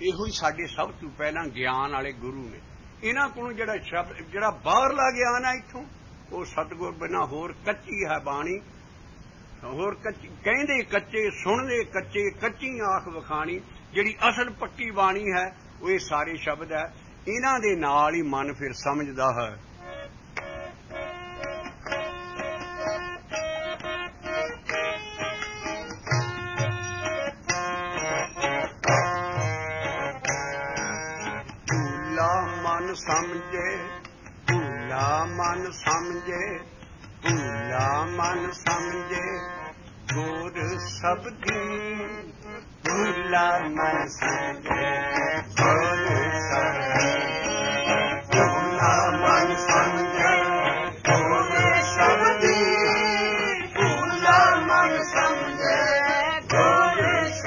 ਇਹੋ ਹੀ ਸਾਡੇ ਸਭ ਤੋਂ ਪਹਿਲਾਂ ਗਿਆਨ ਵਾਲੇ ਗੁਰੂ ਨੇ। ਇਹਨਾਂ ਕੋਲੋਂ ਜਿਹੜਾ ਸ਼ਬਦ, ਜਿਹੜਾ ਬਾਹਰਲਾ ਗਿਆਨ ਹੈ ਇੱਥੋਂ, ਉਹ ਸਤਿਗੁਰ ਬਿਨਾਂ ਹੋਰ ਕੱਚੀ ਹੈ ਬਾਣੀ, ਹੋਰ ਕੱਚੀ ਕਹਿੰਦੇ ਕੱਚੇ, ਸੁਣਦੇ ਕੱਚੇ, ਕੱਚੀ ਆਖ ਵਿਖਾਣੀ। ਜਿਹੜੀ ਅਸਲ ਪੱਕੀ ਬਾਣੀ ਹੈ ਉਹ ਇਹ ਸਾਰੇ ਸ਼ਬਦ ਹੈ। ਇਹਨਾਂ ਦੇ ਨਾਲ ਹੀ ਮਨ ਫਿਰ ਸਮਝਦਾ ਹੈ। ਮਨ ਸਮਝੇ ਭੂਲਾ, ਮਨ ਸਮਝੇ ਭੂਲਾ, ਮਨ ਸਮਝੇ ਗੁਰ ਸਬਦੀ। ਭੂਲਾ ਮਨ ਸਮਝੇ ਗੁਰ ਸਬਦੀ, ਭੂਲਾ ਮਨ ਸਮਝੇ ਗੁਰ ਸਬਦੀ, ਭੂਲਾ ਮਨ ਸਮਝੇ ਗੁਰ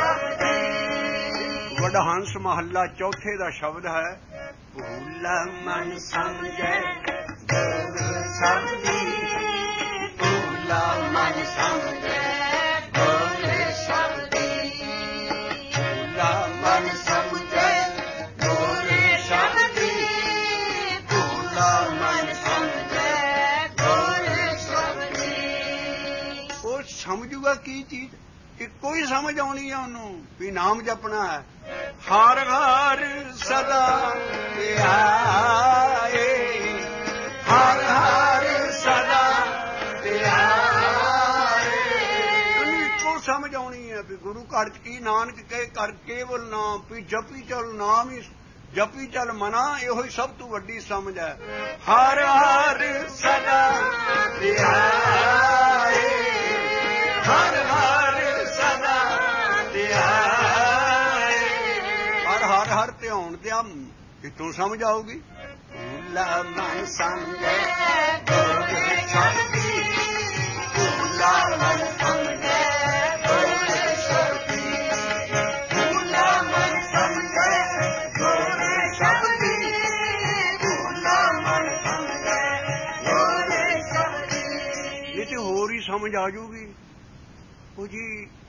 ਸਬਦੀ। ਵਡਹੰਸ ਮਹੱਲਾ ਚੌਥੇ ਦਾ ਸ਼ਬਦ ਹੈ, ਭੂਲਾ ਮਨ ਸਮਝੇ ਗੁਰ ਸਬਦੀ, ਭੂਲਾ ਮਨ ਸਮਝੇ ਗੁਰ ਸਬਦੀ, ਭੂਲਾ ਮਨ ਸਮਝੇ ਗੁਰ ਸਬਦੀ, ਭੂਲਾ ਮਨ ਸਮਝੇ ਗੁਰ ਸਬਦੀ। ਉਹ ਸਮਝੂਗਾ ਕੀ ਚੀਜ਼? ਇੱਕੋ ਹੀ ਸਮਝ ਆਉਣੀ ਹੈ ਉਹਨੂੰ ਵੀ ਨਾਮ ਜਪਣਾ ਹੈ। ਹਰ ਹਰ ਸਦਾ ਧਿਆਏ, ਹਰ ਹਰ ਸਦਾ ਧਿਆਏ। ਉਹਨੂੰ ਇੱਕੋ ਸਮਝ ਆਉਣੀ ਹੈ ਵੀ ਗੁਰੂ ਘਰ ਚ ਕੀ ਨਾਨਕ ਕਹੇ ਕਰ ਕੇਵਲ ਨਾਮ, ਵੀ ਜਪੀ ਚੱਲ ਨਾਮ ਹੀ ਜਪੀ ਚੱਲ ਮਨਾ। ਇਹੋ ਹੀ ਸਭ ਤੋਂ ਵੱਡੀ ਸਮਝ ਹੈ। ਹਰ ਹਰ ਸਦਾ ਧਿਆਏ, ਹਰ ਹਰ ਸਦਾ ਧਿਆਏ। ਹਰ ਹਰ ਧਿਆਉਣ ਦਿਆ ਕਿਤੋਂ ਸਮਝ ਆਊਗੀ? ਭੂਲਾ ਮਨ ਸਮਝੇ ਗੁਰ ਸਬਦੀ, ਭੂਲਾ ਮਨ ਸਮਝੇ ਗੁਰ ਸਬਦੀ, ਭੂਲਾ ਮਨ ਸਮਝੇ ਗੁਰ ਸਬਦੀ, ਭੂਲਾ ਮਨ ਸਮਝੇ ਗੁਰ ਸਬਦੀ। ਇਹ ਤੇ ਹੋਰ ਹੀ ਸਮਝ ਆ ਜੂਗੀ। ਉਹ ਜੀ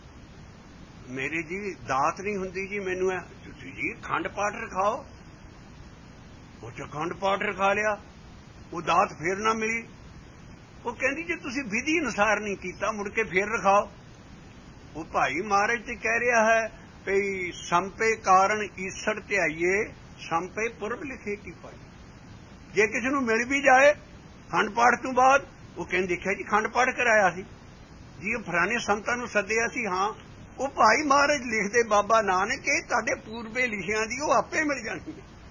ਮੇਰੇ ਜੀ ਦਾਤ ਨਹੀਂ ਹੁੰਦੀ ਜੀ, ਮੈਨੂੰ ਤੁਸੀਂ ਜੀ ਖੰਡ ਪਾਠ ਰਖਾਓ। ਉਹ ਚ ਖੰਡ ਪਾਠ ਰਖਾ ਲਿਆ, ਉਹ ਦਾਤ ਫੇਰ ਨਾ ਮਿਲੀ। ਉਹ ਕਹਿੰਦੀ ਜੇ ਤੁਸੀਂ ਵਿਧੀ ਅਨੁਸਾਰ ਨਹੀਂ ਕੀਤਾ ਮੁੜ ਕੇ ਫੇਰ ਰਖਾਓ। ਉਹ ਭਾਈ ਮਹਾਰਾਜ ਤੇ ਕਹਿ ਰਿਹਾ ਹੈ ਵੀ ਸੰਪੇ ਕਾਰਨ ਈਸੜ ਧਿਆਈਏ, ਸੰਪੇ ਪੁਰਬ ਲਿਖੇ ਕੀ ਪਾਈ। ਜੇ ਕਿਸੇ ਨੂੰ ਮਿਲ ਵੀ ਜਾਏ ਖੰਡ ਪਾਠ ਤੋਂ ਬਾਅਦ, ਉਹ ਕਹਿੰਦੇ ਦੇਖਿਆ ਜੀ ਖੰਡ ਪਾਠ ਕਰਾਇਆ ਸੀ ਜੀ, ਫਲਾਣੇ ਸੰਤਾਂ ਨੂੰ ਸੱਦਿਆ ਸੀ। ਹਾਂ, ਉਹ ਭਾਈ ਮਹਾਰਾਜ ਲਿਖਦੇ ਬਾਬਾ ਨਾਨਕ ਇਹ ਤੁਹਾਡੇ ਪੂਰਬੇ ਲਿਖਿਆਂ ਦੀ ਉਹ ਆਪੇ ਮਿਲ ਜਾਣੀ।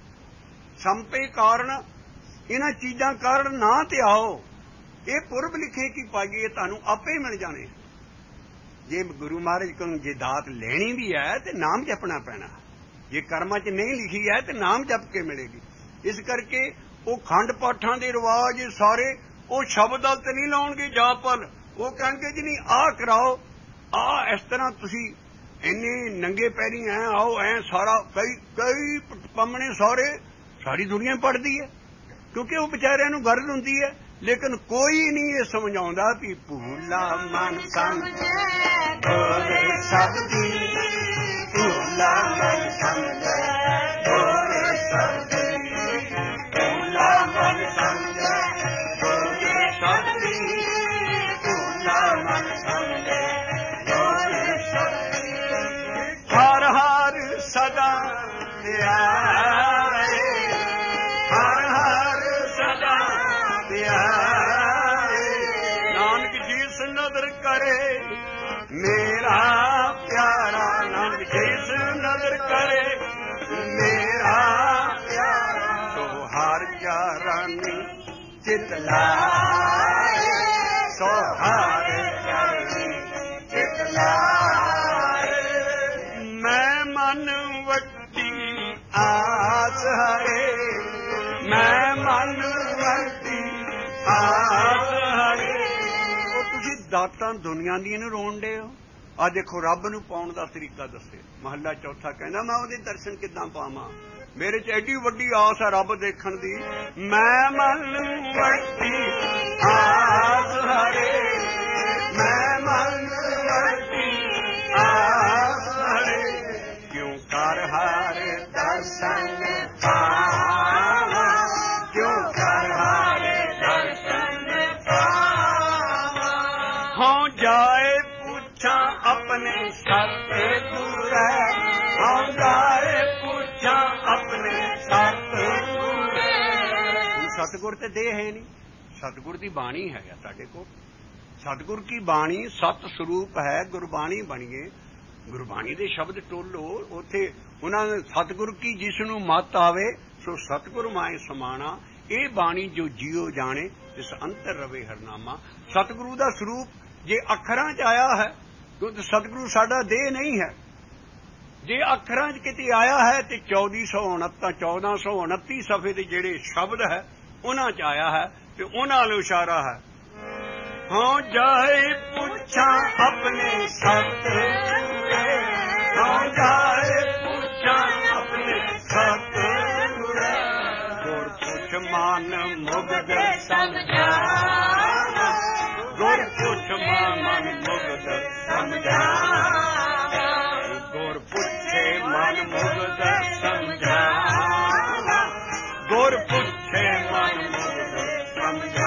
ਸੰਪੇ ਕਾਰਨ, ਇਹਨਾਂ ਚੀਜ਼ਾਂ ਕਾਰਨ ਨਾ ਤੇ ਆਓ, ਇਹ ਪੁਰਬ ਲਿਖੇ ਕੀ ਪਾਈਏ, ਤੁਹਾਨੂੰ ਆਪੇ ਮਿਲ ਜਾਣੇ। ਜੇ ਗੁਰੂ ਮਹਾਰਾਜ ਕੋਲ ਜੇ ਦਾਤ ਲੈਣੀ ਵੀ ਹੈ ਤੇ ਨਾਮ ਜਪਣਾ ਪੈਣਾ। ਜੇ ਕਰਮਾਂ 'ਚ ਨਹੀਂ ਲਿਖੀ ਹੈ ਤੇ ਨਾਮ ਜਪ ਕੇ ਮਿਲੇਗੀ। ਇਸ ਕਰਕੇ ਉਹ ਖੰਡ ਪਾਠਾਂ ਦੇ ਰਿਵਾਜ ਸਾਰੇ ਉਹ ਸ਼ਬਦਾਂ ਤੇ ਨਹੀਂ ਲਾਉਣਗੇ ਜਾਪਲ। ਉਹ ਕਹਿਣਗੇ ਜੀ ਨਹੀਂ ਆਹ ਕਰਾਓ, ਆਹ ਇਸ ਤਰ੍ਹਾਂ ਤੁਸੀਂ ਇੰਨੇ ਨੰਗੇ ਪੈਰੀ ਐ ਆਓ, ਐ ਸਾਰਾ ਕਈ ਪੰਮਣੇ ਸਾਰੇ ਸਾਰੀ ਦੁਨੀਆ ਪੜ੍ਹਦੀ ਹੈ, ਕਿਉਂਕਿ ਉਹ ਵਿਚਾਰਿਆਂ ਨੂੰ ਗਰਜ ਹੁੰਦੀ ਹੈ। ਲੇਕਿਨ ਕੋਈ ਨਹੀਂ ਇਹ ਸਮਝਾਉਂਦਾ ਵੀ ਭੂਲਾ ਮਨ ਸਮਝੇ ਗੁਰ ਸਬਦੀ, ਭੂਲਾ ਮਨ ਸਮਝੇ ਗੁਰ ਸਬਦੀ, ਭੂਲਾ ਮਨ ਸਮਝੇ ਗੁਰ ਸਬਦੀ, ਭੂਲਾ ਮਨ ਸਮਝੇ ਗੁਰ ਸਬਦੀ। ਹਰ ਹਰ ਸਦਾ ਧਿਆਏ, ਹਰ ਹਰ ਸਦਾ ਧਿਆਏ। ਨਾਨਕ ਜਿਸ ਨਦਰ ਕਰੇ ਮੇਰਾ ਪਿਆਰਾ, ਨਾਨਕ ਜਿਸ ਨਦਰ ਕਰੇ ਮੇਰਾ ਪਿਆਰਾ, ਸੋ ਹਰ ਚਰਨ ਚਿਤ ਲਾਏ, ਸੋ ਹਰ ਚਰਨ ਚਿਤ ਲਾਏ। ਮੈਂ ਮਨ ਵੱਡੀ ਆਸ ਹਰੇ, ਮੈਂ ਮਨ ਵੱਡੀ ਆਸ ਹਰੇ। ਉਹ ਤੁਸੀਂ ਦਾਤਾਂ ਦੁਨੀਆਂ ਦੀਆਂ ਨੂੰ ਰੋਣ ਡੇ ਹੋ। ਆ ਦੇਖੋ ਰੱਬ ਨੂੰ ਪਾਉਣ ਦਾ ਤਰੀਕਾ ਦੱਸੇ। ਮਹੱਲਾ ਚੌਥਾ ਕਹਿੰਦਾ ਮੈਂ ਉਹਦੇ ਦਰਸ਼ਨ ਕਿੱਦਾਂ ਪਾਵਾਂ, ਮੇਰੇ 'ਚ ਐਡੀ ਵੱਡੀ ਆਸ ਹੈ ਰੱਬ ਦੇਖਣ ਦੀ। ਮੈਂ ਮਨ ਵੱਡੀ ਆਸ ਹਰੇ, ਮੈਂ ਮਨ ਵੱਡੀ ਆਸ ਹਰੇ, ਕਿਉਂ ਕਰ ਹਰ ਸਤਿਗੁਰ ਤੇ ਦੇਹ ਹੈ ਨਹੀਂ, ਸਤਿਗੁਰ ਦੀ ਬਾਣੀ ਹੈ ਤੁਹਾਡੇ ਕੋਲ। ਸਤਿਗੁਰ ਕੀ ਬਾਣੀ ਸਤ ਸਰੂਪ ਹੈ, ਗੁਰਬਾਣੀ ਬਣੀਏ। ਗੁਰਬਾਣੀ ਦੇ ਸ਼ਬਦ ਟੋਲੋ, ਉੱਥੇ ਉਹਨਾਂ ਨੇ ਸਤਿਗੁਰ ਕੀ ਜਿਸ ਨੂੰ ਮਤ ਆਵੇ ਸੋ ਸਤਿਗੁਰ ਮਾਏ ਸਮਾਣਾ। ਇਹ ਬਾਣੀ ਜੋ ਜੀਓ ਜਾਣੇ ਜਿਸ ਅੰਤਰ ਰਵੇ ਹਰਨਾਮਾ। ਸਤਿਗੁਰੂ ਦਾ ਸਰੂਪ ਜੇ ਅੱਖਰਾਂ 'ਚ ਆਇਆ ਹੈ, ਕਿਉਂਕਿ ਸਤਿਗੁਰੂ ਸਾਡਾ ਦੇਹ ਨਹੀਂ ਹੈ। ਜੇ ਅੱਖਰਾਂ 'ਚ ਕਿਤੇ ਆਇਆ ਹੈ ਤੇ 1429 ਸਫੇ ਦੇ ਜਿਹੜੇ ਸ਼ਬਦ ਹੈ ਉਹਨਾਂ 'ਚ ਆਇਆ ਹੈ ਤੇ ਉਹਨਾਂ ਨੂੰ ਇਸ਼ਾਰਾ ਹੈ। ਹਾਂ ਜਾਏ ਪੁੱਛਾਂ ਆਪਣੇ ਸਤ, ਹਾਂ ਜਾਏ ਪੁੱਛਾਂ ਆਪਣੇ ਸਤ, ਗੁਰ ਪੁੱਛ ਮਨ ਮੁਗਧ ਸਮਝਾ, ਗੁਰ ਪੁੱਛ ਮਨ ਮੁਗਧ ਸਮਝਾ, ਗੁਰ ਪੁੱਛੇ ਮਨ ਮੁਗਧ ਸਮਝਾ, ਗੁਰ ਪੁੱਛੇ ਮਨ ਮੁਗਧ ਸਮਝਾ।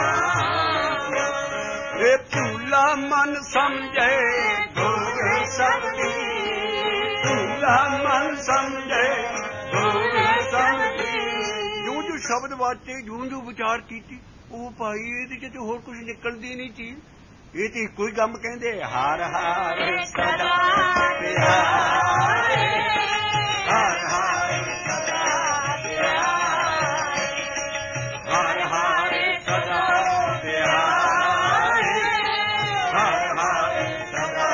ਇਹ ਭੂਲਾ ਮਨ ਸਮਝੇ ਗੁਰ ਸ਼ਬਦੀ, ਭੂਲਾ ਮਨ ਸਮਝੇ ਗੁਰ ਸ਼ਬਦੀ। ਜੋ ਜੋ ਸ਼ਬਦ ਵਾਚੇ, ਜੋ ਜੋ ਵਿਚਾਰ ਕੀਤੀ, ਉਹ ਭਾਈ ਇਹਦੇ ਚ ਹੋਰ ਕੁਝ ਨਿਕਲਦੀ ਨਹੀਂ ਚੀਜ਼। ਇਹ ਤੇ ਇੱਕੋ ਹੀ ਕੰਮ ਕਹਿੰਦੇ, ਹਰ ਹਰ ਸਦਾ ਪਿਆਰੇ, ਹਰ ਹਰ ਸਦਾ ਪਿਆਰੇ, ਹਰ ਹਰ ਸਦਾ ਪਿਆਰੇ, ਹਰ ਹਰ ਸਦਾ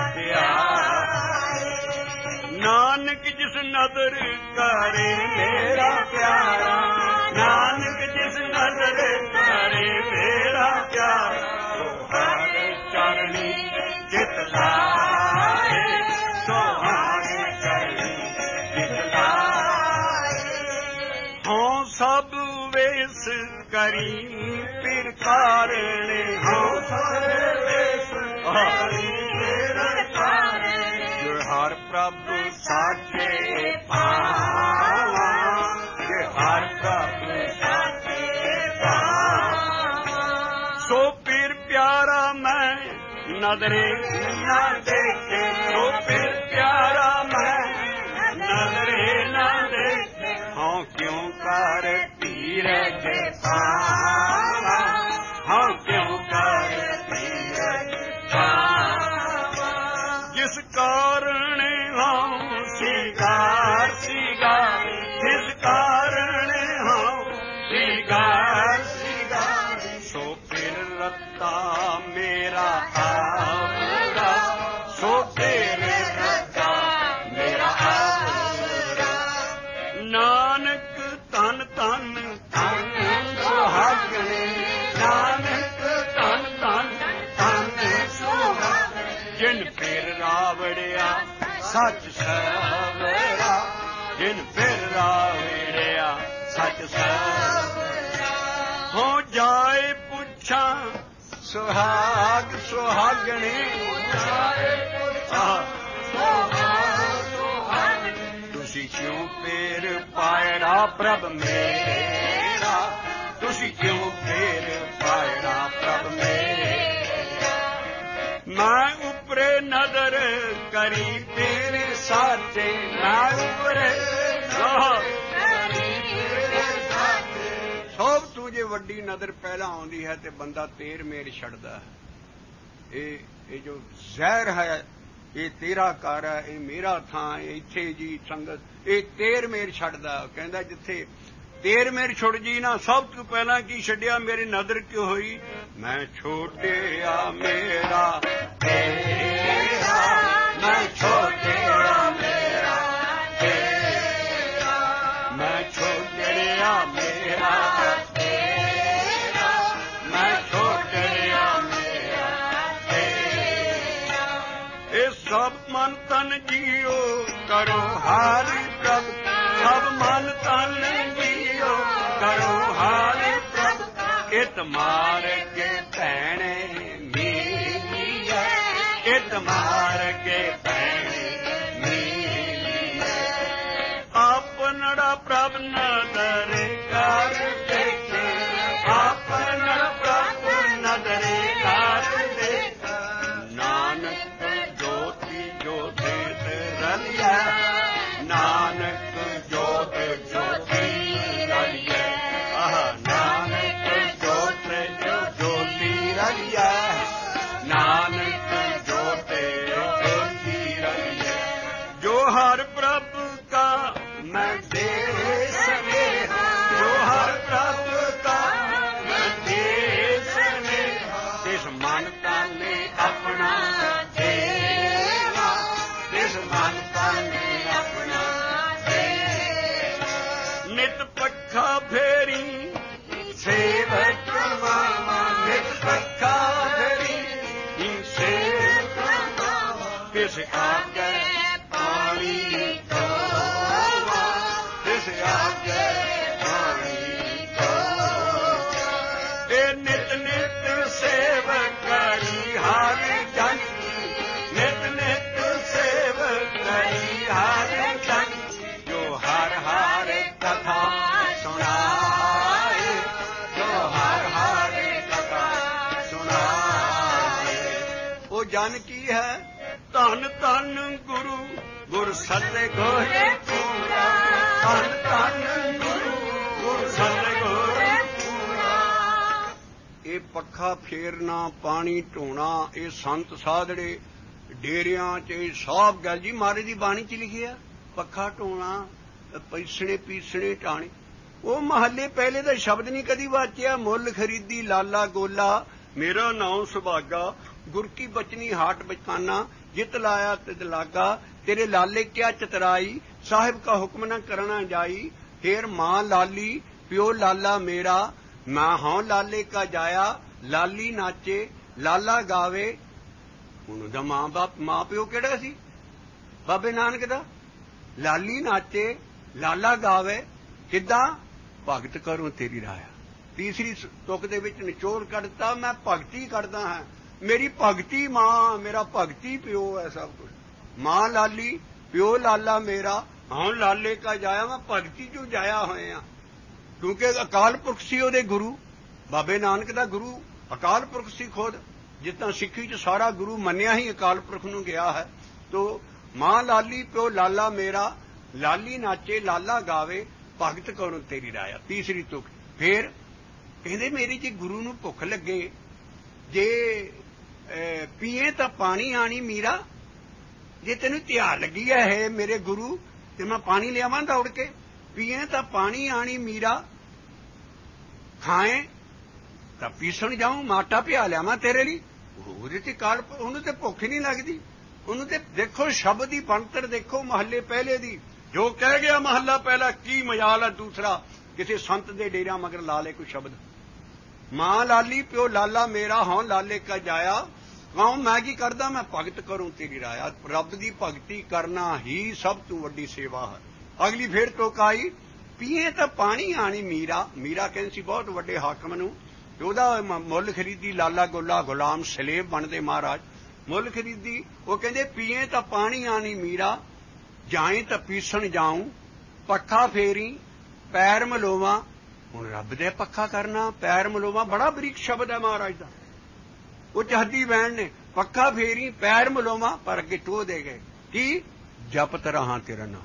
ਪਿਆਰੇ। ਨਾਨਕ ਜਿਸ ਨਦਰ ਕਰੇ ਮੇਰਾ ਪਿਆਰਾ, ਨਾਨਕ ਜਿਸ ਨਦਰ ਕਰੇ ਮੇਰਾ ਪਿਆਰਾ, ਹਰ ਚਰਣੀ ਚਿਤ ਲਾਏ, ਸੁਹਾਣੇ ਚਰਣੀ ਚਿਤ ਲਾਏ। ਹੋਂ ਸਭ ਵੇਸ ਕਰੀ ਪਿਰ ਕਾਰਣੇ, ਹੋਂ ਸਭ ਵੇਸ ਕਰੀ ਪਿਰ ਕਾਰਣੇ, ਜੋ ਹਰ ਪ੍ਰਭ ਸਾਚੇ ਭਾਵਾ, ਜੋ ਹਰ ਪ੍ਰਭ ਸਾਚੇ ਭਾਵਾ। ਸੋ ਪੀਰ ਪਿਆਰਾ ਮੈਂ ਨਦਰੇ ਨਾ ਦੇਖੇ, ਸੋ ਪੀਰ ਪਿਆਰਾ ਮੈਂ ਨਦਰੇ ਨਾ ਦੇਖੇ। ਹਾਂ ਕਿਉਂ ਕਰ ਧੀਰਜ ਪਾਵਾ, ਹਾਂ ਕਿਉਂ ਕਰ ਧੀਰਜ ਪਾਵਾ। ਜਿਸ ਕਾਰਣ ਹਾਂ ਸਿਗਾਰ ਸਿਗਾਰ, ਜਿਸ ਕਾਰਣ ਹਾਂ ਸਿਗਾਰ ਸਿਗਾਰ। ਸੋ ਫਿਰ ਰੱਤਾ ਮੇਰਾ ਆਵਰਾ, ਸੋ ਫਿਰ ਰੱਤਾ ਮੇਰਾ ਆਵਰਾ। ਨਾਨਕ ਧਨ ਧਨ ਧਨ ਸੁਹਾਗਣੇ, ਨਾਨਕ ਧਨ ਧਨ ਧਨ ਸੁਹਾਗਣੇ। ਜਿਨ ਫਿਰ ਰਾਵੜਿਆ ਸੱਚ ਸਵਰਾ, ਜਿਨ ਫਿਰ ਰਾਵੜਿਆ ਸੱਚ ਸਵਰਾ। ਹੋ ਜਾਏ ਪੁੱਛਾਂ ਸੁਹਾਗ ਸੁਹਾਗਣੇ, ਤੁਸੀਂ ਕਿਉਂ ਫੇਰ ਪਾਇੜਾ ਪ੍ਰਭ ਮੇਰਾ, ਤੁਸੀਂ ਕਿਉਂ ਫੇਰ ਪਾਇੜਾ ਪ੍ਰਭ ਮੇਰਾ। ਮੈਂ ਉਪਰੇ ਨਦਰ ਕਰੀ ਤੇਰੇ ਸਾਥੇ, ਮੈਂ ਉਪਰੇ ਸਭ ਤੋਂ ਜੇ ਵੱਡੀ ਨਦਰ ਪਹਿਲਾਂ ਆਉਂਦੀ ਹੈ ਤੇ ਬੰਦਾ ਤੇਰ ਮੇਰ ਛੱਡਦਾ। ਇਹ ਜੋ ਜ਼ਹਿਰ ਹੈ, ਇਹ ਤੇਰਾ ਘਰ ਹੈ, ਇਹ ਮੇਰਾ ਥਾਂ, ਇੱਥੇ ਜੀ ਸੰਗਤ, ਇਹ ਤੇਰ ਮੇਰ ਛੱਡਦਾ। ਕਹਿੰਦਾ ਜਿੱਥੇ ਤੇਰ ਮੇਰ ਛੁੱਟ ਜੀ ਨਾ, ਸਭ ਤੋਂ ਪਹਿਲਾਂ ਕੀ ਛੱਡਿਆ? ਮੇਰੀ ਨਦਰ ਕਿਉਂ ਹੋਈ? ਮੈਂ ਛੋਟਿਆ ਮੇਰਾ ਤੇਰਾ, ਮੈਂ ਛੋਟਿਆ ਮੇਰਾ ਤੇਰਾ, ਮੈਂ ਛੋਟਿਆ ਮੇਰਾ ਤੇਰਾ, ਮੈਂ ਛੋਟਿਆ ਮੇਰਾ ਤੇਰਾ। ਇਹ ਸਭ ਮਨ ਤਨ ਜੀਓ ਕਰੋ ਹਰਿ ਪ੍ਰਭ, ਸਭ ਮਨ ਤਨ ਜੀਓ ਕਰੋ ਹਰਿ ਪ੍ਰਭ। ਇਤ ਮਾਰ ਕੇ ਭੈਣੇ ਮੀਲੀਏ, ਇਤ ਮਾਰ ਕੇ ਭੈਣੇ ਮੀਲੀਏ। ਆਪਨੜਾ ਪ੍ਰਭ ਨਦਰ ਕਰ ਦੇਖੇ, ਆਪਨੜਾ ਪ੍ਰਭ ਨਦਰ ਕਰ ਦੇਖੇ। ਨਾਨਕ ਜੋਤੀ ਜੋਤੀ ਰਲਿਆ, ਨਾਨਕ ਜੋਤ ਜੋਤੀ ਰਲਿਆ, ਆਹ ਨਾਨਕ ਗਿਆਨ ਕੀ ਹੈ। ਧੰਨ ਧੰਨ ਗੁਰੂ ਗੁਰ ਸਤਿਗੁਰ ਪੂਰਾ, ਧੰਨ ਧੰਨ ਗੁਰੂ ਗੁਰ ਸਤਿਗੁਰ ਪੂਰਾ। ਇਹ ਪੱਖਾ ਫੇਰਨਾ, ਪਾਣੀ ਢੋਣਾ, ਇਹ ਸੰਤ ਸਾਧੜੇ ਡੇਰਿਆਂ ਚ ਸਭ ਗੱਲ ਜੀ ਮਹਾਰਾਜ ਦੀ ਬਾਣੀ ਚ ਲਿਖਿਆ। ਪੱਖਾ ਢੋਣਾ, ਪੀਸਣੇ ਪੀਸਣੇ ਟਾਣੇ। ਉਹ ਮਹੱਲੇ ਪਹਿਲੇ ਦਾ ਸ਼ਬਦ ਨਹੀਂ ਕਦੀ ਵਾਚਿਆ। ਮੁੱਲ ਖਰੀਦੀ ਲਾਲਾ ਗੋਲਾ, ਮੇਰਾ ਨਾਉ ਸੁਭਾਗਾ, ਗੁਰ ਕੀ ਬਚਨੀ ਹਾਟ ਬਚਕਾਨਾ, ਜਿਤ ਲਾਇਆ ਤਿਤ ਲਾਗਾ, ਤੇਰੇ ਲਾਲੇ ਕਿਆ ਚਤਰਾਈ, ਸਾਹਿਬ ਕਾ ਹੁਕਮ ਨਾ ਕਰਨਾ ਜਾਈ। ਫੇਰ ਮਾਂ ਲਾਲੀ ਪਿਓ ਲਾਲਾ ਮੇਰਾ, ਮੈਂ ਹਾਂ ਲਾਲੇ ਕਾ ਜਾਇਆ, ਲਾਲੀ ਨਾਚੇ ਲਾਲਾ ਗਾਵੇ। ਹੁਣ ਦਾ ਮਾਂ ਪਿਓ ਕਿਹੜਾ ਸੀ ਬਾਬੇ ਨਾਨਕ ਦਾ? ਲਾਲੀ ਨਾਚੇ ਲਾਲਾ ਗਾਵੇ, ਕਿੱਦਾਂ? ਭਗਤ ਕਰੂੰ ਤੇਰੀ ਰਾਇਆ। ਤੀਸਰੀ ਤੁਕ ਦੇ ਵਿੱਚ ਨਿਚੋੜ ਕੱਢਤਾ, ਮੈਂ ਭਗਤੀ ਕਰਦਾ ਹਾਂ, ਮੇਰੀ ਭਗਤੀ ਮਾਂ, ਮੇਰਾ ਭਗਤੀ ਪਿਓ ਹੈ ਸਭ ਕੁਝ। ਮਾਂ ਲਾਲੀ ਪਿਓ ਲਾਲਾ ਮੇਰਾ, ਹਾਂ ਲਾਲੇ ਕਾ ਜਾਇਆ, ਮੈਂ ਭਗਤੀ ਚੋਂ ਜਾਇਆ ਹੋਇਆ। ਕਿਉਂਕਿ ਅਕਾਲ ਪੁਰਖ ਸੀ ਉਹਦੇ ਗੁਰੂ। ਬਾਬੇ ਨਾਨਕ ਦਾ ਗੁਰੂ ਅਕਾਲ ਪੁਰਖ ਸੀ ਖੁਦ। ਜਿੱਦਾਂ ਸਿੱਖੀ ਚ ਸਾਰਾ ਗੁਰੂ ਮੰਨਿਆ ਹੀ ਅਕਾਲ ਪੁਰਖ ਨੂੰ ਗਿਆ ਹੈ। ਤੋ ਮਾਂ ਲਾਲੀ ਪਿਓ ਲਾਲਾ ਮੇਰਾ, ਲਾਲੀ ਨਾਚੇ ਲਾਲਾ ਗਾਵੇ, ਭਗਤ ਕਰੂੰ ਤੇਰੀ ਰਾਇਆ। ਤੀਸਰੀ ਤੁਕ। ਫੇਰ ਕਹਿੰਦੇ ਮੇਰੀ ਜੇ ਗੁਰੂ ਨੂੰ ਭੁੱਖ ਲੱਗੇ, ਜੇ ਪੀਏ ਤਾਂ ਪਾਣੀ ਆਣੀ ਮੀਰਾ, ਜੇ ਤੈਨੂੰ ਧਿਆਨ ਲੱਗੀ ਹੈ ਮੇਰੇ ਗੁਰੂ ਤੇ ਮੈਂ ਪਾਣੀ ਲਿਆਵਾਂ ਦੌੜ ਕੇ। ਪੀਏ ਤਾਂ ਪਾਣੀ ਆਣੀ ਮੀਰਾ, ਖਾਏ ਤਾਂ ਪੀਸਣ ਜਾਊਂ, ਮਾਟਾ ਪਿਆ ਲਿਆਵਾਂ ਤੇਰੇ ਲਈ। ਉਹਦੇ ਤੇ ਕਾਲ, ਉਹਨੂੰ ਤੇ ਭੁੱਖ ਨਹੀਂ ਲੱਗਦੀ। ਉਹਨੂੰ ਤੇ ਦੇਖੋ ਸ਼ਬਦ ਦੀ ਬਣਤਰ ਦੇਖੋ ਮਹੱਲੇ ਪਹਿਲੇ ਦੀ। ਜੋ ਕਹਿ ਗਿਆ ਮਹੱਲਾ ਪਹਿਲਾ, ਕੀ ਮਜਾਲ ਹੈ ਦੂਸਰਾ ਕਿਸੇ ਸੰਤ ਦੇ ਡੇਰਿਆਂ ਮਗਰ ਲਾ ਲੈ ਕੋਈ ਸ਼ਬਦ। ਮਾਂ ਲਾਲੀ ਪਿਓ ਲਾਲਾ ਮੇਰਾ, ਹਾਂ ਲਾਲੇ ਕਾ ਜਾਇਆ, ਕਹੂੰ ਮੈਂ ਕੀ ਕਰਦਾ, ਮੈਂ ਭਗਤ ਕਰੂੰ ਤੇਰੀ ਰਾਇਆ। ਰੱਬ ਦੀ ਭਗਤੀ ਕਰਨਾ ਹੀ ਸਭ ਤੋਂ ਵੱਡੀ ਸੇਵਾ ਹੈ। ਅਗਲੀ ਫੇਰ ਤੁਕ ਆਈ, ਪੀਏ ਤਾਂ ਪਾਣੀ ਆਣੀ ਮੀਰਾ। ਮੀਰਾ ਕਹਿੰਦੇ ਸੀ ਬਹੁਤ ਵੱਡੇ ਹਾਕਮ ਨੂੰ, ਉਹਦਾ ਮੁੱਲ ਖਰੀਦੀ ਲਾਲਾ ਗੋਲਾ, ਗੁਲਾਮ ਸਲੇਬ ਬਣਦੇ ਮਹਾਰਾਜ। ਮੁੱਲ ਖਰੀਦੀ, ਉਹ ਕਹਿੰਦੇ ਪੀਏ ਤਾਂ ਪਾਣੀ ਆਣੀ ਮੀਰਾ, ਜਾਏ ਤਾਂ ਪੀਸਣ ਜਾਊਂ, ਪੱਖਾ ਫੇਰੀ ਪੈਰ ਮਲੋਵਾਂ। ਹੁਣ ਰੱਬ ਦੇ ਪੱਖਾ ਕਰਨਾ, ਪੈਰ ਮਲੋਵਾਂ, ਬੜਾ ਬਰੀਕ ਸ਼ਬਦ ਹੈ ਮਹਾਰਾਜ ਦਾ। ਉਹ ਚਹਦੀ ਬੈਣ ਨੇ ਪੱਖਾ ਫੇਰੀ ਪੈਰ ਮਲੋਵਾਂ, ਪਰ ਅੱਗੇ ਟੋਹ ਦੇ ਗਏ ਕੀ? ਜਪਤ ਰਹਾਂ ਤੇਰਾ ਨਾਮ।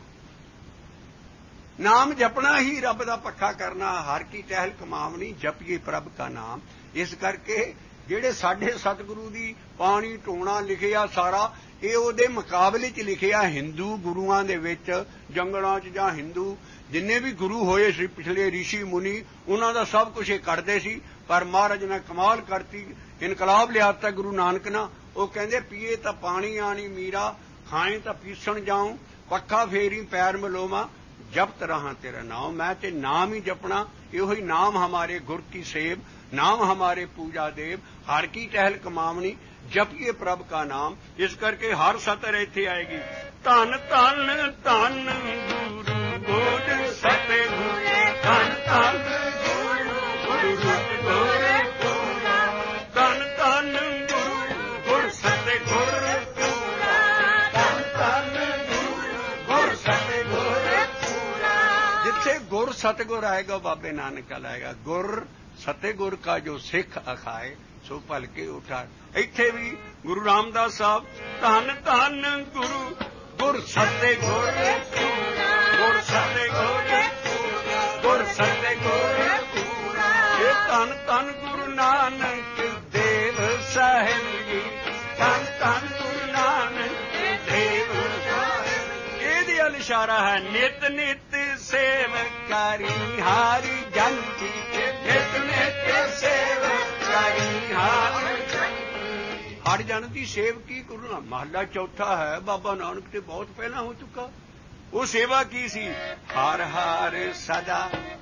ਨਾਮ ਜਪਣਾ ਹੀ ਰੱਬ ਦਾ ਪੱਖਾ ਕਰਨਾ। ਹਰ ਕੀ ਟਹਿਲ ਕਮਾਵਣੀ, ਜਪੀਏ ਪ੍ਰਭ ਕਾ ਨਾਮ। ਇਸ ਕਰਕੇ ਜਿਹੜੇ ਸਾਡੇ ਸਤਿਗੁਰੂ ਦੀ ਪਾਣੀ ਢੋਣਾ ਲਿਖਿਆ ਸਾਰਾ, ਇਹ ਉਹਦੇ ਮੁਕਾਬਲੇ 'ਚ ਲਿਖਿਆ ਹਿੰਦੂ ਗੁਰੂਆਂ ਦੇ ਵਿੱਚ। ਜੰਗਲਾਂ 'ਚ ਜਾਂ ਹਿੰਦੂ ਜਿੰਨੇ ਵੀ ਗੁਰੂ ਹੋਏ ਸੀ ਪਿਛਲੇ ਰਿਸ਼ੀ ਮੁਨੀ, ਉਹਨਾਂ ਦਾ ਸਭ ਕੁਝ ਇਹ ਕਰਦੇ ਸੀ। ਪਰ ਮਹਾਰਾਜ ਨੇ ਕਮਾਲ ਕਰਤੀ, ਇਨਕਲਾਬ ਲਿਆਤਾ ਗੁਰੂ ਨਾਨਕ ਨਾ। ਉਹ ਕਹਿੰਦੇ ਪੀਏ ਤਾਂ ਪਾਣੀ ਆਣੀ ਮੀਰਾ, ਖਾਏ ਤਾਂ ਪੀਸਣ ਜਾਊਂ, ਪੱਖਾ ਫੇਰੀ ਪੈਰ ਮਲੋਵਾਂ, ਜਪਤ ਰਹਾਂ ਤੇਰਾ ਨਾਮ। ਮੈਂ ਤੇ ਨਾਮ ਹੀ ਜਪਣਾ। ਇਹੋ ਹੀ ਨਾਮ ਹਮਾਰੇ ਗੁਰ ਕੀ ਸੇਬ, ਨਾਮ ਹਮਾਰੇ ਪੂਜਾ ਦੇਵ। ਹਰ ਕੀ ਟਹਿਲ ਕਮਾਵਣੀ, ਜਪੀਏ ਪ੍ਰਭ ਕਾ ਨਾਮ। ਇਸ ਕਰਕੇ ਹਰ ਸਤਰ ਇੱਥੇ ਆਏਗੀ। ਧੰਨ ਧੰਨ ਧੰਨ ਗੁਰੂ ਗੋਡ ਸਤਿਗੁਰ, ਧੰਨ ਧੰਨ ਗੁਰੂ ਗੁਰੂ ਸਤਿਗੁਰ ਪੂਰਾ, ਧੰਨ ਧੰਨ ਗੁਰੂ ਗੁਰ ਸਤਿਗੁਰ ਪੂਰਾ, ਧੰਨ ਧੰਨ ਗੁਰੂ ਗੁਰ ਸਤਿਗੁਰ ਪੂਰਾ। ਜਿੱਥੇ ਗੁਰ ਸਤਿਗੁਰ ਆਏਗਾ ਬਾਬੇ ਨਾਨਕ ਆਏਗਾ। ਗੁਰ ਸਤਿਗੁਰ ਕਾ ਜੋ ਸਿੱਖ ਅਖਾਏ, ਸੋ ਭਲਕੇ ਉਠਾ। ਇੱਥੇ ਵੀ ਗੁਰੂ ਰਾਮਦਾਸ ਸਾਹਿਬ, ਧੰਨ ਧੰਨ ਗੁਰੂ ਗੁਰ ਸਤਿਗੁਰ ਪੂਰਾ, ਗੁਰ ਸਤਿਗੁਰ ਪੂਰਾ, ਗੁਰ ਸਤਿਗੁਰ ਪੂਰਾ। ਇਹ ਧੰਨ ਧੰਨ ਗੁਰੂ ਨਾਨਕ ਦੇਵ ਸਾਹਿਬ ਜੀ, ਧੰਨ ਧੰਨ ਗੁਰੂ ਨਾਨਕ ਦੇਵ ਸਾਹਿਬ। ਇਹਦੇ ਵੱਲ ਇਸ਼ਾਰਾ ਹੈ। ਨਿਤ ਨਿਤ ਸੇਵਕਾਰੀ ਹਾਰੀ ਜਨ ਕੀ, ਨਿਤ ਨਿਤ ਸੇਵਕਾਰੀ ਹਾਰੀ ਹਰ ਜਨ ਦੀ ਸੇਵਕੀ। ਗੁਰੂ ਨਾਨਕ ਮਹੱਲਾ ਚੌਥਾ ਹੈ। ਬਾਬਾ ਨਾਨਕ ਤੇ ਬਹੁਤ ਪਹਿਲਾਂ ਹੋ ਚੁੱਕਾ। ਉਹ ਸੇਵਾ ਕੀ ਸੀ? ਹਰ ਹਰ ਸਦਾ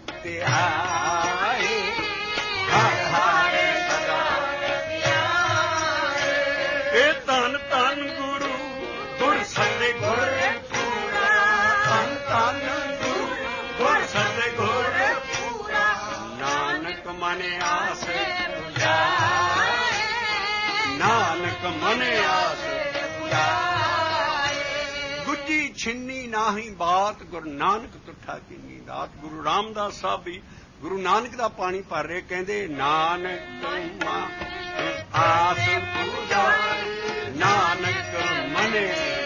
ਧਿਆਏ, ਹਰ ਹਰ ਸਦਾ ਧਿਆਏ। ਇਹ ਧੰਨ ਧੰਨ ਗੁਰੂ ਗੁਰ ਸਤਿਗੁਰ ਪੂਰਾ, ਧੰਨ ਧੰਨ ਗੁਰੂ ਗੁਰ ਸਤਿਗੁਰ ਪੂਰਾ। ਨਾਨਕ ਮਨ ਆਸ ਪੁਜਾਏ, ਨਾਨਕ ਮਨ ਆਸ ਪੁਜਾਏ। ਗੁੱਜੀ ਛਿੰਨੀ ਨਾਹੀ ਬਾਤ, ਗੁਰੂ ਨਾਨਕ ਤੁਠਾ ਕੀਨੀ ਦਾਤ। ਗੁਰੂ ਰਾਮਦਾਸ ਸਾਹਿਬ ਵੀ ਗੁਰੂ ਨਾਨਕ ਦਾ ਪਾਣੀ ਭਰ ਰਹੇ। ਕਹਿੰਦੇ ਨਾਨਕ ਮਨ ਆਸ ਪੁਜਾਏ, ਨੇ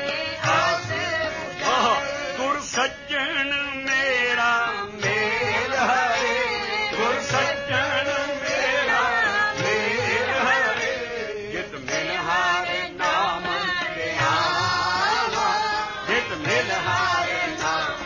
ਗੁਰ ਸੱਜਣ ਮੇਰਾ ਮੇਲ ਹਰੇ ਗੁਰ ਸੱਜਣ ਮੇਰਾ ਮੇਲ ਹਰੇ ਜਿਤ ਮਿਲ ਹਰ ਨਾਮ ਧਿਆਵਾ ਜਿਤ ਮਿਲ ਹਰ ਨਾਮ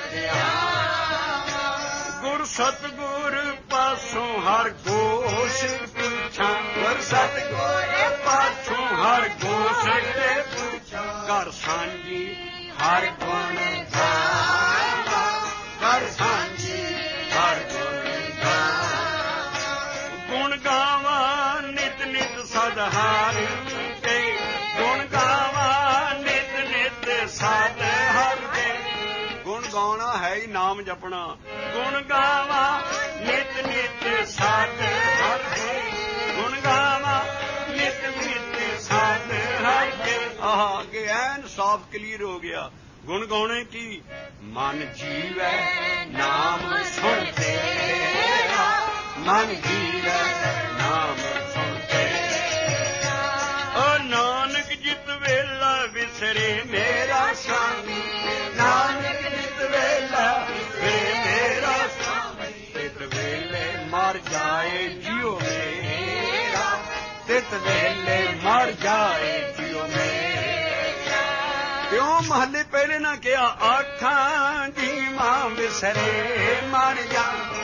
ਧਿਆਵਾ ਗੁਰ ਸਤਿਗੁਰ ਪਾਸੋਂ ਹਰ ਗੋਸ਼ਟ ਪੁੱਛਾਂ ਗੁਰ ਸਤਿਗੁਰ ਪਾਸੋਂ ਹਰ ਗੋਸ਼ਟ ਪੁੱਛਾਂ ਘਰ ਸਾਂਝੀ ਹਰ ਗੁਣ ਗਾਵਾਂ ਘਰ ਸਾਂਝੀ ਹਰ ਗੁਣ ਗਾਵਾਂ ਗੁਣ ਗਾਵਾਂ ਨਿਤ ਨਿਤ ਸਦ ਹਰ ਕੇ ਗੁਣ ਗਾਵਾਂ ਨਿਤ ਨਿਤ ਸਦ ਹਰ ਕੇ ਗੁਣ ਗਾਉਣਾ ਹੈ ਹੀ ਨਾਮ ਜਪਣਾ ਗੁਣ ਗਾਵਾਂ ਨਿਤ ਨਿਤ ਸਦ ਹਰ ਕੇ ਗੁਣ ਗਾਵਾਂ ਨਿਤ ਨਿਤ ਸਦ ਹਰ ਕੇ ਆਹ ਅੱਗੇ ਐਨ ਸਾਫ਼ ਕਲੀਅਰ ਹੋ ਗਿਆ ਗੁਣ ਗਾਉਣੇ ਕੀ ਮਨ ਜੀਵੈ ਨਾਮ ਸੁਣ ਤੇਰਾ ਮਨ ਜੀਵੈ ਨਾਮ ਸੁਣ ਤੇਰਾ ਓ ਨਾਨਕ ਜਿਤ ਵੇਲਾ ਵਿਸਰੇ ਮੇਰਾ ਸਾਮੀ ਨਾਨਕ ਜਿਤ ਵੇਲਾ ਵਿਸਰੇ ਮੇਰਾ ਸਾਮੀ ਤਿਤ ਵੇਲੇ ਮਰ ਜਾਏ ਜਿਉ ਮੇਰਾ ਤਿਤ ਵੇਲੇ ਮਰ ਜਾਏ ਜਿਉ ਮੇਰਾ ਕਿਉਂ ਮਹੱਲੇ ਪਹਿਲੇ ਨਾ ਕਿਹਾ ਆਖਾਂ ਦੀ ਮਾਂ ਵਿਸਰੇ ਮਰ ਜਾ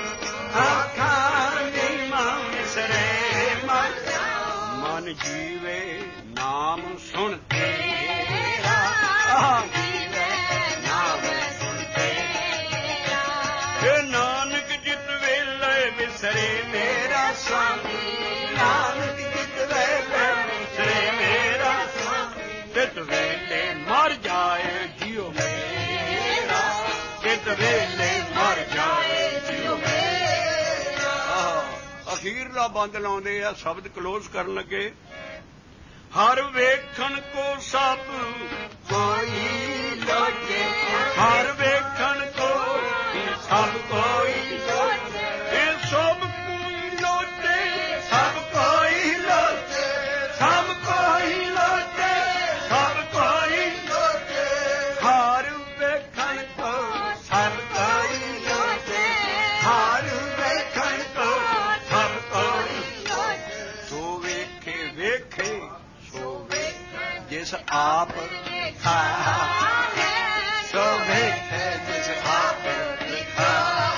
ਆਖਾਂ ਦੀ ਮਾਂ ਵਿਸਰੇ ਮਰ ਜਾ ਮਨ ਜੀਵੇ ਨਾਮ ਸੁਣ ਤੇਰਾ ਜੀਵੇ ਨਾਮ ਸੁਣ ਤੇਰਾ ਏ ਨਾਨਕ ਜਿਤ ਵੇਲੇ ਵਿਸਰੇ ਮੇਰਾ ਸਾਮੀ ਨਾਨਕ ਜਿਤ ਵੇਲੇ ਵਿਸਰੇ ਮੇਰਾ ਸਾਮੀ ਤਿਤ ਵੇਲੇ ਮਰ ਜਾਏ ਜਿਉ ਮੇਰਾ ਤਿਤ ਵੇਲੇ ਮਰ ਜਾਏ ਜਿਉ ਮੇਰਾ ਅਖੀਰਲਾ ਬੰਦ ਲਾਉਂਦੇ ਆ ਸ਼ਬਦ ਕਲੋਜ਼ ਕਰਨ ਲੱਗੇ ਹਰ ਵੇਖਣ ਕੋ ਸਭ ਕੋਈ ਲੋਚੇ ਹਰ ਵੇਖਣ ਕੋ ਸਭ ਕੋਈ ਲੋਚੇ ਇਹ ਸਭ ਕੋਈ ਲੋਚੇ ਸਭ ਕੋਈ ਲੋਚੇ ਸਭ ਕੋਈ ਲੋਚੇ ਸਭ ਕੋਈ ਲੋਚੇ ਹਰ ਵੇਖਣ ਕੋ ਸਭ ਕੋਈ ਲੋਚੇ ਹਰ ਵੇਖਣ ਕੋ ਸਭ ਕੋਈ ਲੋਚੇ ਸੋ ਵੇਖੇ ਵੇਖੇ ਸੋ ਵੇਖੇ ਜਿਸ ਆਪ ਲਿਖਾ ਸੋ ਵੇਖੇ ਜਿਸ ਆਪ ਲਿਖਾ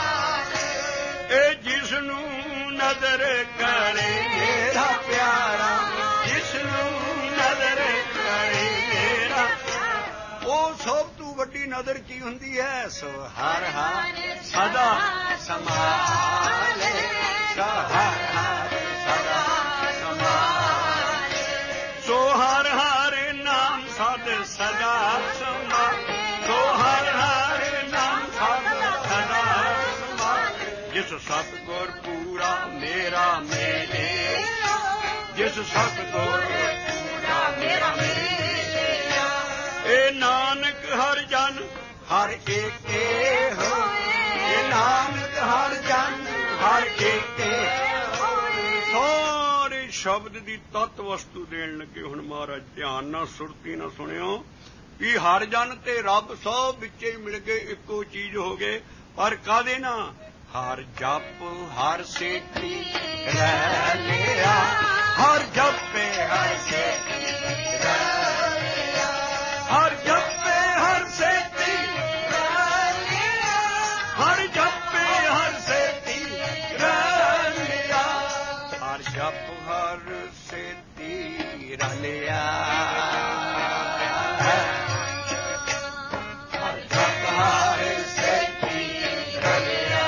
ਇਹ ਜਿਸ ਨੂੰ ਨਜ਼ਰ ਕਰੇ ਮੇਰਾ ਪਿਆਰਾ ਜਿਸ ਨੂੰ ਨਜ਼ਰ ਕਰੇ ਮੇਰਾ ਉਹ ਸਭ ਤੋਂ ਵੱਡੀ ਨਜ਼ਰ ਕੀ ਹੁੰਦੀ ਹੈ ਸੋ ਹਰ ਹਰ ਸਦਾ ਸੰਭਾਲੇ ਸੋ ਹਰ ਹਰ ਸਦਾ ਸੰਭਾਲੇ ਸੋ ਹਰ ਹਰ ਨਾਮ ਸਦ ਸਦਾ ਸੰਭਾਲੇ ਸੋ ਹਰ ਹਰ ਨਾਮ ਸਦ ਸਦਾ ਸੰਭਾਲੇ ਜਿਸ ਸਤਿਗੁਰ ਪੂਰਾ ਮੇਰਾ ਮੇਲੇ ਜਿਸ ਸਤਿਗੁਰ ਪੂਰਾ ਮੇਰਾ ਮੇਲੇ ਇਹ ਨਾਨਕ ਹਰ ਜਨ ਹਰ ਏਕੇ ਹੋਏ ਇਹ ਨਾਨਕ ਹਰ ਜਨ ਹਰ ਏਕੇ ਹੋਏ ਸਾਰੇ ਸ਼ਬਦ ਦੀ ਤਤ ਵਸਤੂ ਦੇਣ ਲੱਗੇ ਹੁਣ ਮਹਾਰਾਜ ਧਿਆਨ ਨਾਲ ਸੁਰਤੀ ਨਾਲ ਸੁਣਿਓ ਵੀ ਹਰ ਜਨ ਤੇ ਰੱਬ ਸਭ ਵਿੱਚੇ ਹੀ ਮਿਲ ਗਏ ਇੱਕੋ ਚੀਜ਼ ਹੋ ਗਏ ਪਰ ਕਾਹਦੇ ਨਾ ਹਰ ਜਪ ਹਰ ਸੇਤੀ ਰਹਿ ਲਿਆ ਹਰ ਜਪੇ ਹਰ ਸੇਤੀ ਰਹਿ ਲਿਆ ਹਰ ਜਪੇ ਹਰ ਸੇਤੀ ਰਹਿ ਲਿਆ ਹਰ ਜਪੇ ਹਰ ਸੇਤੀ ਰਹਿ ਲਿਆ ਹਰ ਜਪ ਹਰ ਸੇਤੀ ਰਹਿ ਲਿਆ ਹਰ ਜਪ ਹਰ ਸੇਤੀ ਰਹਿ ਲਿਆ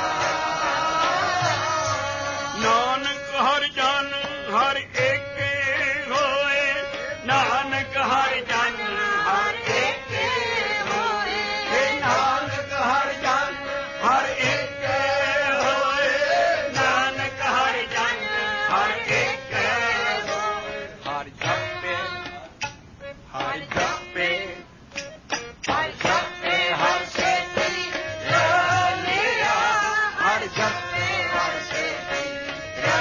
ਨਾਨਕ ਹਰ ਜਨ ਹਰ ਏਕੇ ਹੋਏ ਨਾਨਕ ਹਰ ਜਨ ਹਰ ਏਕੇ ਹੋਏ ਇਹ ਨਾਨਕ ਹਰ ਜਨ ਹਰ ਏਕੇ ਹੋਏ ਨਾਨਕ ਹਰ ਜਨ ਹਰ ਏਕੇ ਹੋਏ ਹਰ ਜਪੇ ਹਰ ਜਪੇ ਹਰ ਜਪੇ ਹਰ ਸੇਤੀ ਰਹਿ ਲਿਆ ਹਰ ਜਪੇ ਹਰ ਸੇਤੀ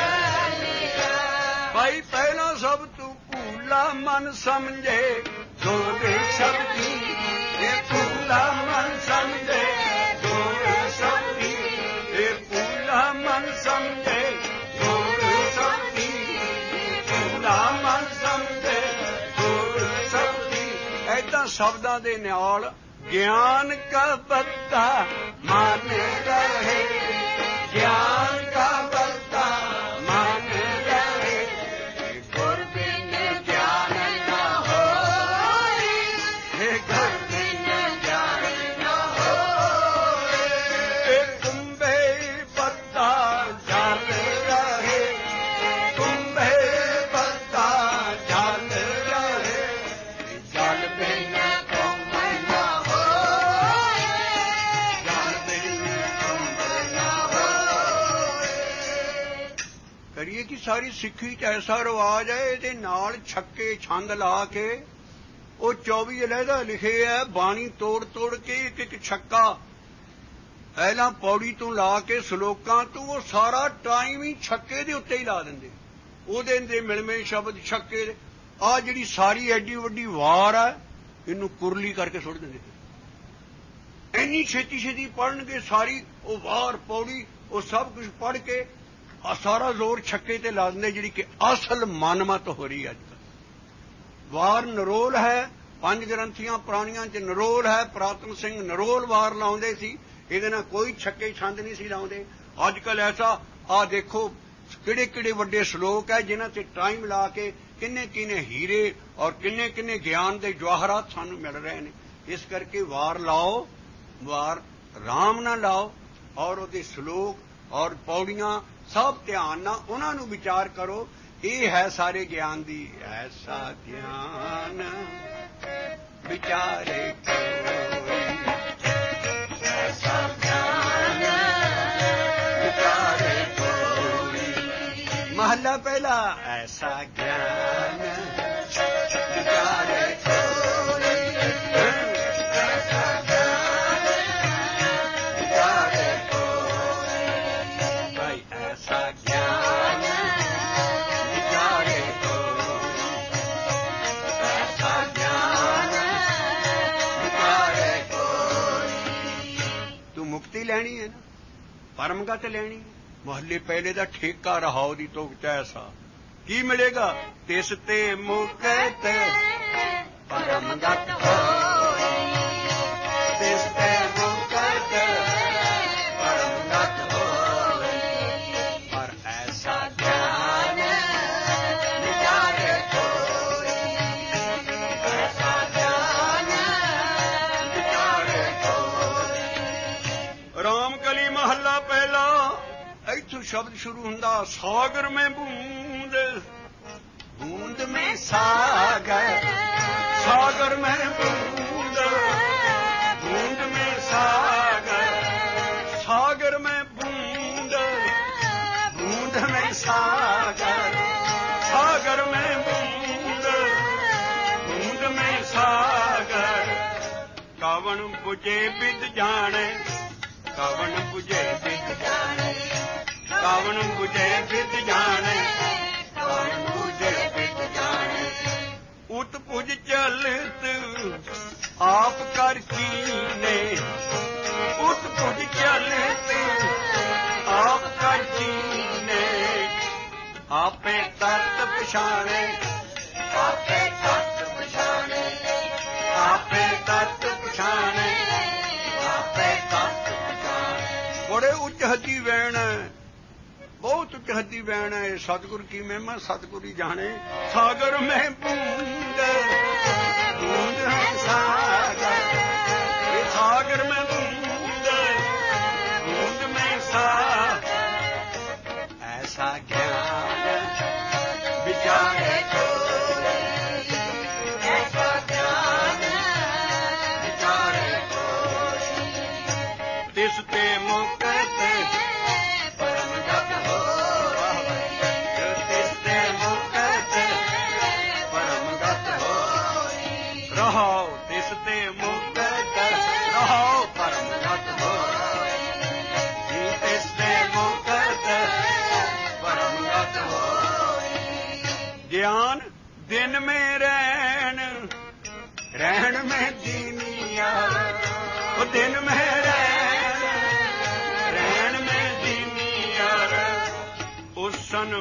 ਰਹਿ ਲਿਆ ਭਾਈ ਪਹਿਲਾਂ ਸਭ ਤੂੰ ਭੂਲਾ ਮਨ ਸਮਝੇ ਦੋਗ ਸ਼ਬਦੀ ਇਹ ਪੂਲਾ ਮਨ ਸਮਝੇ ਦੋਗ ਸ਼ਬਦੀ ਇਹ ਪੂਲਾ ਮਨ ਸਮਝੇ ਦੋਗ ਸ਼ਬਦੀ ਪੂਲਾ ਮਨ ਸਮਝੇ ਦੋਗ ਸ਼ਬਦੀ। ਏਦਾਂ ਸ਼ਬਦਾਂ ਦੇ ਨਾਲ ਗਿਆਨ ਕਾ ਬੱਤਾ ਮਨ ਰਹੇ ਗਿਆਨ ਕਾ ਬੱਤਾ ਮਨ ਰਹੇ ਗੁਰ ਬਿਨ ਗਿਆਨ ਨਾ ਹੋਏ ਗੁਰ ਬਿਨ ਗਿਆਨ ਨਾ ਹੋਏ ਕੁੰਭੇ ਬੱਤਾ ਜਲ ਰਹੇ ਕੁੰਭੇ ਬੱਤਾ ਜਲ ਰਹੇ ਜਲ ਬਿਨ ਕਰੀਏ ਕਿ ਸਾਰੀ ਸਿੱਖੀ ਚ ਐਸਾ ਰਿਵਾਜ ਹੈ ਇਹਦੇ ਨਾਲ ਛੱਕੇ ਛੰਦ ਲਾ ਕੇ ਉਹ 24 ਅਲੱਗਾ ਲਿਖੇ ਹੈ ਬਾਣੀ ਤੋੜ ਤੋੜ ਕੇ ਇੱਕ ਇੱਕ ਛੱਕਾ ਪਹਿਲਾਂ ਪੌੜੀ ਤੋਂ ਲਾ ਕੇ ਸ਼ਲੋਕਾਂ ਤੋਂ ਉਹ ਸਾਰਾ ਟਾਈਮ ਹੀ ਛੱਕੇ ਦੇ ਉੱਤੇ ਹੀ ਲਾ ਦਿੰਦੇ ਉਹਦੇ ਦੇ ਮਿਲਵੇਂ ਸ਼ਬਦ ਛੱਕੇ ਦੇ ਆਹ ਜਿਹੜੀ ਸਾਰੀ ਐਡੀ ਵੱਡੀ ਵਾਰ ਹੈ ਇਹਨੂੰ ਕੁਰਲੀ ਕਰਕੇ ਸੁੱਟ ਦਿੰਦੇ ਇੰਨੀ ਛੇਤੀ ਛੇਤੀ ਪੜ੍ਹਨਗੇ ਸਾਰੀ ਉਹ ਵਾਰ ਪੌੜੀ ਉਹ ਸਭ ਕੁਝ ਪੜ੍ਹ ਕੇ ਆ ਸਾਰਾ ਜ਼ੋਰ ਛੱਕੇ ਤੇ ਲਾ ਦਿੰਦੇ ਜਿਹੜੀ ਕਿ ਅਸਲ ਮਨਮਤ ਹੋ ਰਹੀ ਅੱਜ ਕੱਲ੍ਹ ਵਾਰ ਨਰੋਲ ਹੈ 5 ਗ੍ਰੰਥੀਆਂ ਪੁਰਾਣੀਆਂ ਚ ਨਰੋਲ ਹੈ ਪ੍ਰਾਤਨ ਸਿੰਘ ਨਰੋਲ ਵਾਰ ਲਾਉਂਦੇ ਸੀ ਇਹਦੇ ਨਾਲ ਕੋਈ ਛੱਕੇ ਛੰਦ ਨਹੀਂ ਸੀ ਲਾਉਂਦੇ ਅੱਜ ਕੱਲ੍ਹ ਐਸਾ ਆਹ ਦੇਖੋ ਕਿਹੜੇ ਕਿਹੜੇ ਵੱਡੇ ਸ਼ਲੋਕ ਹੈ ਜਿਨ੍ਹਾਂ ਤੇ ਟਾਈਮ ਲਾ ਕੇ ਕਿੰਨੇ ਕਿੰਨੇ ਹੀਰੇ ਔਰ ਕਿੰਨੇ ਕਿੰਨੇ ਗਿਆਨ ਦੇ ਜਵਾਹਰਾਤ ਸਾਨੂੰ ਮਿਲ ਰਹੇ ਨੇ ਇਸ ਕਰਕੇ ਵਾਰ ਲਾਓ ਵਾਰ ਰਾਮ ਨਾਲ ਲਾਓ ਔਰ ਉਹਦੇ ਸ਼ਲੋਕ ਔਰ ਪੌੜੀਆਂ ਸਭ ਧਿਆਨ ਨਾਲ ਉਹਨਾਂ ਨੂੰ ਵਿਚਾਰ ਕਰੋ ਇਹ ਹੈ ਸਾਰੇ ਗਿਆਨ ਦੀ ਐਸਾ ਗਿਆਨ ਵਿਚਾਰੇ ਐਸਾ ਗਿਆਨ ਵਿਚਾਰੇ ਮਹੱਲਾ ਪਹਿਲਾ ਐਸਾ ਗਿਆਨ ਵਿਚਾਰੇ ਮੁਕਤੀ ਲੈਣੀ ਹੈ ਨਾ ਪਰਮਗਤ ਲੈਣੀ ਮੁਹੱਲੇ ਪਹਿਲੇ ਦਾ ਠੇਕਾ ਰਹਾਉ ਦੀ ਤੁਕ ਐਸਾ ਕੀ ਮਿਲੇਗਾ ਤਿਸ ਤੇ ਮੁਕਤ ਪਰਮਗਤ ਹੋਈ ਤਿਸ ਤੇ ਮੁਕਤ ਪਰਮਗਤ ਹੋਈ ਪਰ ਐਸਾ ਗਿਆਨ ਵਿਚਾਰੇ ਕੋਈ ਐਸਾ ਗਿਆਨ ਵਿਚਾਰੇ ਰਾਮ ਕਲੀ ਮਹੱਲਾ ਪਹਿਲਾ ਇੱਥੋਂ ਸ਼ਬਦ ਸ਼ੁਰੂ ਹੁੰਦਾ ਸਾਗਰ ਮੈਂ ਬੂੰਦ ਬੂੰਦ ਮੈਂ ਸਾਗਰ ਸਾਗਰ ਮੈਂ ਬੂੰਦ ਬੂੰਦ ਮੈਂ ਸਾਗਰ ਸਾਗਰ ਮੈਂ ਬੂੰਦ ਬੂੰਦ ਮੈਂ ਸਾਗਰ ਸਾਗਰ ਮੈਂ ਬੂੰਦ ਬੂੰਦ ਮੈਂ ਸਾਗਰ ਕਵਣ ਬੁਝੇ ਬਿਦ ਜਾਣੇ ਕਵਣ ਬੁਝੇ ਬਿਦ ਜਾਣੇ ਕਵਣ ਬੁਝੇ ਬਿਦ ਜਾਣੇ ਕਵਣ ਬੁਝੇ ਬਿਦ ਜਾਣੇ ਉਤ ਪੁਜ ਚਲਤ ਆਪ ਕਰ ਕੀਨੇ ਉਤ ਪੁਜ ਚਲਤ ਆਪ ਕਰ ਕੀਨੇ ਆਪੇ ਤਤ ਪਛਾਣੇ ਆਪੇ ਤਤ ਪਛਾਣੇ ਆਪੇ ਤਤ ਪਛਾਣੇ ਆਪੇ ਤਤ ਬੜੇ ਉੱਚ ਹੱਦੀ ਵੈਣ ਬਹੁਤ ਉੱਚ ਹੱਦੀ ਵੈਣ ਹੈ ਸਤਿਗੁਰ ਕੀ ਮਹਿਮਾ ਸਤਿਗੁਰ ਹੀ ਜਾਣੇ ਸਾਗਰ ਮੈਂ ਬੂੰਦ ਬੂੰਦ ਹੈ ਸਾਗਰ ਇਹ ਸਾਗਰ ਮੈਂ ਬੂੰਦ ਬੂੰਦ ਮੈਂ ਸਾਗਰ ਐਸਾ ਗਿਆਨ ਵਿਚਾਰੇ ਕੋਈ ਐਸਾ ਗਿਆਨ ਵਿਚਾਰੇ ਕੋਈ ਤਿਸ ਤੇ ਮੁਕਤ ਪਰਮਗਤ ਹੋਈ ਤਿਸ ਤੇ ਮੁਕਤ ਪਰਮਗਤ ਹੋਈ ਰਹਾਉ ਤਿਸ ਤੇ ਮੁਕਤ ਰਹਾਉ ਪਰਮਗਤ ਹੋਈ ਤਿਸ ਤੇ ਮੁਕਤ ਪਰਮਗਤ ਹੋਈ ਗਿਆਨ ਦਿਨ ਮੇ ਰਹਿਣ दिन में रैन में दीनियार उसन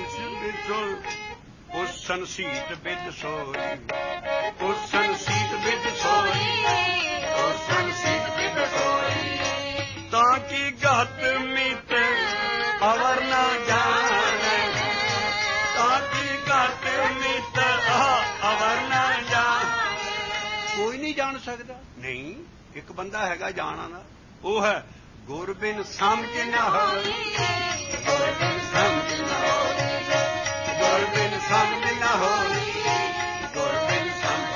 सीत बिद सोई उसन सीत बिद सोई उसन सीत बिद सोई ताकि गत मित अवर न जाने ताकि गत मित अवर न जाने कोई नहीं जान सकता नहीं एक बंदा हैगा जाना ना वो है गुर बिन समझ न हो गुर बिन समझ न हो गुर बिन समझ न हो गुर बिन समझ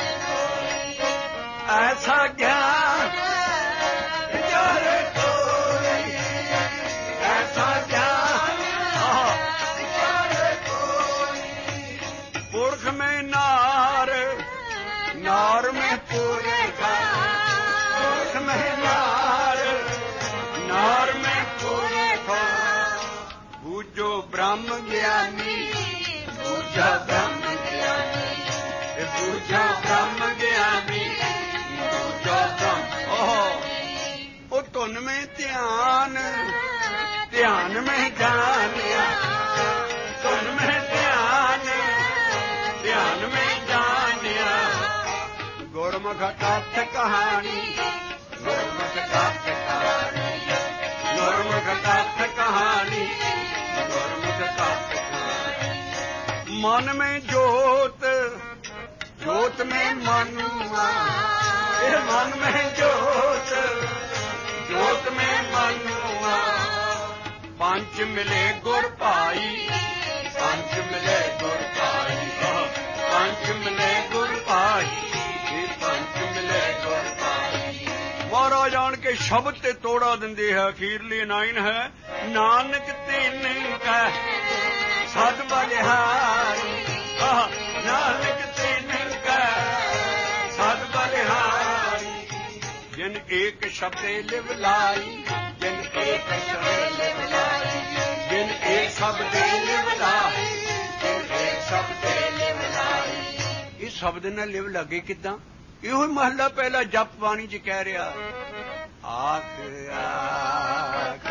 ऐसा ज्ञान जर कोई ऐसा ज्ञान जर कोई पुरख में नार नार में पुरख पुरख में नार नार में पुरख बूझो ब्रह्म ज्ञानी बूझो ब्रह्म ज्ञानी बूझो ब्रह्म ज्ञानी बूझो ब्रह्म ओ धुन में ध्यान ध्यान में जानिया धुन में ध्यान ध्यान में जानिया गुरमुख कथ कहानी गुरमुख कथ कहानी गुरमुख कथ कहानी गुरमुख कथ कहानी मन में जोत जोत में मनुआ मन में जोत जोत में मनुआ पंच मिले गुर भाई पंच मिले गुर भाई पंच मिले गुर भाई पंच मिले गुर भाई महाराज आन के शब्द ते तोड़ा दिंदे है अखीरली नाइन है नानक तिन का सद बलिहारी नानक तिन का सद बलिहारी जिन एक शब्द लिव लाई जिन एक शब्द लिव लाई जिन एक शब्द लिव लाई जिन एक शब्द लिव लाई इस शब्द ने लिव लगे किदां ਇਹੋ ਮਹਲਾ ਪਹਿਲਾ ਜਪ ਬਾਣੀ ਚ ਕਹਿ ਰਿਹਾ ਆਖ ਆਖ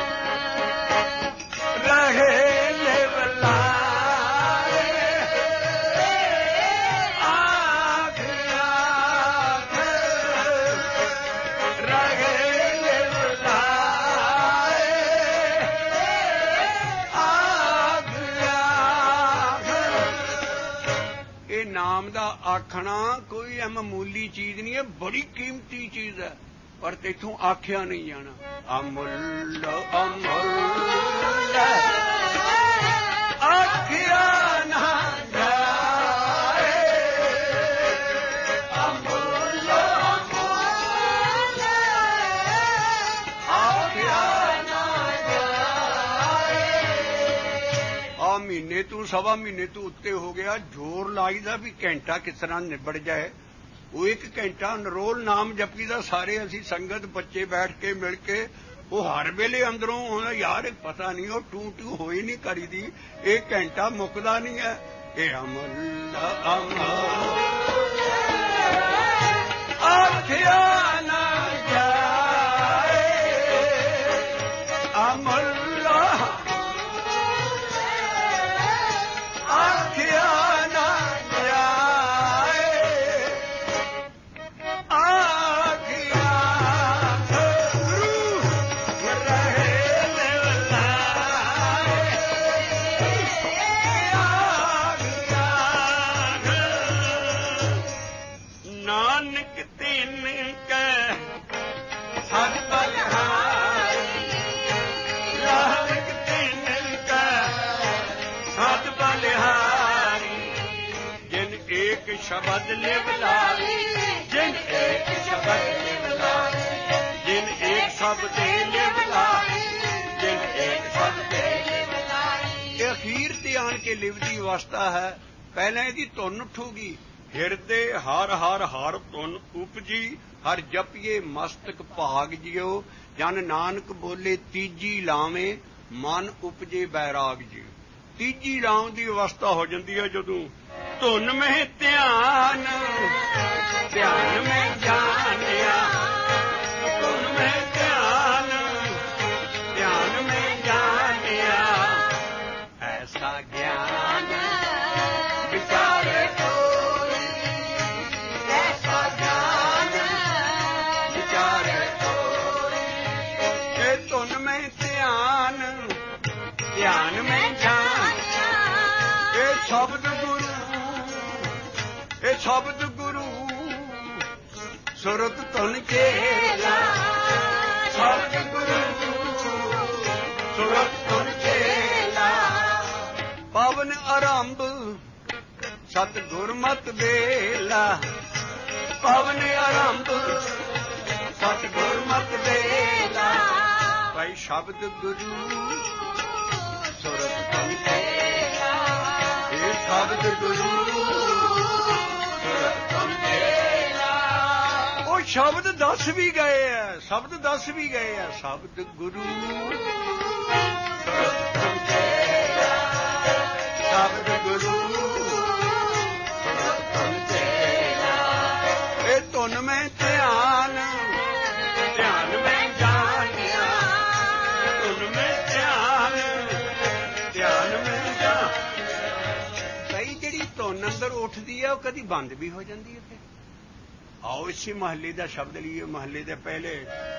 ਰਹੇ ਲਿਵ ਲਾਏ ਆਖ ਆਖ ਰਹੇ ਲਿਵ ਲਾਏ ਆਖ ਆਖ ਇਹ ਨਾਮ ਦਾ ਆਖਣਾ कोई मामूली चीज नहीं है बड़ी कीमती चीज है पर तेथों आख्या नहीं जाना अमुल अमुल आख्या ना जाए अमुल अमुल आख्या ना जाए आ महीने तू सवा महीने तू उत्ते हो गया जोर लाईदा भी घंटा किस तरह निबड़ जाए वो एक घंटा नरोल नाम जपी दा सारे असी संगत बच्चे बैठ के मिल के वो हर वेले अंदरों यार पता नहीं वो टू टू हो ही नहीं करी दी एक घंटा मुकदा नहीं है ये अमल आख्या ना जाए अमल आख्या ना शब्द लिव लाई जिन एक शब्द लिव लाई जिन एक शब्द लिव लाई जिन एक शब्द लिव लाई अखीर ते आन के लिव दी अवस्था है पहले दी धुन उठूगी हिरदे हर हर हर धुन उपजी हर जपिए मस्तक भाग जियो जन नानक बोले तीजी लावे मन उपजे बैराग जियो तीजी लाव दी अवस्था हो जाती है जदों धुन में ध्यान ध्यान में जानिया में ध्यान ध्यान में जान ये शब्द गुरु सुरत तुन चेला शब्द गुरु सुरत तुन चेला पवन आरंभ सत गुरमत बेला पवन आरंभ सत गुरमत बेला भाई शब्द गुरु सुरत तुन चेला ये शब्द गुरु सुरत तुन चेला वो शब्द दस भी गए है शब्द दस भी गए है शब्द गुरु सुरत तुन चेला शब्द गुरु सुरत तुन चेला ये तुन में ध्यान ध्यान में जानिया तुन में ध्यान ध्यान में जान कई ਜਿਹੜੀ ਧੁਨ ਅੰਦਰ ਉੱਠਦੀ ਹੈ ਉਹ ਕਦੀ ਬੰਦ ਵੀ ਹੋ ਜਾਂਦੀ ਹੈ ਫਿਰ आओ इसी महल्ले का शब्द लिए महल्ले के पहले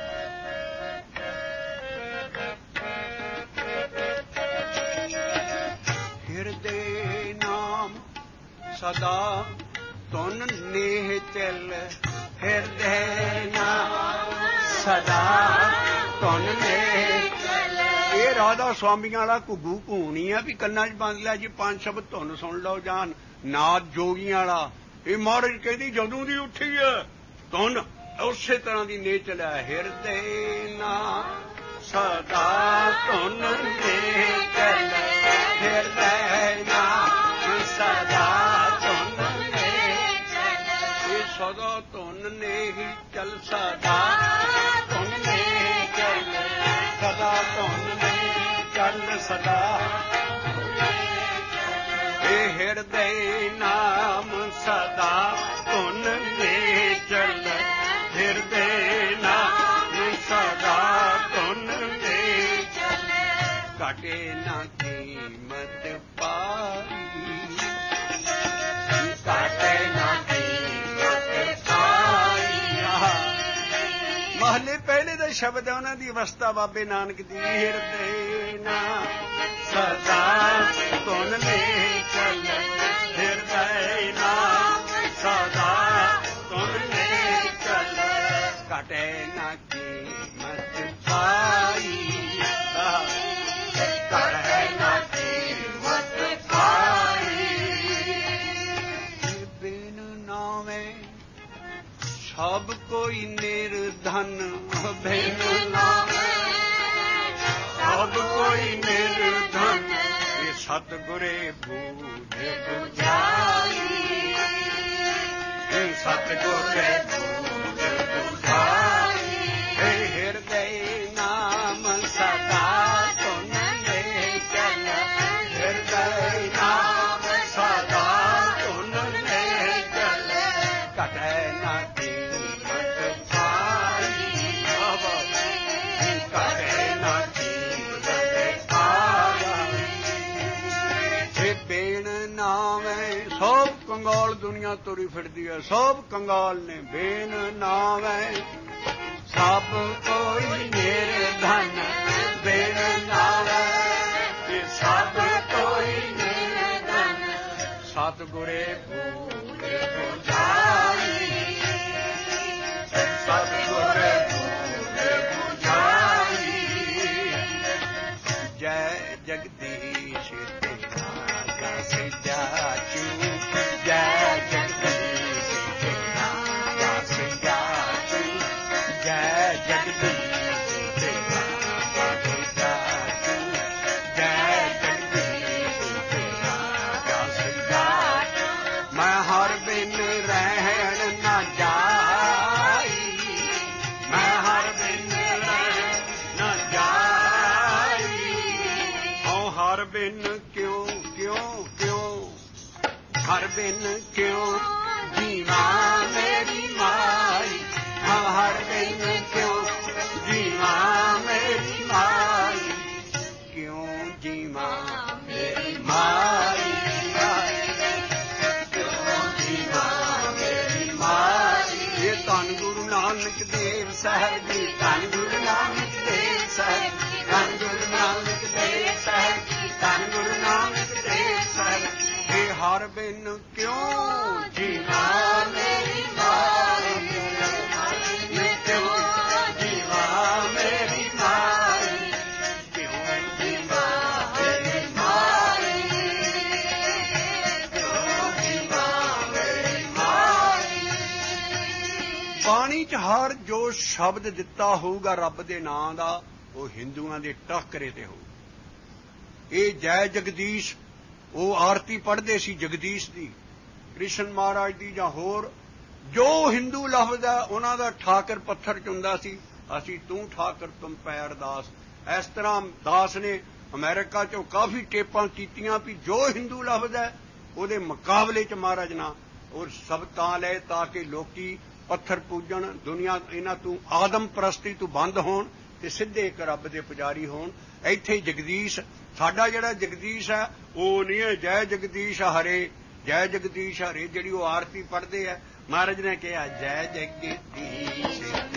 हृदय नाम सदा तुन नेह चल हृदय नाम सदा तुन नेह चल ये राधा स्वामियां वाला घुगू घूनी है भी कन्ना च बंद लिया जी 5 शब्द धुन सुन लो जान नाथ जोगियां वाला ਇਹ ਮਹਾਰਾਜ ਕਹਿੰਦੀ ਜਦੋਂ ਦੀ ਉੱਠੀ ਹੈ ਧੁਨ ਉਸੇ ਤਰ੍ਹਾਂ ਦੀ ਨੇ ਚਲਿਆ ਹਿਰਦੇ ਨਾ ਸਦਾ ਧੁਨ ਨੇ ਚੱਲ ਹਿਰਦੇ ਨਾ ਸਦਾ ਧੁਨ ਨੇ ਚੱਲ ਇਹ ਸਦਾ ਧੁਨ ਨੇ ਹੀ ਚੱਲ ਸਦਾ ਧੁਨ ਨੇ ਚੱਲ ਸਦਾ ਧੁਨ ਨੇ ਚੱਲ ਸਦਾ हृदय नाम सदा तुन ने चल हृदय नाम सदा तुन ने चल घटे न कीमत पाई घटे न कीमत पाई महले पहले का शब्द है उन्होंने अवस्था बाबे नानक दी हृदय नाम सदा तुन ने चल हृदय नाम सदा तुन ने चल घटे न कीमत पाई घटे न कीमत पाई बिन नामे सब कोई निर्धन बिन नामे सब कोई निर्धन सतगुरे बूझ बुझाई सतगुरे बूझ बुझाई हृदय नाम सदा तुन ने चल हृदय नाम सदा तुन ने चल घटे न कीमत पाई घटे न बेन नाम है सब कंगाल दुनिया तुरी फिरदी है सब कंगाल ने बेन नाम है सब कोई मेरे धन बेन नाम है सब कोई मेरे धन सतगुरे बूझ बुझाई सतगुरे बूझ बुझाई जय जगदीश जाचू जय जगदीश जाचू जय जगदीश जाचू जय जगदीश जाचू मैं हर बिन रहन न जाई मैं हर बिन रहन न जाई ओ हर बिन क्यों क्यों क्यों हर बिन क्यों जीवा मेरी माई हर बिन क्यों जीवा मेरी माई क्यों जीवा मेरी माई क्यों जीवा मेरी माई ये धन गुरु नानक देव साहब जी धन गुरु नानक देव साहब बिन क्यों जीवा मेरी माई, क्यों जीवा मेरी माई, क्यों जीवा मेरी माई, क्यों जीवा मेरी माई। ਬਾਣੀ 'ਚ ਹਰ ਜੋ ਸ਼ਬਦ ਦਿੱਤਾ ਹੋਊਗਾ ਰੱਬ ਦੇ ਨਾਂ ਦਾ, ਉਹ ਹਿੰਦੂਆਂ ਦੇ ਟਾਕਰੇ ਤੇ ਹੋਊ। ਇਹ ਜੈ ਜਗਦੀਸ਼, ਉਹ ਆਰਤੀ ਪੜ੍ਹਦੇ ਸੀ ਜਗਦੀਸ਼ ਦੀ, ਕ੍ਰਿਸ਼ਨ ਮਹਾਰਾਜ ਦੀ, ਜਾਂ ਹੋਰ ਜੋ ਹਿੰਦੂ ਲਫ਼ਜ਼ ਹੈ ਉਹਨਾਂ ਦਾ ਠਾਕਰ ਪੱਥਰ 'ਚ ਹੁੰਦਾ ਸੀ। ਅਸੀਂ ਤੂੰ ਠਾਕਰ ਤੁਮ ਪੈਰ ਦਾਸ। ਇਸ ਤਰ੍ਹਾਂ ਦਾਸ ਨੇ ਅਮਰੀਕਾ 'ਚੋਂ ਕਾਫੀ ਟੇਪਾਂ ਕੀਤੀਆਂ ਵੀ ਜੋ ਹਿੰਦੂ ਲਫ਼ਜ਼ ਹੈ ਉਹਦੇ ਮੁਕਾਬਲੇ 'ਚ ਮਹਾਰਾਜ ਨਾ, ਔਰ ਸਭ ਤਾਂ ਲਏ ਤਾਂ ਕਿ ਲੋਕੀ ਪੱਥਰ ਪੂਜਣ, ਦੁਨੀਆ ਇਹਨਾਂ ਤੋਂ ਆਦਮ ਪ੍ਰਸਤੀ ਤੋਂ ਬੰਦ ਹੋਣ ਤੇ ਸਿੱਧੇ ਇੱਕ ਰੱਬ ਦੇ ਪੁਜਾਰੀ ਹੋਣ। ਇੱਥੇ ਜਗਦੀਸ਼, ਸਾਡਾ ਜਿਹੜਾ ਜਗਦੀਸ਼ ਹੈ ਉਹ ਨਹੀਂ ਹੈ ਜੈ ਜਗਦੀਸ਼ ਹਰੇ, ਜੈ ਜਗਦੀਸ਼ ਹਰੇ ਜਿਹੜੀ ਉਹ ਆਰਤੀ ਪੜ੍ਹਦੇ ਆ। ਮਹਾਰਾਜ ਨੇ ਕਿਹਾ ਜੈ ਜਗਦੀਸ਼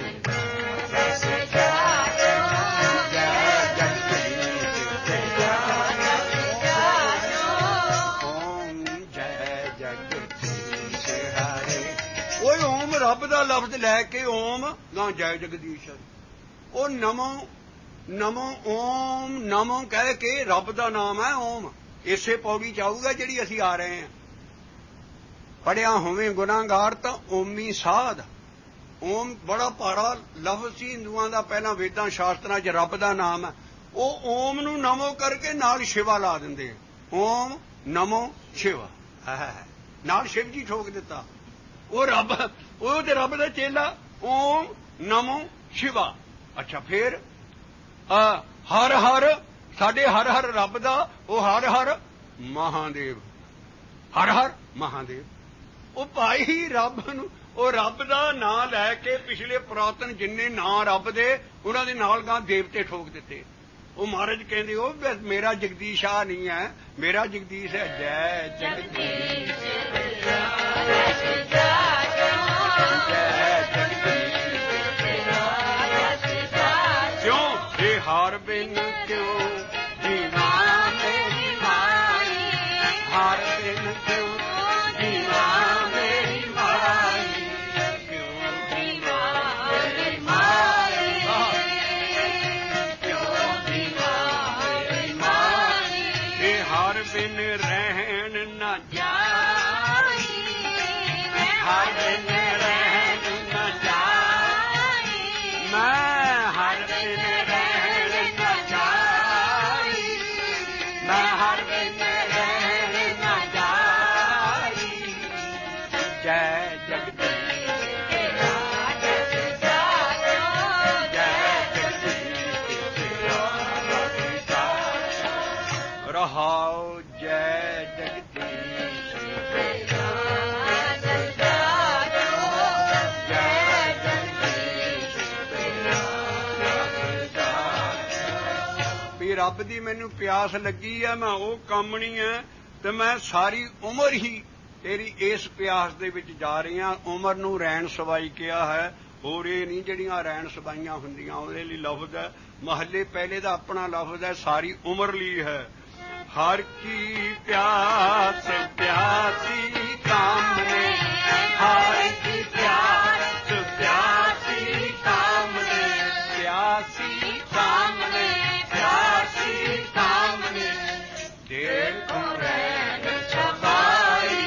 ਓਮ ਰੱਬ ਦਾ ਲਫ਼ਜ਼ ਲੈ ਕੇ ਓਮ ਨਾ ਜੈ ਜਗਦੀਸ਼ ਹਰੇ। ਉਹ ਨਮੋ ਨਮੋ ਓਮ ਨਮੋ ਕਹਿ ਕੇ ਰੱਬ ਦਾ ਨਾਮ ਹੈ ਓਮ। ਇਸੇ ਪੌੜੀ ਚ ਆਊਗਾ ਜਿਹੜੀ ਅਸੀਂ ਆ ਰਹੇ ਹਾਂ। ਪੜਿਆ ਹੋਵੇਂ ਗੁਨਾਹਗਾਰ ਤਾਂ ਓਮੀ ਸਾਧ। ਓਮ ਬੜਾ ਭਾਰਾ ਲਫ਼ਜ਼ ਸੀ ਹਿੰਦੂਆਂ ਦਾ, ਪਹਿਲਾਂ ਵੇਦਾਂ ਸ਼ਾਸਤਰਾਂ 'ਚ ਰੱਬ ਦਾ ਨਾਮ ਹੈ। ਉਹ ਓਮ ਨੂੰ ਨਮੋ ਕਰਕੇ ਨਾਲ ਸ਼ਿਵਾ ਲਾ ਦਿੰਦੇ। ਓਮ ਨਮੋ ਸ਼ਿਵਾ, ਨਾਲ ਸ਼ਿਵ ਜੀ ਠੋਕ ਦਿੱਤਾ। ਉਹ ਰੱਬ, ਉਹ ਤੇ ਰੱਬ ਦਾ ਚੇਲਾ। ਓਮ ਨਮੋ ਸ਼ਿਵਾ। ਅੱਛਾ, ਫੇਰ ਹਰ ਹਰ, ਸਾਡੇ ਹਰ ਹਰ ਰੱਬ ਦਾ, ਉਹ ਹਰ ਹਰ ਮਹਾਦੇਵ, ਹਰ ਹਰ ਮਹਾਦੇਵ। ਉਹ ਭਾਈ ਰੱਬ ਨੂੰ, ਉਹ ਰੱਬ ਦਾ ਨਾਂ ਲੈ ਕੇ ਪਿਛਲੇ ਪੁਰਾਤਨ ਜਿੰਨੇ ਨਾਂ ਰੱਬ ਦੇ, ਉਹਨਾਂ ਦੇ ਨਾਲ ਗਾਂ ਦੇਵਤੇ ਠੋਕ ਦਿੱਤੇ। ਉਹ ਮਹਾਰਾਜ ਕਹਿੰਦੇ ਉਹ ਮੇਰਾ ਜਗਦੀਸ਼ ਆ ਨਹੀਂ ਹੈ, ਮੇਰਾ ਜਗਦੀਸ਼ ਹੈ ਜੈ ਜਗਦੀਸ਼, ਹਾਰ ਬਿਨ ਕਿਉਂ ਜੀਵਾ ਮੇਰੀ ਮਾਈ, ਹਾਰ ਬਿਨ ਕਿਉਂ ਜੀਵਾ ਮੇਰੀ ਮਾਈ, ਕਿਉਂ ਜੀਵਾ ਮੇਰੀ ਮਾਈ, ਕਿਉਂ ਜੀਵਾ ਮੇਰੀ ਮਾਈ। ਇਹ ਹਾਰ ਬਿਨ ਰਹਿਣ ਨਾ ਜਾਈ, ਹਾਰ ਬਿਨ ਰਹਿਣ ਨਾ ਜਾਈ, ਮੈਂ ਹਰ ਬਿਨ ਜੈ ਜਗਦੀਸ਼ ਰਹਾਉ, ਜੈ ਜਗਦੀਸ਼ ਵੀ ਰੱਬ ਦੀ ਮੈਨੂੰ ਪਿਆਸ ਲੱਗੀ ਹੈ, ਮੈਂ ਉਹ ਕਾਮਣੀ ਹੈ ਤੇ ਮੈਂ ਸਾਰੀ ਉਮਰ ਹੀ ਤੇਰੀ ਇਸ ਪਿਆਸ ਦੇ ਵਿੱਚ ਜਾ ਰਹੀ ਹਾਂ। ਉਮਰ ਨੂੰ ਰੈਣ ਸਵਾਈ ਕਿਹਾ ਹੈ, ਹੋਰ ਇਹ ਨਹੀਂ ਜਿਹੜੀਆਂ ਰੈਣ ਸਵਾਈਆਂ ਹੁੰਦੀਆਂ ਉਹਦੇ ਲਈ ਲਫ਼ਜ਼ ਹੈ। ਮਹੱਲੇ ਪਹਿਲੇ ਦਾ ਆਪਣਾ ਲਫ਼ਜ਼ ਹੈ, ਸਾਰੀ ਉਮਰ ਲਈ ਹੈ। ਹਰ ਕੀ ਪਿਆਸ ਪਿਆਸੀ ਕਾਮਨੇ, ਹਰ ਕੀ ਪਿਆਸ ਪਿਆਸੀ ਕਾਮਨੇ, ਪਿਆਸੀ ਕਾਮਨੇ, ਪਿਆਸੀ ਕਾਮਨੇ, ਦੇਖੋ ਰੈਣ ਸਵਾਈ,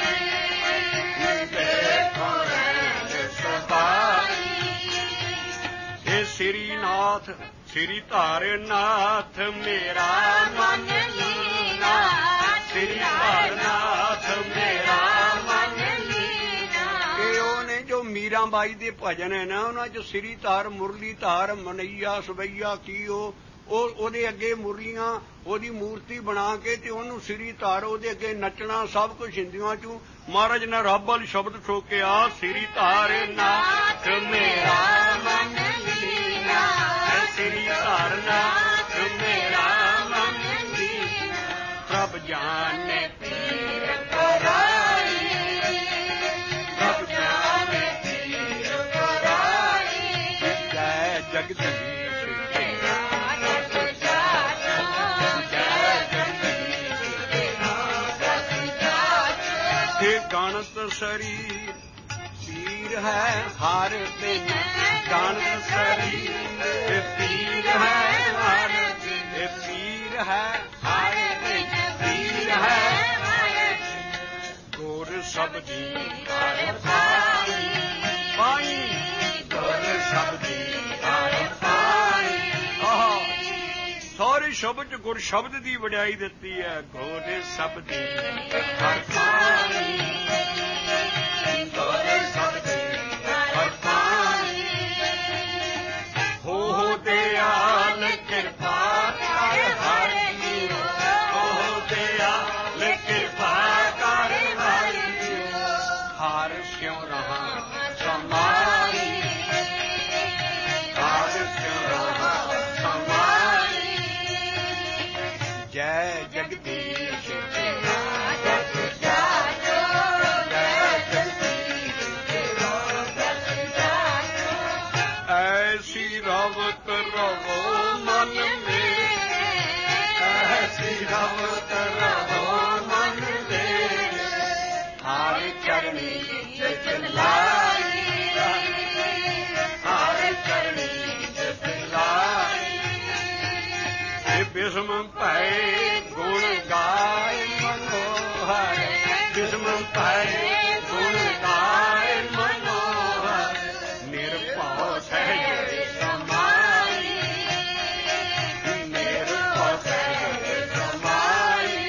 ਸ੍ਰੀ ਨਾਥ ਸ੍ਰੀ ਧਾਰਨਾਥ ਮੇਰਾ ਮਨ ਲੀਨਾ, ਸ੍ਰੀ ਧਾਰਨਾਥ ਮੇਰਾ ਮਨ ਲੀਨਾ। ਇਹ ਉਹਨੇ ਜੋ ਮੀਰਾਂ ਬਾਈ ਦੇ ਭਜਨ ਹੈ ਨਾ, ਉਹਨਾਂ 'ਚ ਸ੍ਰੀ ਧਾਰ, ਮੁਰਲੀ ਧਾਰ, ਮਨਈਆ ਸਵਈਆ ਕੀ ਉਹਦੇ ਅੱਗੇ ਮੁਰਲੀਆਂ, ਉਹਦੀ ਮੂਰਤੀ ਬਣਾ ਕੇ ਤੇ ਉਹਨੂੰ ਸ੍ਰੀ ਧਾਰ, ਉਹਦੇ ਅੱਗੇ ਨੱਚਣਾ, ਸਭ ਕੁਝ ਹਿੰਦੂਆਂ 'ਚੋਂ। ਮਹਾਰਾਜ ਨੇ ਰੱਬ ਵਾਲੀ ਸ਼ਬਦ ਠੋਕਿਆ, ਸ੍ਰੀ ਧਾਰਨਾਥ ਮੇਰਾ ਮਨ ਲੀਨਾ, ਸ੍ਰੀ ਧਾਰਨਾਥ ਮੇਰਾ ਮਨ ਲੀਨਾ। ਪ੍ਰਭ ਜਾਣੇ ਪੀਰ ਪਰਾਈ, ਪ੍ਰਭ ਜਾਣੇ ਪੀਰ ਪਰਾਈ, ਜੈ ਜਗਦੀਸ਼ जानत शरीर पीर है हर बिन जानत शरीर पीर है हर बिन पीर है हर बिन पीर है गुर शब्दी हर पाई पाई गुर शब्दी हर पाई सारे शब्द गुर शब्द की वड्याई दिती है गुर शब्दी हर पाई गुर शब्दी हर पाई हो दयाल कृपा कर हर हो दयाल कृपा कर हर क्यों रहा समाई हर क्यों रहा समाई जय जगदीश तेरा जस जाचो जय जगदीश तेरा जस जाचो ऐसी रवत रवो मन में ऐसी रवत रवो मन में हर चरणी जित लाई हर चरणी जित लाई बिस्म भय गुण गाय मनोहर बिस्म भय गुण गाय मनोहर निर्भव सहज समाई निर्भव सहज समाई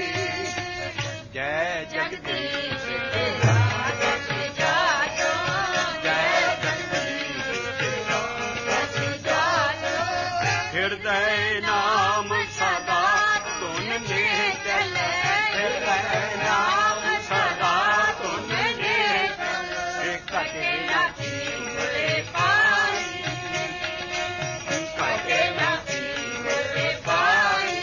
जय जगदीश तेरा जस जाचो जय जगदीश तेरा जस जाचो हृदय नाम सदा तुन ने चले हृदय नाम सदा तुन ने चले कटे न पीरे पाई कटे न पीरे पाई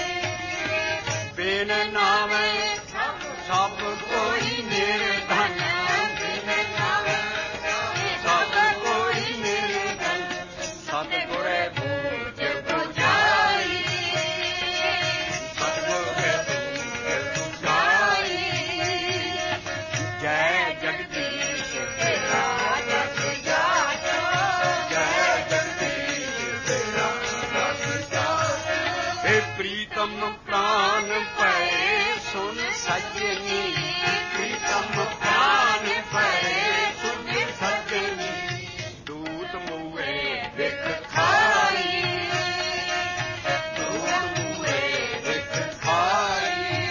बिन नाम सब कोई निर्धन बिन नाम सब कोई निर्धन सतगुर बूझ बुझाई सतगुर बूझ बुझाई जय जगदीश तेरा जस जाचो जय जगदीश तेरा जस जाचो हे प्रीतम प्राण पए सुन सजनी प्रीतम प्राण पए सुन सजनी दूत मुए बिख खाई दूत मुए बिख खाई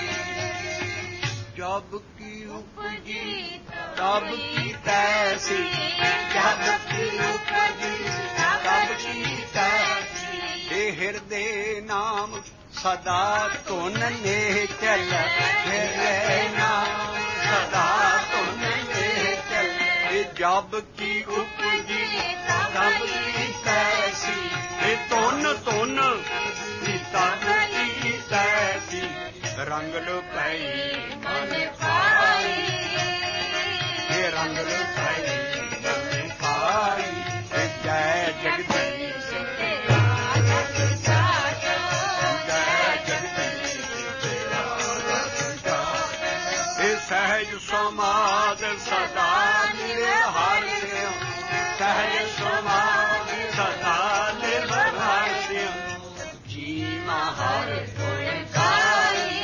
जब की उपजी तब की तैसी जब की उपजी तब की तैसी हे हृदय नाम सदा तुन ने चल हृदय नाम सदा तुन ने चल जब की उपजी तब की तैसी तुन तुन तब की तैसी रंग लो पई मन पाई रंग लो पई मन पाई जय जगदीश तेरा जस जाचो जय जगदीश तेरा जस जाचो सहज समाध सदा निर्हर सहज समाध सदा निर्भर जी हर गुण गाई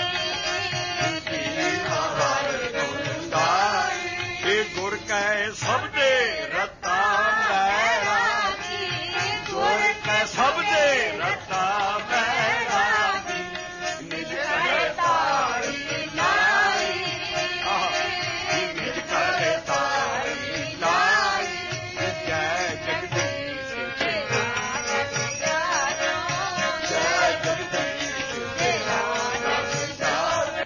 जी हर गुण गाई गुर कै शब्दे रता बैरागी गुर कै शब्दे रता बैरागी निज करतारी लाई निज करतारी लाई जय जगदीश तेरा जस जाचो जय जगदीश तेरा जस जाचो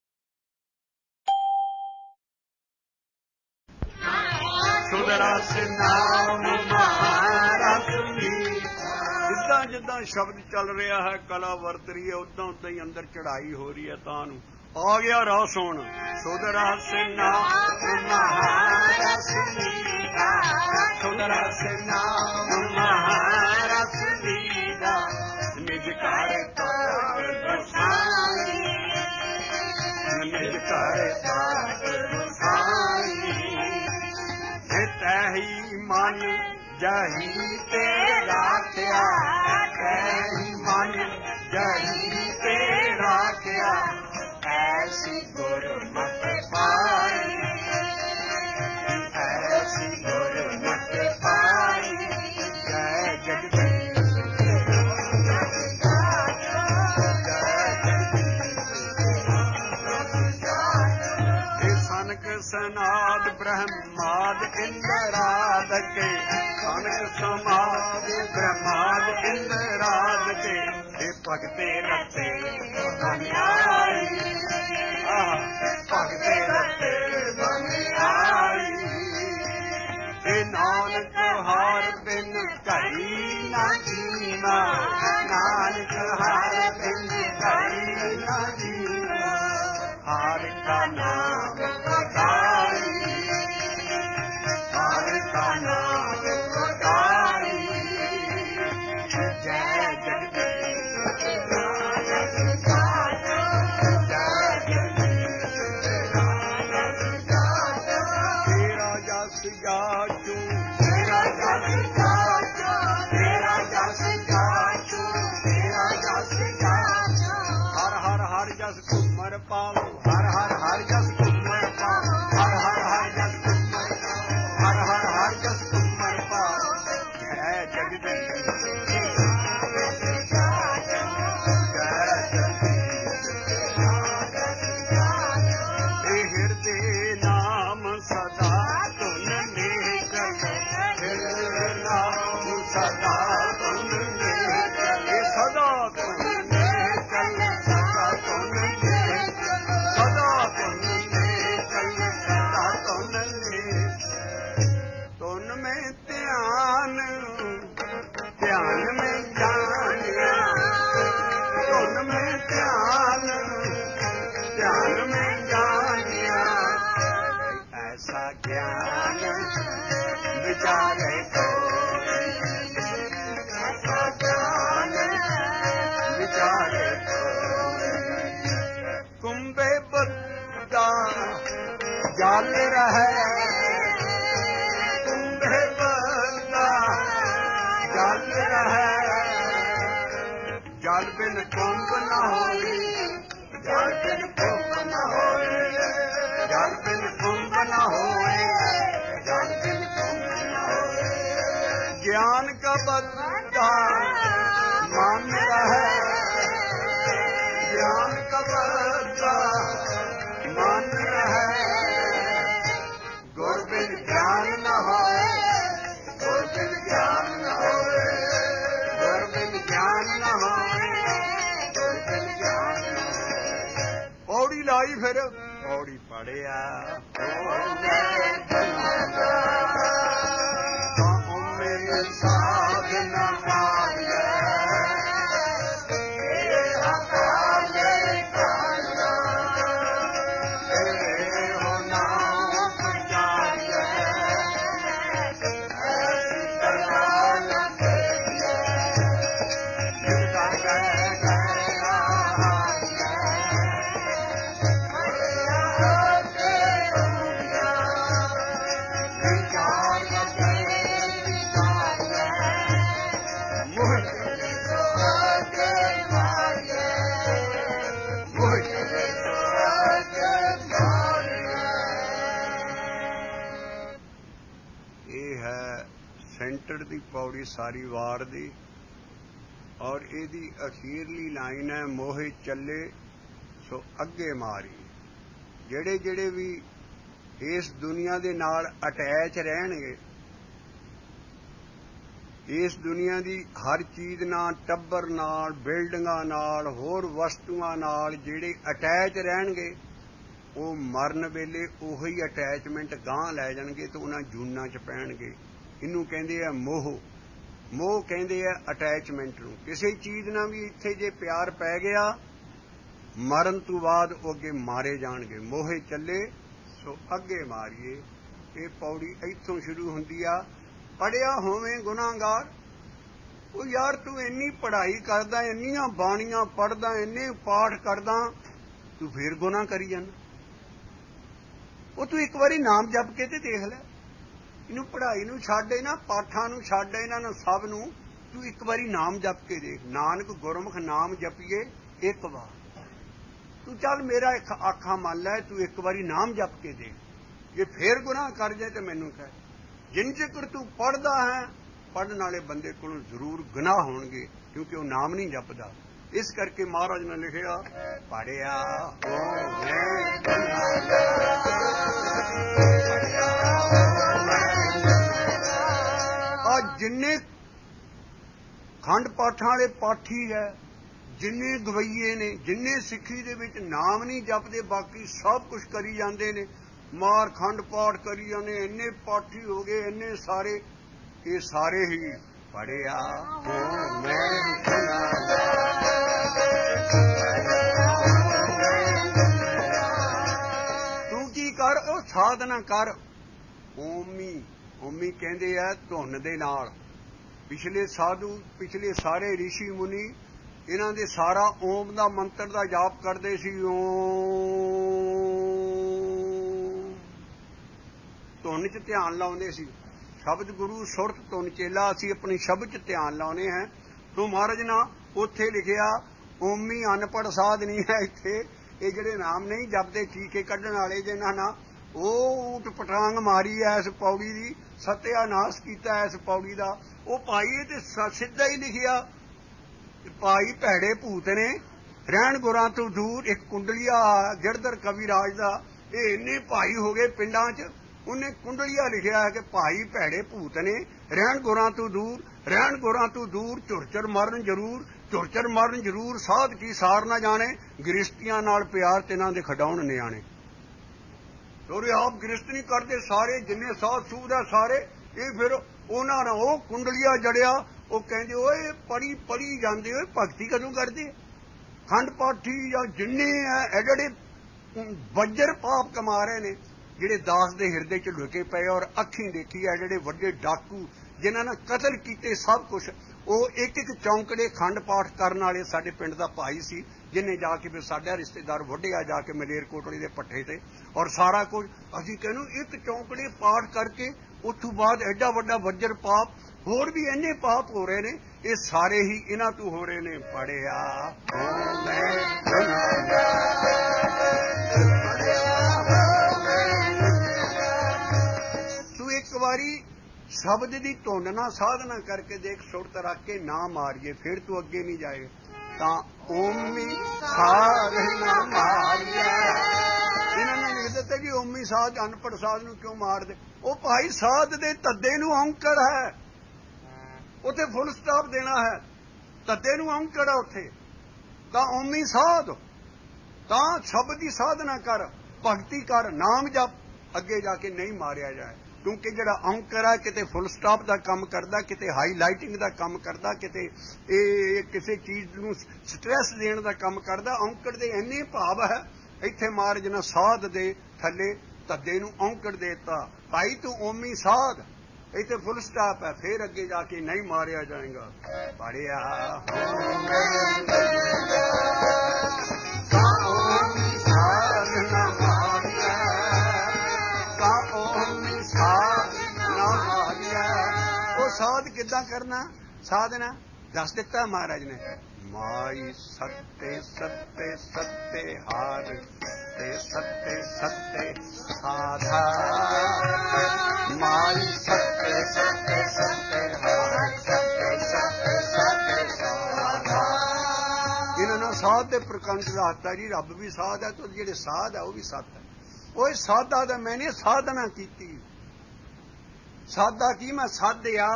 सुदरस नाम महारस जिद्दां जिद्दां शब्द चल रहा है कला वरत रही है उदां उदां ही अंदर चढ़ाई हो रही है तानू आ गया रस हुण सुदरस नाम महारस लीला सुदरस नाम महारस लीला निज कर तार दसाई निज कर तार ਜਹੀ ਤੇ ਰਾਖਿਆ ਕਹੀ ਮਨ ਜਹੀ ਤੇ ਰਾਖਿਆ ਐਸੀ ਗੁਰਮਤਿ ਪਾਈ ਐਸੀ ਗੁਰਮਤਿ ਪਾਈ ਜੈ ਜਗਦੀਸ਼ ਸਨਕ ਸਨਾਦ ਬ੍ਰਹਮਾਦ ਇੰਦਰਾਦ ਕੇ ਸਨਕ ਸਮਾਦ ਬ੍ਰਹਮਾਦ ਇੰਦਰਾਦ ਕੇ ਇਹ ਭਗਤੇ ਰਤੇ ਬਨਿਆਈ ਭਗਤੇ ਰਤੇ ਬਨਿਆਈ ਇਹ ਨਾਨਕ ਹਰ ਬਿਨ ਘੜੀ ਨਾ ਜੀਵਾ ਨਾਨਕ ਹਰ ਬਿਨ ਘੜੀ ਨਾ ਜੀਵਾ ਹਰ ਕਾ ਨਾਮ ਪੁਕਾਰੀ ਹਰ ਕਾ ਨਾਮ ਪੁਕਾਰੀ ਜੈ ਜਗਦੀਸ਼ ਜੈ ਜਗਦੀਸ਼ ਤੇਰਾ ਜਸ ਗਾਚੂ ਤੇਰਾ ਜਸ ਗਾਚੂ ਤੇਰਾ ਜਸ ਗਾਚੂ ਤੇਰਾ ਜਸ ਗਾਚੂ ਹਰ ਹਰ ਹਰ ਜਸ ਘੁੰਮਰ ਪਾਵੋ ਹਰ ਹਰ ਹਰ ਜਸ ਘੁੰਮਰ ਪਾਵੋ ਹਰ ਹਰ ਹਰ ਜਸ ਘੁੰਮਰ ਪਾਵੋ ਹਰ ਹਰ ਹਰ ਜਸ ਘੁੰਮਰ ਪਾਵੋ ਜੈ ਜਗਦੀਸ਼ ਇਹ ਹਿਰਦੇ ਨਾਮ ਸਦਾ ਧੁਨ ਨਿਕਲ ਹਿਰਦੇ ਨਾਮ ਸਦਾ ਧੁਨ ਨਿਕਲ ਇਹ ਸਦਾ ਧੁਨ ਨਿਕਲ ਸਦਾ ਧੁਨ ਨਿਕਲ ਸਦਾ ਧੁਨ ਨਿਕਲ ਸਦਾ ਧੁਨ ਨਿਕਲ ਧੁਨ ਮੈਂ ਧਿਆਨ ਧਿਆਨ ਮੈਂ ਜਾਣਿਆ ਧੁਨ ਮੈਂ ਧਿਆਨ ਧਿਆਨ ਮੈਂ ਜਾਣਿਆ ਐਸਾ ਗਿਆਨ ਵਿਚਾਰੇ ਕੋਈ ਐਸਾ ਗਿਆਨ ਵਿਚਾਰੇ ਕੋਈ ਕੁੰਭੇ ਬੱਦਾ ਜਲ ਰਹੇ ਕੁੰਭੇ ਬੱਦਾ ਜਲ ਰਹੇ ਜਲ ਬਿਨ ਕੁੰਭ ਨਾ ਹੋਈ ਜਲ ਬਿਨ ਕੁੰਭ ਨਾ ਹੋਈ ਜਲ ਬਿਨ ਕੁੰਭ ਨਾ ਹੋਈ ਜਲ ਬਿਨ ਕੁੰਭ ਨਾ ਹੋਈ ਗਿਆਨ ਕਾ ਬੱਦਾ ਮਨ ਰਹੇ ਗਿਆਨ ਕਾ ਬੱਦਾ ਮਨ ਰਹੇ ਗੁਰ ਬਿਨ ਗਿਆਨ ਨਾ ਹੋਏ ਗੁਰ ਬਿਨ ਗਿਆਨ ਨਾ ਹੋਏ ਗੁਰ ਬਿਨ ਗਿਆਨ ਨਾ ਹੋਏ ਗੁਰ ਬਿਨ ਗਿਆਨ ਨਾ ਹੋਏ ਪੌੜੀ ਲਾਈ ਫਿਰ ਪੌੜੀ ਪੜਿਆ ਮੇਰੀ ਸਾਧਨਾ ਮਾਰਿਆ ਸੈਂਟਰ ਦੀ ਪੌੜੀ ਸਾਰੀ ਵਾਰ ਦੀ ਔਰ ਇਹਦੀ ਅਖੀਰਲੀ ਲਾਈਨ ਹੈ ਮੋਹੇ ਚੱਲੇ ਸੋ ਅੱਗੇ ਮਾਰੀ ਜਿਹੜੇ ਜਿਹੜੇ ਵੀ ਇਸ ਦੁਨੀਆ ਦੇ ਨਾਲ ਅਟੈਚ ਰਹਿਣਗੇ ਇਸ ਦੁਨੀਆ ਦੀ ਹਰ ਚੀਜ਼ ਨਾਲ ਟੱਬਰ ਨਾਲ ਬਿਲਡਿੰਗਾਂ ਨਾਲ ਹੋਰ ਵਸਤੂਆਂ ਨਾਲ ਜਿਹੜੇ ਅਟੈਚ ਰਹਿਣਗੇ ਉਹ ਮਰਨ ਵੇਲੇ ਉਹੀ ਅਟੈਚਮੈਂਟ ਗਾਂਹ ਲੈ ਜਾਣਗੇ ਤੇ ਉਹਨਾਂ ਜੂਨਾਂ 'ਚ ਪੈਣਗੇ ਇਹਨੂੰ ਕਹਿੰਦੇ ਆ ਮੋਹ ਮੋਹ ਕਹਿੰਦੇ ਆ ਅਟੈਚਮੈਂਟ ਨੂੰ ਕਿਸੇ ਚੀਜ਼ ਨਾਲ ਵੀ ਇੱਥੇ ਜੇ ਪਿਆਰ ਪੈ ਗਿਆ ਮਰਨ ਤੋਂ ਬਾਅਦ ਉਹ ਅੱਗੇ ਮਾਰੇ ਜਾਣਗੇ ਮੋਹੇ ਚੱਲੇ ਸੋ ਅੱਗੇ ਮਾਰੀਏ ਇਹ ਪੌੜੀ ਇੱਥੋਂ ਸ਼ੁਰੂ ਹੁੰਦੀ ਆ ਪੜਿਆ ਹੋਵੇਂ ਗੁਨਾਹਗਾਰ ਉਹ ਯਾਰ ਤੂੰ ਇੰਨੀ ਪੜ੍ਹਾਈ ਕਰਦਾ ਇੰਨੀਆਂ ਬਾਣੀਆਂ ਪੜ੍ਹਦਾ ਇੰਨੇ ਪਾਠ ਕਰਦਾ ਤੂੰ ਫੇਰ ਗੁਨਾਹ ਕਰੀ ਜਾਂਦਾ ਉਹ ਤੂੰ ਇੱਕ ਵਾਰੀ ਨਾਮ ਜਪ ਕੇ ਤੇ ਦੇਖ ਲੈ ਇਹਨੂੰ ਪੜ੍ਹਾਈ ਨੂੰ ਛੱਡ, ਇਹਨਾਂ ਪਾਠਾਂ ਨੂੰ ਛੱਡ, ਇਹਨਾਂ ਨੂੰ ਸਭ ਨੂੰ ਤੂੰ ਇੱਕ ਵਾਰੀ ਨਾਮ ਜਪ ਕੇ ਦੇਖ। ਨਾਨਕ ਗੁਰਮੁਖ ਨਾਮ ਜਪੀਏ ਇੱਕ ਵਾਰ। ਤੂੰ ਚੱਲ ਮੇਰਾ ਇੱਕ ਆਖਾਂ ਮੰਨ ਲੈ, ਤੂੰ ਇੱਕ ਵਾਰੀ ਨਾਮ ਜਪ ਕੇ ਦੇਖ। ਜੇ ਫੇਰ ਗੁਨਾਹ ਕਰ ਜਾਏ ਤੇ ਮੈਨੂੰ ਕਹਿ। ਜਿੰਨ ਚਿਰ ਤੂੰ ਪੜ੍ਹਦਾ ਹੈ, ਪੜ੍ਹਨ ਵਾਲੇ ਬੰਦੇ ਕੋਲੋਂ ਜ਼ਰੂਰ ਗੁਨਾਹ ਹੋਣਗੇ, ਕਿਉਂਕਿ ਉਹ ਨਾਮ ਨਹੀਂ ਜਪਦਾ। ਇਸ ਕਰਕੇ ਮਹਾਰਾਜ ਨੇ ਲਿਖਿਆ, ਪੜਿਆ ਆ ਜਿੰਨੇ ਖੰਡ ਪਾਠਾਂ ਵਾਲੇ ਪਾਠੀ ਹੈ, ਜਿੰਨੇ ਗਵਈਏ ਨੇ, ਜਿੰਨੇ ਸਿੱਖੀ ਦੇ ਵਿੱਚ ਨਾਮ ਨਹੀਂ ਜਪਦੇ, ਬਾਕੀ ਸਭ ਕੁਝ ਕਰੀ ਜਾਂਦੇ ਨੇ, ਮਾਰ ਖੰਡ ਪਾਠ ਕਰੀ ਜਾਂਦੇ, ਇੰਨੇ ਪਾਠੀ ਹੋ ਗਏ, ਇੰਨੇ ਸਾਰੇ, ਇਹ ਸਾਰੇ ਹੀ ਪੜਿਆ ਹੋ ਮੈਂ ਤੂੰ ਕੀ ਕਰ, ਉਹ ਸਾਧਨਾ ਕਰ। ਓਮੀ ਓਮੀ ਕਹਿੰਦੇ ਆ ਧੁਨ ਦੇ ਨਾਲ। ਪਿਛਲੇ ਸਾਧੂ, ਪਿਛਲੇ ਸਾਰੇ ਰਿਸ਼ੀ ਮੁਨੀ, ਇਹਨਾਂ ਦੇ ਸਾਰਾ ਓਮ ਦਾ ਮੰਤਰ ਦਾ ਜਾਪ ਕਰਦੇ ਸੀ। ਓਮ ਧੁਨ 'ਚ ਧਿਆਨ ਲਾਉਂਦੇ ਸੀ। ਸ਼ਬਦ ਗੁਰੂ ਸੁਰਤ ਧੁਨ ਚੇਲਾ, ਅਸੀਂ ਆਪਣੀ ਸ਼ਬਦ 'ਚ ਧਿਆਨ ਲਾਉਣੇ ਹੈ। ਤੂੰ ਮਹਾਰਾਜ ਨਾ ਉੱਥੇ ਲਿਖਿਆ ਓਮੀ ਅਨਪੜ੍ਹ ਸਾਧ ਨਹੀਂ ਹੈ ਇੱਥੇ। ਇਹ ਜਿਹੜੇ ਨਾਮ ਨਹੀਂ ਜਪਦੇ, ਚੀਕੇ ਕੱਢਣ ਵਾਲੇ, ਜਿਹਨਾਂ ਨਾਲ ਉਹ ਊਟ ਪਟਾਂਗ ਮਾਰੀ ਐ ਇਸ ਪੌੜੀ ਦੀ, ਸਤਿਆਨਾਸ਼ ਕੀਤਾ ਇਸ ਪੌੜੀ ਦਾ, ਉਹ ਭਾਈ ਤੇ ਸਿੱਧਾ ਹੀ ਲਿਖਿਆ, ਭਾਈ ਭੈੜੇ ਭੂਤ ਨੇ ਰਹਿਣ ਗੁਰਾਂ ਤੋਂ ਦੂਰ। ਇੱਕ ਕੁੰਡਲੀਆ ਗਿਰਧਰ ਕਵੀ ਰਾਜ ਦਾ, ਇਹ ਇੰਨੇ ਭਾਈ ਹੋ ਗਏ ਪਿੰਡਾਂ 'ਚ, ਉਹਨੇ ਕੁੰਡਲੀਆ ਲਿਖਿਆ ਹੈ ਕਿ ਭਾਈ ਭੈੜੇ ਭੂਤ ਨੇ ਰਹਿਣ ਗੁਰਾਂ ਤੋਂ ਦੂਰ, ਰਹਿਣ ਗੁਰਾਂ ਤੋਂ ਦੂਰ, ਝੁਰਚਰ ਮਰਨ ਜ਼ਰੂਰ, ਝੁਰਚਰ ਮਰਨ ਜ਼ਰੂਰ, ਸਾਧ ਕੀ ਸਾਰ ਨਾ ਜਾਣੇ, ਗ੍ਰਿਸ਼ਤੀਆਂ ਨਾਲ ਪਿਆਰ ਤਿਨਾਂ ਦੇ ਖਡਾਉਣ ਨਿਆਣੇ। ਤੋਰੇ ਆਪ ਗ੍ਰਿਸ਼ਤ ਨਹੀਂ ਕਰਦੇ, ਸਾਰੇ ਜਿੰਨੇ ਸਾਧ ਸੂਦ ਹੈ ਸਾਰੇ, ਇਹ ਫਿਰ ਉਹਨਾਂ ਨੇ ਉਹ ਕੁੰਡਲੀਆ ਜੜਿਆ। ਉਹ ਕਹਿੰਦੇ ਓਏ ਪੜੀ ਪੜੀ ਜਾਂਦੇ, ਓਏ ਭਗਤੀ ਕਦੋਂ ਕਰਦੇ? ਖੰਡ ਪਾਠੀ ਜਾਂ ਜਿੰਨੇ ਹੈ ਜਿਹੜੇ ਵੱਜਰ ਪਾਪ ਕਮਾ ਰਹੇ ਨੇ, ਜਿਹੜੇ ਦਾਸ ਦੇ ਹਿਰਦੇ 'ਚ ਲੁਕੇ ਪਏ, ਔਰ ਅੱਖੀਂ ਦੇਖੀ ਹੈ ਜਿਹੜੇ ਵੱਡੇ ਡਾਕੂ ਜਿਨ੍ਹਾਂ ਨੇ ਕਤਲ ਕੀਤੇ ਸਭ ਕੁਛ, ਉਹ ਇੱਕ ਇੱਕ ਚੌਂਕੜੇ ਖੰਡ ਪਾਠ ਕਰਨ ਵਾਲੇ। ਸਾਡੇ ਪਿੰਡ ਦਾ ਭਾਈ ਸੀ, ਜਿਹਨੇ ਜਾ ਕੇ ਫਿਰ ਸਾਡਾ ਰਿਸ਼ਤੇਦਾਰ ਵੱਢਿਆ ਜਾ ਕੇ ਮਲੇਰਕੋਟਲੇ ਦੇ ਪੱਠੇ ਤੇ, ਔਰ ਸਾਰਾ ਕੁਝ ਅਸੀਂ ਕਹਿੰਨੂੰ ਇੱਕ ਚੌਂਕੜੇ ਪਾਠ ਕਰਕੇ। ਉੱਥੋਂ ਬਾਅਦ ਐਡਾ ਵੱਡਾ ਵੱਜਰ ਪਾਪ, ਹੋਰ ਵੀ ਇੰਨੇ ਪਾਪ ਹੋ ਰਹੇ ਨੇ, ਇਹ ਸਾਰੇ ਹੀ ਇਹਨਾਂ ਤੋਂ ਹੋ ਰਹੇ ਨੇ। ਪੜਿਆ ਤੂੰ ਇੱਕ ਵਾਰੀ ਸ਼ਬਦ ਦੀ ਧੁਨ ਨਾਲ ਸਾਧਨਾ ਕਰਕੇ ਦੇਖ, ਸੁਰਤ ਰੱਖ ਕੇ ਨਾ ਮਾਰੀਏ, ਫਿਰ ਤੂੰ ਅੱਗੇ ਨਹੀਂ ਜਾਏ। ਤਾਂ ਓਮੀ ਸਾਧ ਨਾ ਮਾਰੀਏ, ਇਹਨਾਂ ਨੇ ਲਿਖ ਦਿੱਤਾ ਜੀ ਓਮੀ ਸਾਧ ਅਨਪੜ੍ਹ ਸਾਧ ਨੂੰ ਕਿਉਂ ਮਾਰਦੇ? ਉਹ ਭਾਈ ਸਾਧ ਦੇ ਧੱਦੇ ਨੂੰ ਔਂਕੜ ਹੈ, ਉੱਥੇ ਫੁੱਲ ਸਟਾਪ ਦੇਣਾ ਹੈ, ਧੱਦੇ ਨੂੰ ਔਂਕੜ ਹੈ ਉੱਥੇ। ਤਾਂ ਓਮੀ ਸਾਧ, ਤਾਂ ਸ਼ਬਦ ਦੀ ਸਾਧਨਾ ਕਰ, ਭਗਤੀ ਕਰ, ਨਾਮ ਜਪ, ਅੱਗੇ ਜਾ ਕੇ ਨਹੀਂ ਮਾਰਿਆ ਜਾਏ। ਕਿਉਂਕਿ ਜਿਹੜਾ ਔਂਕਰ ਹੈ ਕਿਤੇ ਫੁੱਲ ਸਟਾਪ ਦਾ ਕੰਮ ਕਰਦਾ, ਕਿਤੇ ਹਾਈਲਾਈਟਿੰਗ ਦਾ ਕੰਮ ਕਰਦਾ, ਕਿਤੇ ਇਹ ਕਿਸੇ ਚੀਜ਼ ਨੂੰ ਸਟ੍ਰੈਸ ਦੇਣ ਦਾ ਕੰਮ ਕਰਦਾ। ਔਂਕੜ ਦੇ ਇੰਨੇ ਭਾਵ ਹੈ, ਇੱਥੇ ਮਹਾਰਾਜ ਨੇ ਸਾਧ ਦੇ ਥੱਲੇ ਧੱਦੇ ਨੂੰ ਔਂਕੜ ਦੇਤਾ। ਭਾਈ ਤੂੰ ਓਮੀ ਸਾਧ, ਇੱਥੇ ਫੁੱਲ ਸਟਾਪ ਹੈ, ਫਿਰ ਅੱਗੇ ਜਾ ਕੇ ਨਹੀਂ ਮਾਰਿਆ ਜਾਏਗਾ। ਪੜਿਆ ਸਾਧ ਕਿੱਦਾਂ ਕਰਨਾ? ਸਾਧਨਾ ਦੱਸ ਦਿੱਤਾ ਮਹਾਰਾਜ ਨੇ। ਮਾਈ ਸੱਤੇ ਸੱਤੇ ਸੱਤੇ ਹਾਰ, ਤੇ ਸੱਤੇ ਸੱਤੇ ਸਾਧਾ, ਮਾਈ ਸੱਤੇ ਸੱਤੇ ਸੱਤੇ ਹਾਰ, ਸੱਤੇ ਸੱਤੇ ਸੱਤੇ ਸਾਧਾ। ਇਹਨਾਂ ਨੇ ਸਾਧ ਦੇ ਪ੍ਰਕੰਡ ਦੱਸਤਾ ਜੀ, ਰੱਬ ਵੀ ਸਾਧ ਹੈ ਤੇ ਜਿਹੜੇ ਸਾਧ ਹੈ ਉਹ ਵੀ ਸੱਤ ਹੈ। ਉਹ ਸਾਧਾ ਦਾ ਮੈਨੇ ਸਾਧਨਾ ਕੀਤੀ। ਸਾਧਾ ਕੀ? ਮੈਂ ਸਾਧਿਆ,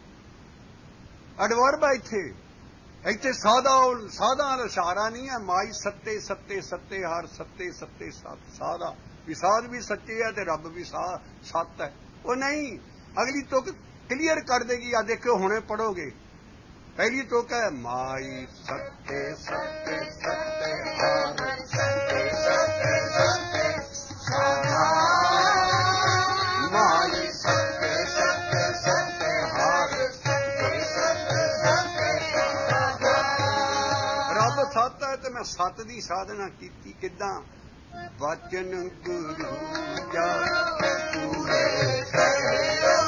ਅਡਵਰਬ ਹੈ ਇੱਥੇ। ਇੱਥੇ ਸਾਧਾ ਦਾ ਇਸ਼ਾਰਾ ਨਹੀਂ ਹੈ। ਮਾਈ ਸੱਤੇ ਸੱਤੇ ਸੱਤੇ ਹਰ, ਸੱਤੇ ਸੱਤੇ ਸੱਤ, ਸਾਧਾ ਵੀ ਸਾਧ ਵੀ ਸੱਚੇ ਹੈ ਤੇ ਰੱਬ ਵੀ ਸੱਤ ਹੈ। ਉਹ ਨਹੀਂ, ਅਗਲੀ ਤੁਕ ਕਲੀਅਰ ਕਰ ਦੇਗੀ। ਆ ਦੇਖੋ ਹੁਣੇ ਪੜੋਗੇ, ਪਹਿਲੀ ਤੁਕ ਹੈ ਮਾਈ ਸੱਤੇ ਸੱਤੇ ਸੱਤੇ ਹਰ, ਸੱਤੇ ਸੱਤੇ ਸੱਤੇ ਸਾਧਾ, ਮਾਈ ਸੱਤੇ ਸੱਤੇ ਸੱਤੇ ਹਰ, ਸੱਤੇ ਸੱਤੇ ਸੱਤੇ ਸਾਧਾ। ਰੱਬ ਸੱਤ ਹੈ ਤੇ ਮੈਂ ਸੱਤ ਦੀ ਸਾਧਨਾ ਕੀਤੀ। ਕਿੱਦਾਂ? ਵਚਨ ਗੁਰੂ ਜਪ ਪੂਰੇ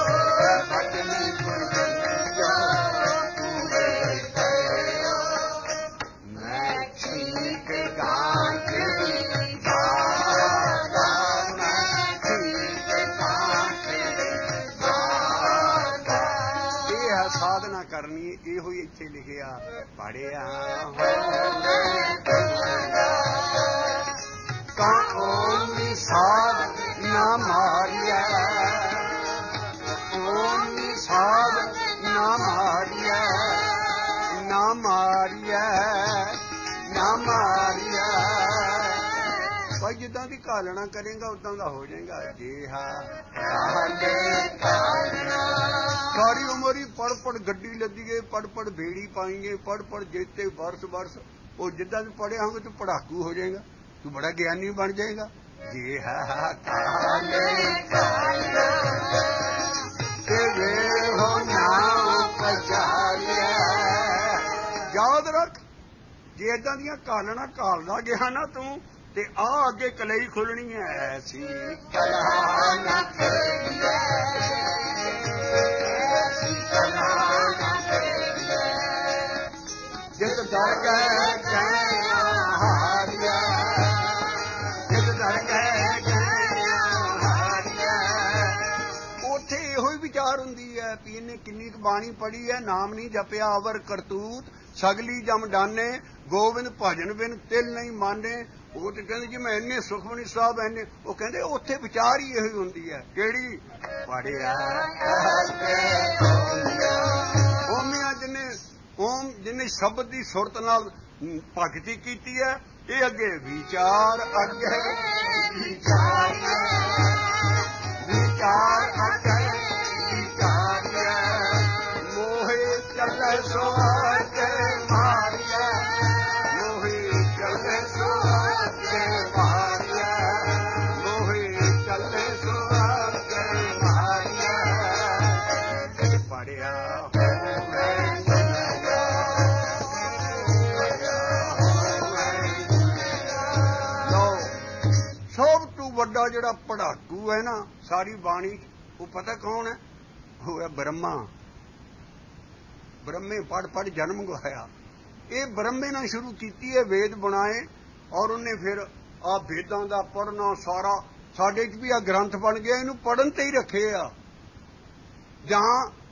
ਪੜਿਆ ਓਮ ਨਿਸ਼ਾਦ ਨਾ ਮਾਰਿਆ, ਓਮ ਨਿਸ਼ਾਦ ਨਾ ਮਾਰਿਆ, ਨਾ ਮਾਰਿਆ, ਨਾ ਮਾਰਿਆ। ਭਾਈ ਜਿੱਦਾਂ ਦੀ ਘਾਲਣਾ ਕਰੇਗਾ ਉਦਾਂ ਦਾ ਹੋ ਜਾਏਗਾ। ਜੀ ਹਾਂ ਸਾਰੀ ਉਮਰ ਹੀ ਪੜ ਪੜ ਗੱਡੀ ਲੱਦੀਏ, ਪੜ ਪੜ ਬੇੜੀ ਪਾਏਂਗੇ, ਪੜ ਪੜ ਜੇਤੇ ਬਰਸ ਬਰਸ। ਉਹ ਜਿੱਦਾਂ ਤੂੰ ਪੜਿਆ ਹੋਗਾ ਤੂੰ ਪੜਾਕੂ ਹੋ ਜਾਏਗਾ, ਤੂੰ ਬੜਾ ਗਿਆਨੀ ਬਣ ਜਾਏਗਾ। ਜੀ ਹਾਂ ਯਾਦ ਰੱਖ, ਜੇ ਏਦਾਂ ਦੀਆਂ ਘਾਲਣਾ ਘਾਲਦਾ ਗਿਆ ਨਾ ਤੂੰ, ਤੇ ਆ ਅੱਗੇ ਕਲਈ ਖੁੱਲਣੀ ਹੈ। ਐਸੀ ਕਲਾ ਨਾ ਜਿਸ ਦਰ ਗਏ ਹਾਰਿਆ, ਜਿਸ ਦਰ ਗਏ ਹਾਰਿਆ। ਉੱਥੇ ਇਹੋ ਹੀ ਵਿਚਾਰ ਹੁੰਦੀ ਹੈ ਵੀ ਇਹਨੇ ਕਿੰਨੀ ਕੁ ਬਾਣੀ ਪੜ੍ਹੀ ਹੈ, ਨਾਮ ਨਹੀਂ ਜਪਿਆ ਅਵਰ ਕਰਤੂਤ, ਸਗਲੀ ਜਮ ਡਾਨੇ, ਗੋਬਿੰਦ ਭਜਨ ਬਿਨ ਤਿਲ ਨਹੀਂ ਮਾਨੇ। ਉਹ ਤੇ ਕਹਿੰਦੇ ਜੀ ਮੈਂ ਇੰਨੇ ਸੁਖਮਨੀ ਸਾਹਿਬ ਇੰਨੇ, ਉਹ ਕਹਿੰਦੇ ਉੱਥੇ ਵਿਚਾਰ ਹੀ ਇਹੀ ਹੁੰਦੀ ਹੈ। ਕਿਹੜੀ ਪੜਿਆ ਓਮਿਆ, ਜਿਹਨੇ ਸ਼ਬਦ ਦੀ ਸੁਰਤ ਨਾਲ ਭਗਤੀ ਕੀਤੀ ਹੈ, ਇਹ ਅੱਗੇ ਵਿਚਾਰ, ਅੱਗੇ ਵਿਚਾਰ, ਵਿਚਾਰ ਅੱਗੇ ਵਿਚਾਰਿਆ। ਮੋਹੇ ਚੱਲੇ ਸੋਹਰ ਕੇ ਮਾਰਿਆ, ਮੋਹੇ ਚੱਲੇ ਸੋਹਰ ਕੇ ਮਾਰਿਆ, ਮੋਹੇ ਚੱਲੇ ਸੋਹਰ ਕੇ ਮਾਰਿਆ। ਪੜਿਆ ਵੱਡਾ ਜਿਹੜਾ ਪੜਾਕੂ ਹੈ ਨਾ ਸਾਰੀ ਬਾਣੀ, ਉਹ ਪਤਾ ਕੌਣ ਹੈ? ਉਹ ਹੈ ਬ੍ਰਹਮਾ। ਬ੍ਰਹਮੇ ਪੜ ਪੜ ਜਨਮ ਗਵਾਇਆ। ਇਹ ਬ੍ਰਹਮੇ ਨਾਲ ਸ਼ੁਰੂ ਕੀਤੀ ਹੈ, ਵੇਦ ਬਣਾਏ, ਔਰ ਉਹਨੇ ਫਿਰ ਆ ਵੇਦਾਂ ਦਾ ਪੜ੍ਹਨਾ ਸਾਰਾ ਸਾਡੇ 'ਚ ਵੀ ਆ ਗ੍ਰੰਥ ਬਣ ਗਿਆ, ਇਹਨੂੰ ਪੜ੍ਹਨ ਤੇ ਹੀ ਰੱਖੇ ਆ। ਜਾਂ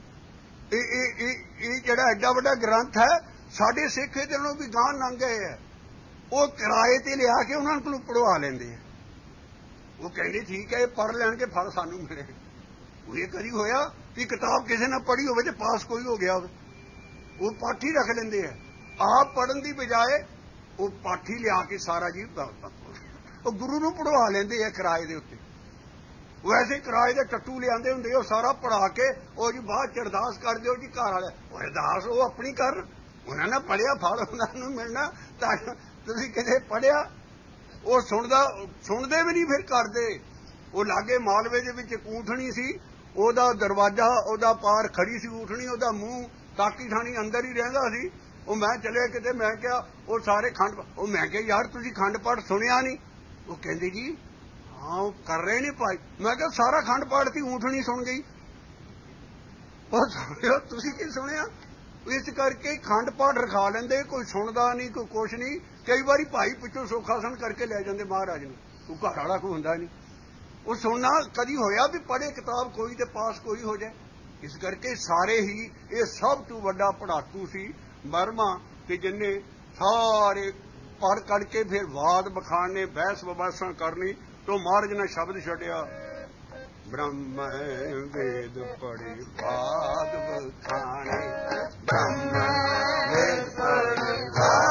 ਇਹ ਜਿਹੜਾ ਐਡਾ ਵੱਡਾ ਗ੍ਰੰਥ ਹੈ, ਸਾਡੇ ਸਿੱਖ ਇਹਦੇ ਨਾਲੋਂ ਵੀ ਗਾਂਹ ਲੰਘ ਗਏ ਹੈ। ਉਹ ਕਿਰਾਏ ਤੇ ਲਿਆ ਕੇ ਉਹਨਾਂ ਕੋਲੋਂ ਪੜਵਾ ਲੈਂਦੇ ਆ। ਉਹ ਕਹਿੰਦੇ ਠੀਕ ਹੈ ਇਹ ਪੜ੍ਹ ਲੈਣਗੇ, ਫਲ ਸਾਨੂੰ ਮਿਲੇ। ਉਹ ਇਹ ਕਦੀ ਹੋਇਆ ਵੀ ਕਿਤਾਬ ਕਿਸੇ ਨੇ ਪੜ੍ਹੀ ਹੋਵੇ ਤੇ ਪਾਸ ਕੋਈ ਹੋ ਗਿਆ ਹੋਵੇ? ਉਹ ਪਾਠੀ ਰੱਖ ਲੈਂਦੇ ਆ। ਆਪ ਪੜ੍ਹਨ ਦੀ ਬਜਾਏ ਉਹ ਪਾਠੀ ਲਿਆ ਕੇ ਸਾਰਾ ਜੀ ਉਹ ਗੁਰੂ ਨੂੰ ਪੜਵਾ ਲੈਂਦੇ ਆ ਕਿਰਾਏ ਦੇ ਉੱਤੇ। ਉਹ ਐਸੇ ਕਿਰਾਏ ਦੇ ਟੱਟੂ ਲਿਆਂਦੇ ਹੁੰਦੇ, ਉਹ ਸਾਰਾ ਪੜ੍ਹਾ ਕੇ ਉਹ ਜੀ ਬਾਅਦ ਚ ਅਰਦਾਸ ਕਰ ਦਿਓ ਜੀ ਘਰ ਵਾਲੇ। ਉਹ ਅਰਦਾਸ ਉਹ ਆਪਣੀ ਕਰਨ, ਉਹਨਾਂ ਨੇ ਪੜ੍ਹਿਆ ਫਲ ਉਹਨਾਂ ਨੂੰ ਮਿਲਣਾ। ਤਾਂ ਤੁਸੀਂ ਕਿਤੇ ਪੜ੍ਹਿਆ? ਉਹ ਸੁਣਦੇ ਵੀ ਨਹੀਂ ਫਿਰ ਕਰਦੇ। ਉਹ ਲਾਗੇ ਮਾਲਵੇ ਦੇ ਵਿੱਚ ਇੱਕ ਊਠਣੀ ਸੀ, ਉਹਦਾ ਦਰਵਾਜ਼ਾ ਉਹਦਾ ਪਾਰ ਖੜੀ ਸੀ ਊਠਣੀ, ਉਹਦਾ ਮੂੰਹ ਤਾਕੀ ਥਾਣੀ ਅੰਦਰ ਹੀ ਰਹਿੰਦਾ ਸੀ। ਉਹ ਮੈਂ ਚਲਿਆ ਕਿਤੇ, ਮੈਂ ਕਿਹਾ ਉਹ ਸਾਰੇ ਖੰਡ, ਉਹ ਮੈਂ ਕਿਹਾ ਯਾਰ ਤੁਸੀਂ ਖੰਡ ਪਾਠ ਸੁਣਿਆ ਨਹੀਂ? ਉਹ ਕਹਿੰਦੇ ਜੀ ਹਾਂ ਉਹ ਕਰ ਰਹੇ ਨੇ ਭਾਈ। ਮੈਂ ਕਿਹਾ ਸਾਰਾ ਖੰਡ ਪਾਠ ਦੀ ਊਠਣੀ ਸੁਣ ਗਈ। ਉਹ ਸੁਣਿਓ, ਤੁਸੀਂ ਕੀ ਸੁਣਿਆ? ਇਸ ਕਰਕੇ ਖੰਡ ਪਾਠ ਰਖਾ ਲੈਂਦੇ, ਕੋਈ ਸੁਣਦਾ ਨਹੀਂ, ਕੋਈ ਕੁਛ ਨਹੀਂ। ਕਈ ਵਾਰੀ ਭਾਈ ਪਿੱਛੋਂ ਸੁਖਾਸਨ ਕਰਕੇ ਲੈ ਜਾਂਦੇ ਮਹਾਰਾਜ ਨੂੰ, ਉਹ ਘਰ ਵਾਲਾ ਕੋਈ ਹੁੰਦਾ ਨਹੀਂ। ਉਹ ਸੁਣਨਾ ਕਦੀ ਹੋਇਆ ਵੀ ਪੜ੍ਹੇ ਕਿਤਾਬ ਕੋਈ ਤੇ ਪਾਸ ਕੋਈ ਹੋ ਜਾਏ? ਇਸ ਕਰਕੇ ਸਾਰੇ ਹੀ ਇਹ ਸਭ ਤੋਂ ਵੱਡਾ ਪੜਾਕੂ ਸੀ ਬਰਮਾ, ਤੇ ਜਿੰਨੇ ਸਾਰੇ ਪੜ੍ਹ ਕੱਢ ਕੇ ਫਿਰ ਵਾਦ ਬਖਾਣੇ, ਬਹਿਸ ਬਬਾਸਾਂ ਕਰਨੀ, ਤੋਂ ਮਹਾਰਾਜ ਨੇ ਸ਼ਬਦ ਛੱਡਿਆ ਬ੍ਰਹਮ ਵੇਦ ਪੜ੍ਹੇ ਵਾਦ ਬਖਾਣੇ, ਬ੍ਰਹਮ ਵੇਦ ਪੜ੍ਹੇ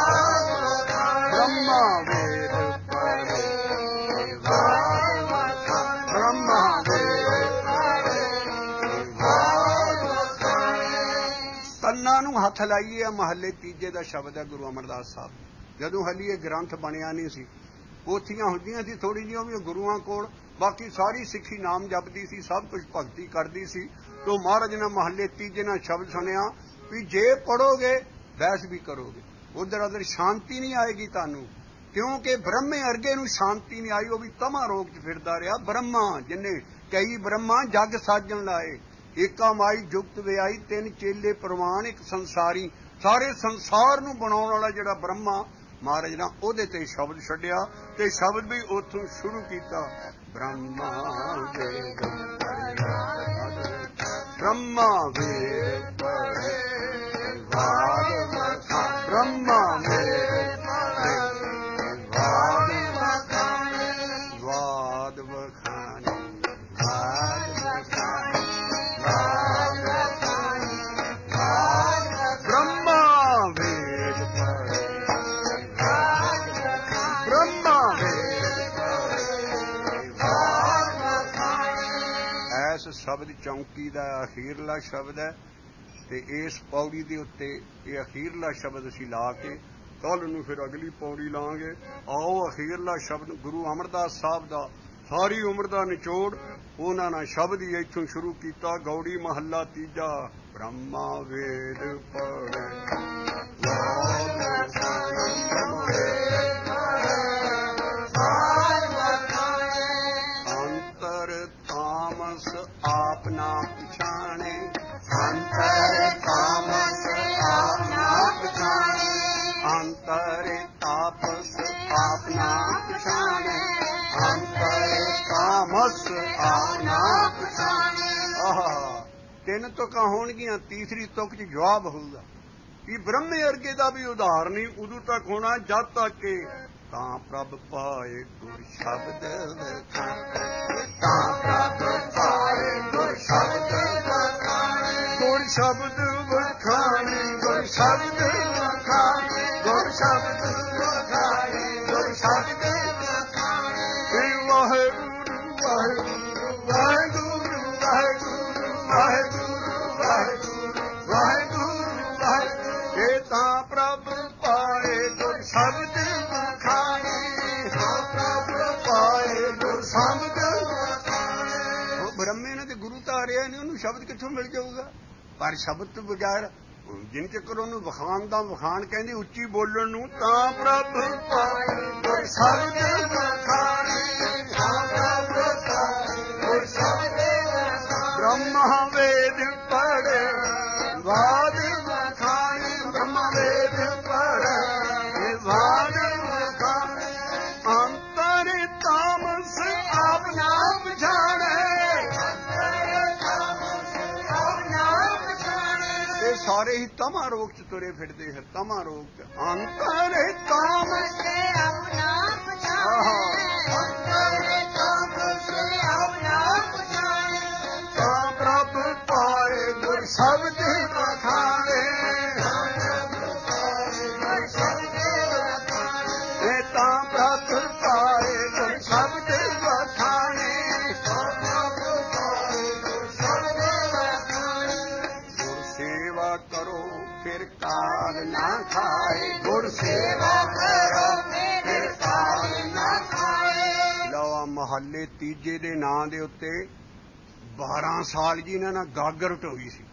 ਬ੍ਰਹਮਾ ਵੇਦ ਪੜ੍ਹੇ ਵਾਦ ਬਖਾਣੇ, ਬ੍ਰਹਮਾ ਵੇਦ ਪੜ੍ਹੇ ਵਾਦ ਬਖਾਣੇ। ਤੰਨਾਂ ਨੂੰ ਹੱਥ ਲਾਈਏ ਆ ਮਹੱਲੇ ਤੀਜੇ ਦਾ ਸ਼ਬਦ ਹੈ ਗੁਰੂ ਅਮਰਦਾਸ ਸਾਹਿਬ। ਜਦੋਂ ਹਾਲੀ ਇਹ ਗ੍ਰੰਥ ਬਣਿਆ ਨਹੀਂ ਸੀ, ਪੋਥੀਆਂ ਹੁੰਦੀਆਂ ਸੀ ਥੋੜ੍ਹੀ ਜਿਹੀਆਂ ਵੀ ਗੁਰੂਆਂ ਕੋਲ, ਬਾਕੀ ਸਾਰੀ ਸਿੱਖੀ ਨਾਮ ਜਪਦੀ ਸੀ, ਸਭ ਕੁਝ ਭਗਤੀ ਕਰਦੀ ਸੀ। ਤੋਂ ਮਹਾਰਾਜ ਨੇ ਮਹੱਲੇ ਤੀਜੇ ਨਾਲ ਸ਼ਬਦ ਸੁਣਿਆ ਵੀ ਜੇ ਪੜੋਗੇ ਬਹਿਸ ਵੀ ਕਰੋਗੇ, ਉਧਰ ਅਦਰ ਸ਼ਾਂਤੀ ਨਹੀਂ ਆਏਗੀ ਤੁਹਾਨੂੰ, ਕਿਉਂਕਿ ਬ੍ਰਹਮੇ ਅਰਗੇ ਨੂੰ ਸ਼ਾਂਤੀ ਨਹੀਂ ਆਈ। ਉਹ ਵੀ ਤਮਾ ਰੋਗ 'ਚ ਫਿਰਦਾ ਰਿਹਾ। ਬ੍ਰਹਮਾ ਜਿੰਨੇ ਕਈ ਬ੍ਰਹਮਾ ਜਗ ਸਾਜਣ ਲਾਏ, ਏਕਾ ਮਾਈ ਜੁਗਤ ਵਿਆਈ, ਤਿੰਨ ਚੇਲੇ ਪ੍ਰਵਾਨ ਇੱਕ ਸੰਸਾਰੀ। ਸਾਰੇ ਸੰਸਾਰ ਨੂੰ ਬਣਾਉਣ ਵਾਲਾ ਜਿਹੜਾ ਬ੍ਰਹਮਾ, ਮਹਾਰਾਜ ਨੇ ਉਹਦੇ ਤੇ ਸ਼ਬਦ ਛੱਡਿਆ, ਤੇ ਸ਼ਬਦ ਵੀ ਉੱਥੋਂ ਸ਼ੁਰੂ ਕੀਤਾ। ਬ੍ਰਹਮਾ ਵੇਦ ਬ੍ਰਹਮਾ ਵੇਦ ਪੜ੍ਹੇ ਵਾਦ ब्रह्मा वेद वाद बखाने ब्रह्मा वेद ब्रह्मा ऐस शब्द चौंकी का अखीरला शब्द है ਤੇ ਇਸ ਪੌੜੀ ਦੇ ਉੱਤੇ ਇਹ ਅਖੀਰਲਾ ਸ਼ਬਦ ਅਸੀਂ ਲਾ ਕੇ ਕੱਲ ਨੂੰ ਫਿਰ ਅਗਲੀ ਪੌੜੀ ਲਾਂਗੇ। ਆਓ ਅਖੀਰਲਾ ਸ਼ਬਦ ਗੁਰੂ ਅਮਰਦਾਸ ਸਾਹਿਬ ਦਾ ਸਾਰੀ ਉਮਰ ਦਾ ਨਿਚੋੜ ਉਹਨਾਂ ਨਾਲ ਸ਼ਬਦ ਹੀ ਇੱਥੋਂ ਸ਼ੁਰੂ ਕੀਤਾ। ਗੌੜੀ ਮਹੱਲਾ ਤੀਜਾ ਬ੍ਰਹਮਾ ਵੇਦ ਪੜ੍ਹੇ ਅੰਤਰ ਤਾਮਸ ਆਪ ਨਾ ਪਛਾਣੇ ਅੰਤਰ ਤਾਮਸ ਆਪ ਨਾ ਪਛਾਣੇ ਅੰਤਰ ਤਾਪਸ ਆਪ ਨਾ ਪਛਾਣੇ ਅੰਤਰ ਤਾਮਸ ਆਪ ਨਾ ਪਛਾਣੇ। ਆਹ ਤਿੰਨ ਤੁਕਾਂ ਹੋਣਗੀਆਂ, ਤੀਸਰੀ ਤੁਕ 'ਚ ਜਵਾਬ ਹੋਊਗਾ ਕਿ ਬ੍ਰਹਮੇ ਅਰਗੇ ਦਾ ਵੀ ਉਦਾਹਰਨ ਨਹੀਂ ਉਦੋਂ ਤੱਕ ਹੋਣਾ ਜਦ ਤੱਕ ਕਿ ਤਾਂ ਪ੍ਰਭ ਪਾਏ ਗੁਰ ਸ਼ਬਦ ਤਾਂ ਪ੍ਰਭ ਪਾਏ ਗੁਰ ਸ਼ਬਦ ਗੁਰ ਸ਼ਬਦ ਵਖਾਣੇ ਗੁਰ ਸ਼ਬਦ ਵਖਾਣੇ ਗੁਰ ਸ਼ਬਦ ਵਖਾਣੇ ਗੁਰ ਸ਼ਬਦ ਵਖਾਣੇ ਵਾਹਿਗੁਰੂ ਵਾਹਿਗੁਰੂ ਵਾਹਿਗੁਰੂ ਵਾਹਿਗੁਰੂ ਵਾਹਿਗੁਰੂ ਵਾਹਿਗੁਰੂ ਵਾਹਿਗੁਰੂ ਵਾਹਿਗੁਰੂ ਇਹ ਤਾਂ ਪ੍ਰਭ ਪਾਏ ਗੁਰ ਸ਼ਬਦ ਵਖਾਣੇ ਤਾਂ ਪ੍ਰਭ ਪਾਏ ਗੁਰ ਸ਼ਬਦ ਵਖਾਣੇ। ਉਹ ਬ੍ਰਹਮੇ ਨੇ ਤੇ ਗੁਰੂ ਤਾਰਿਆ ਨੇ, ਉਹਨੂੰ ਸ਼ਬਦ ਕਿੱਥੋਂ ਮਿਲ ਜਾਊਗਾ? ਪਰ ਸ਼ਬਦ ਤੋਂ ਬਗੈਰ ਜਿਨ ਚੱਕਰ ਉਹਨੂੰ ਵਖਾਣ ਦਾ ਵਖਾਣ ਕਹਿੰਦੇ ਉੱਚੀ ਬੋਲਣ ਨੂੰ ਤਾਂ ਪ੍ਰਭ ਪਾਏ ਗੁਰ ਸ਼ਬਦ ਵਖਾਣੇ ਤਾਂ ਪ੍ਰਭ ਪਾਏ ਗੁਰ ਸ਼ਬਦ ਬ੍ਰਹਮਾ ਵੇਦ ਪੜ੍ਹੇ ਵਾਦ ਵਖਾਣੇ ਬ੍ਰਹਮਾ ਵੇਦ ਪੜ੍ਹੇ ਵਾਦ ਵਖਾਣੇ ਅੰਤਰ ਤਾਮਸ ਆਪ ਨਾ ਪਛਾਣੇ ਸਾਰੇ ਹੀ ਤਮਾ ਰੋਗ ਚ ਤੁਰੇ ਫਿਰਦੇ ਹੈ। ਤਮਾ ਰੋਗ ਚ ਅੰਤਰ ਤਾਮਸ ਆਪਣਾ ਪਛਾਣੇ ਅੰਤਰ ਤਾਮਸ ਆਪਣਾ ਪਛਾਣੇ ਤਾਂ ਪ੍ਰਭ ਪਾਏ ਗੁਰ ਸ਼ਬਦ ਵਖਾਣੇ ਇਹ ਤਾਂ ਪ੍ਰਭ ਪਾਏ ਗੁਰ ਸ਼ਬਦ ਵਖਾਣੇ ਕਰੋ ਫਿਰ ਕਾਲ ਨਾ ਖਾਏ ਗੁਰ ਸੇਵਾ ਕਰੋ ਫਿਰ ਕਾਲ ਨਾ ਖਾਏ। ਲਓ ਮਹੱਲੇ ਤੀਜੇ ਦੇ ਨਾਂ ਦੇ ਉੱਤੇ 12 ਸਾਲ ਜੀ ਇਹਨਾਂ ਨਾਲ ਗਾਗਰ ਢੋਈ ਸੀ।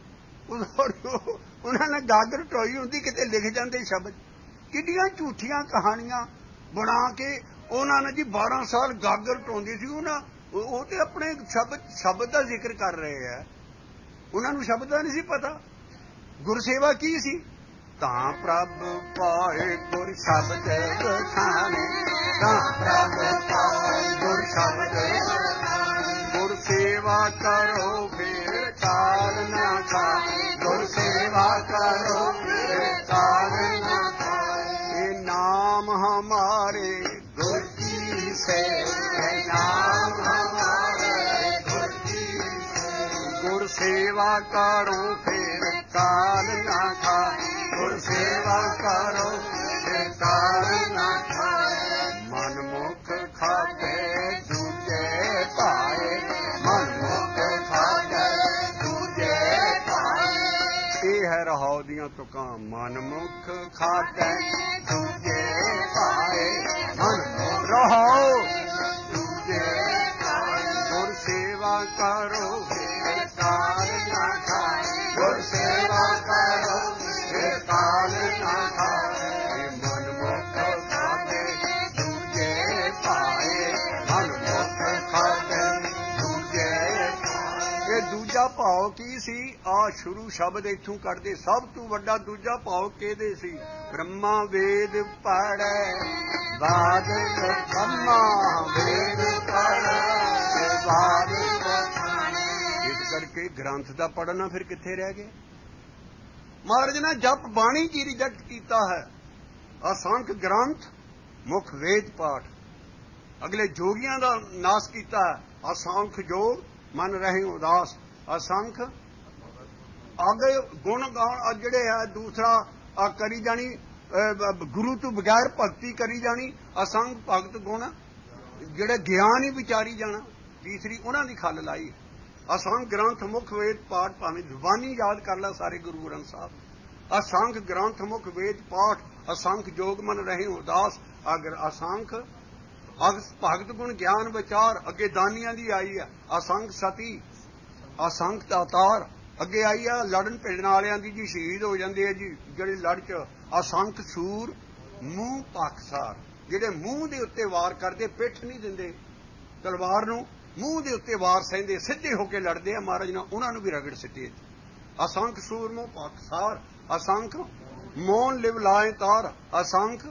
ਉਹਨਾਂ ਨੇ ਗਾਗਰ ਢੋਈ ਹੁੰਦੀ ਕਿਤੇ ਲਿਖ ਜਾਂਦੇ ਸ਼ਬਦ। ਕਿੱਡੀਆਂ ਝੂਠੀਆਂ ਕਹਾਣੀਆਂ ਬਣਾ ਕੇ ਉਹਨਾਂ ਨੇ ਜੀ 12 ਸਾਲ ਗਾਗਰ ਢੋਂਦੇ ਸੀ। ਉਹ ਤੇ ਆਪਣੇ ਸ਼ਬਦ ਦਾ ਜ਼ਿਕਰ ਕਰ ਰਹੇ ਆ, ਉਹਨਾਂ ਨੂੰ ਸ਼ਬਦ ਦਾ ਨਹੀਂ ਸੀ ਪਤਾ। ਗੁਰਸੇਵਾ ਕੀ ਸੀ? ਤਾਂ ਪ੍ਰਭ ਪਾਏ ਗੁਰ ਸ਼ਬਦ ਵਖਾਣੇ ਤਾਂ ਪ੍ਰਭ ਪਾਏ ਗੁਰ ਸ਼ਬਦ ਗੁਰ ਸੇਵਾ ਕਰੋ ਫਿਰ ਕਾਲ ਨਾ ਖਾਏ ਗੁਰ ਸੇਵਾ ਕਰੋ ਫਿਰ ਕਾਲ ਨਾ ਖਾਏ। ਇਹ ਨਾਮ ਹਮਾਰੇ ਗੁਰ ਕੀ ਸੇਵਾ ਨਾਮ ਹਮਾਰੇ ਗੁਰ ਕੀ ਗੁਰ ਸੇਵਾ ਕਰੋ ਫਿਰ ਕਾਲ ਨਾ ਖਾਏ ਗੁਰ ਸੇਵਾ ਕਰੋ ਫਿਰ ਕਾਲ ਨਾ ਖਾਏ। ਮਨ ਮੁਖ ਖਾਤੇ ਦੂਜੇ ਪਾਏ ਮਨ ਮੁਖ ਖਾਤੇ ਦੂਜੇ ਪਾਏ। ਇਹ ਹੈ ਰਹਾਉ ਦੀਆਂ ਤੁਕਾਂ। ਮਨ ਮੁਖ ਖਾਤੇ ਦੂਜੇ ਪਾਏ ਮਨ ਮੁਖ ਰਹਾਉ ਦੂਜੇ ਪਾਏ ਗੁਰ ਸੇਵਾ ਕਰੋ ਫਿਰ ਕਾਲ ਨਾ ਖਾਏ ਗੁਰ ਸੇਵਾ ਕਰੋ ਫਿਰ ਕਾਲ ਨਾ ਖਾਏ। ਮਨ ਮੁਖ ਖਾਤੇ ਦੂਜੇ ਪਾਏ ਮਨ ਮੁਖ ਖਾਤੇ ਦੂਜੇ ਪਾਏ। ਇਹ ਦੂਜਾ ਭਾਵ ਕੀ ਸੀ? ਆ ਸ਼ੁਰੂ ਸ਼ਬਦ ਇੱਥੋਂ ਕੱਢਦੇ। ਸਭ ਤੋਂ ਵੱਡਾ ਦੂਜਾ ਭਾਵ ਕਿਹਦੇ ਸੀ? ਬ੍ਰਹਮਾ ਵੇਦ ਪੜ੍ਹੈ ਵਾਦ ਬ੍ਰਹਮਾ ਵੇਦ ਪੜ੍ਹੈ ਵਾਦ। ਇਸ ਕਰਕੇ ਗ੍ਰੰਥ ਦਾ ਪੜ੍ਹਨਾ ਫਿਰ ਕਿੱਥੇ ਰਹਿ ਗਿਆ? ਮਹਾਰਾਜ ਨੇ ਜਪ ਬਾਣੀ ਜੀ ਰਿਜੈਕਟ ਕੀਤਾ ਹੈ। ਅਸੰਖ ਗ੍ਰੰਥ ਮੁਖ ਵੇਦ ਪਾਠ, ਅਗਲੇ ਜੋਗੀਆਂ ਦਾ ਨਾਸ ਕੀਤਾ ਹੈ। ਅਸੰਖ ਜੋਗ ਮਨ ਰਹੇ ਉਦਾਸ, ਅਸੰਖ ਅੱਗੇ ਗੁਣ ਗਾਉਣ ਜਿਹੜੇ ਹੈ ਦੂਸਰਾ ਕਰੀ ਜਾਣੀ, ਗੁਰੂ ਤੋਂ ਬਗੈਰ ਭਗਤੀ ਕਰੀ ਜਾਣੀ। ਅਸੰਖ ਭਗਤ ਗੁਣ ਜਿਹੜੇ ਗਿਆਨ ਹੀ ਵਿਚਾਰੀ ਜਾਣਾ, ਤੀਸਰੀ ਉਹਨਾਂ ਦੀ ਖੱਲ ਲਾਈ। ਅਸੰਖ ਗ੍ਰੰਥ ਮੁਖ ਵੇਦ ਪਾਠ, ਭਾਵੇਂ ਜ਼ੁਬਾਨੀ ਯਾਦ ਕਰ ਲੈ ਸਾਰੇ ਗੁਰੂ ਗ੍ਰੰਥ ਸਾਹਿਬ। ਅਸੰਖ ਗ੍ਰੰਥ ਮੁਖ ਵੇਦ ਪਾਠ, ਅਸੰਖ ਜੋਗ ਮਨ ਰਹੇ ਉਦਾਸ। ਅਗਰ ਅਸੰਖ ਭਗਤ ਗੁਣ ਗਿਆਨ ਵਿਚਾਰ, ਅੱਗੇ ਦਾਨੀਆਂ ਦੀ ਆਈ ਹੈ। ਅਸੰਖ ਸਤੀ, ਅਸੰਖ ਦਾਤਾਰ, ਅੱਗੇ ਆਈ ਆ ਲੜਨ ਭਿੜਨ ਵਾਲਿਆਂ ਦੀ ਜੀ, ਸ਼ਹੀਦ ਹੋ ਜਾਂਦੇ ਆ ਜੀ ਜਿਹੜੇ ਲੜ ਚ। ਅਸੰਖ ਸੂਰ ਮੂੰਹ ਪਾਕਸਾਰ, ਜਿਹੜੇ ਮੂੰਹ ਦੇ ਉੱਤੇ ਵਾਰ ਕਰਦੇ, ਪਿੱਠ ਨਹੀਂ ਦਿੰਦੇ ਤਲਵਾਰ ਨੂੰ, ਮੂੰਹ ਦੇ ਉੱਤੇ ਵਾਰ ਸਹਿੰਦੇ, ਸਿੱਧੇ ਹੋ ਕੇ ਲੜਦੇ ਆ ਮਹਾਰਾਜ ਨਾਲ, ਉਹਨਾਂ ਨੂੰ ਵੀ ਰਗੜ ਸਿੱਟੇ। ਅਸੰਖ ਸੂਰ ਮੂੰਹ ਪਾਕਸਾਰ, ਅਸੰਖ ਮੋਨ ਲਿਵ ਲਾਏ ਤਾਰ, ਅਸੰਖ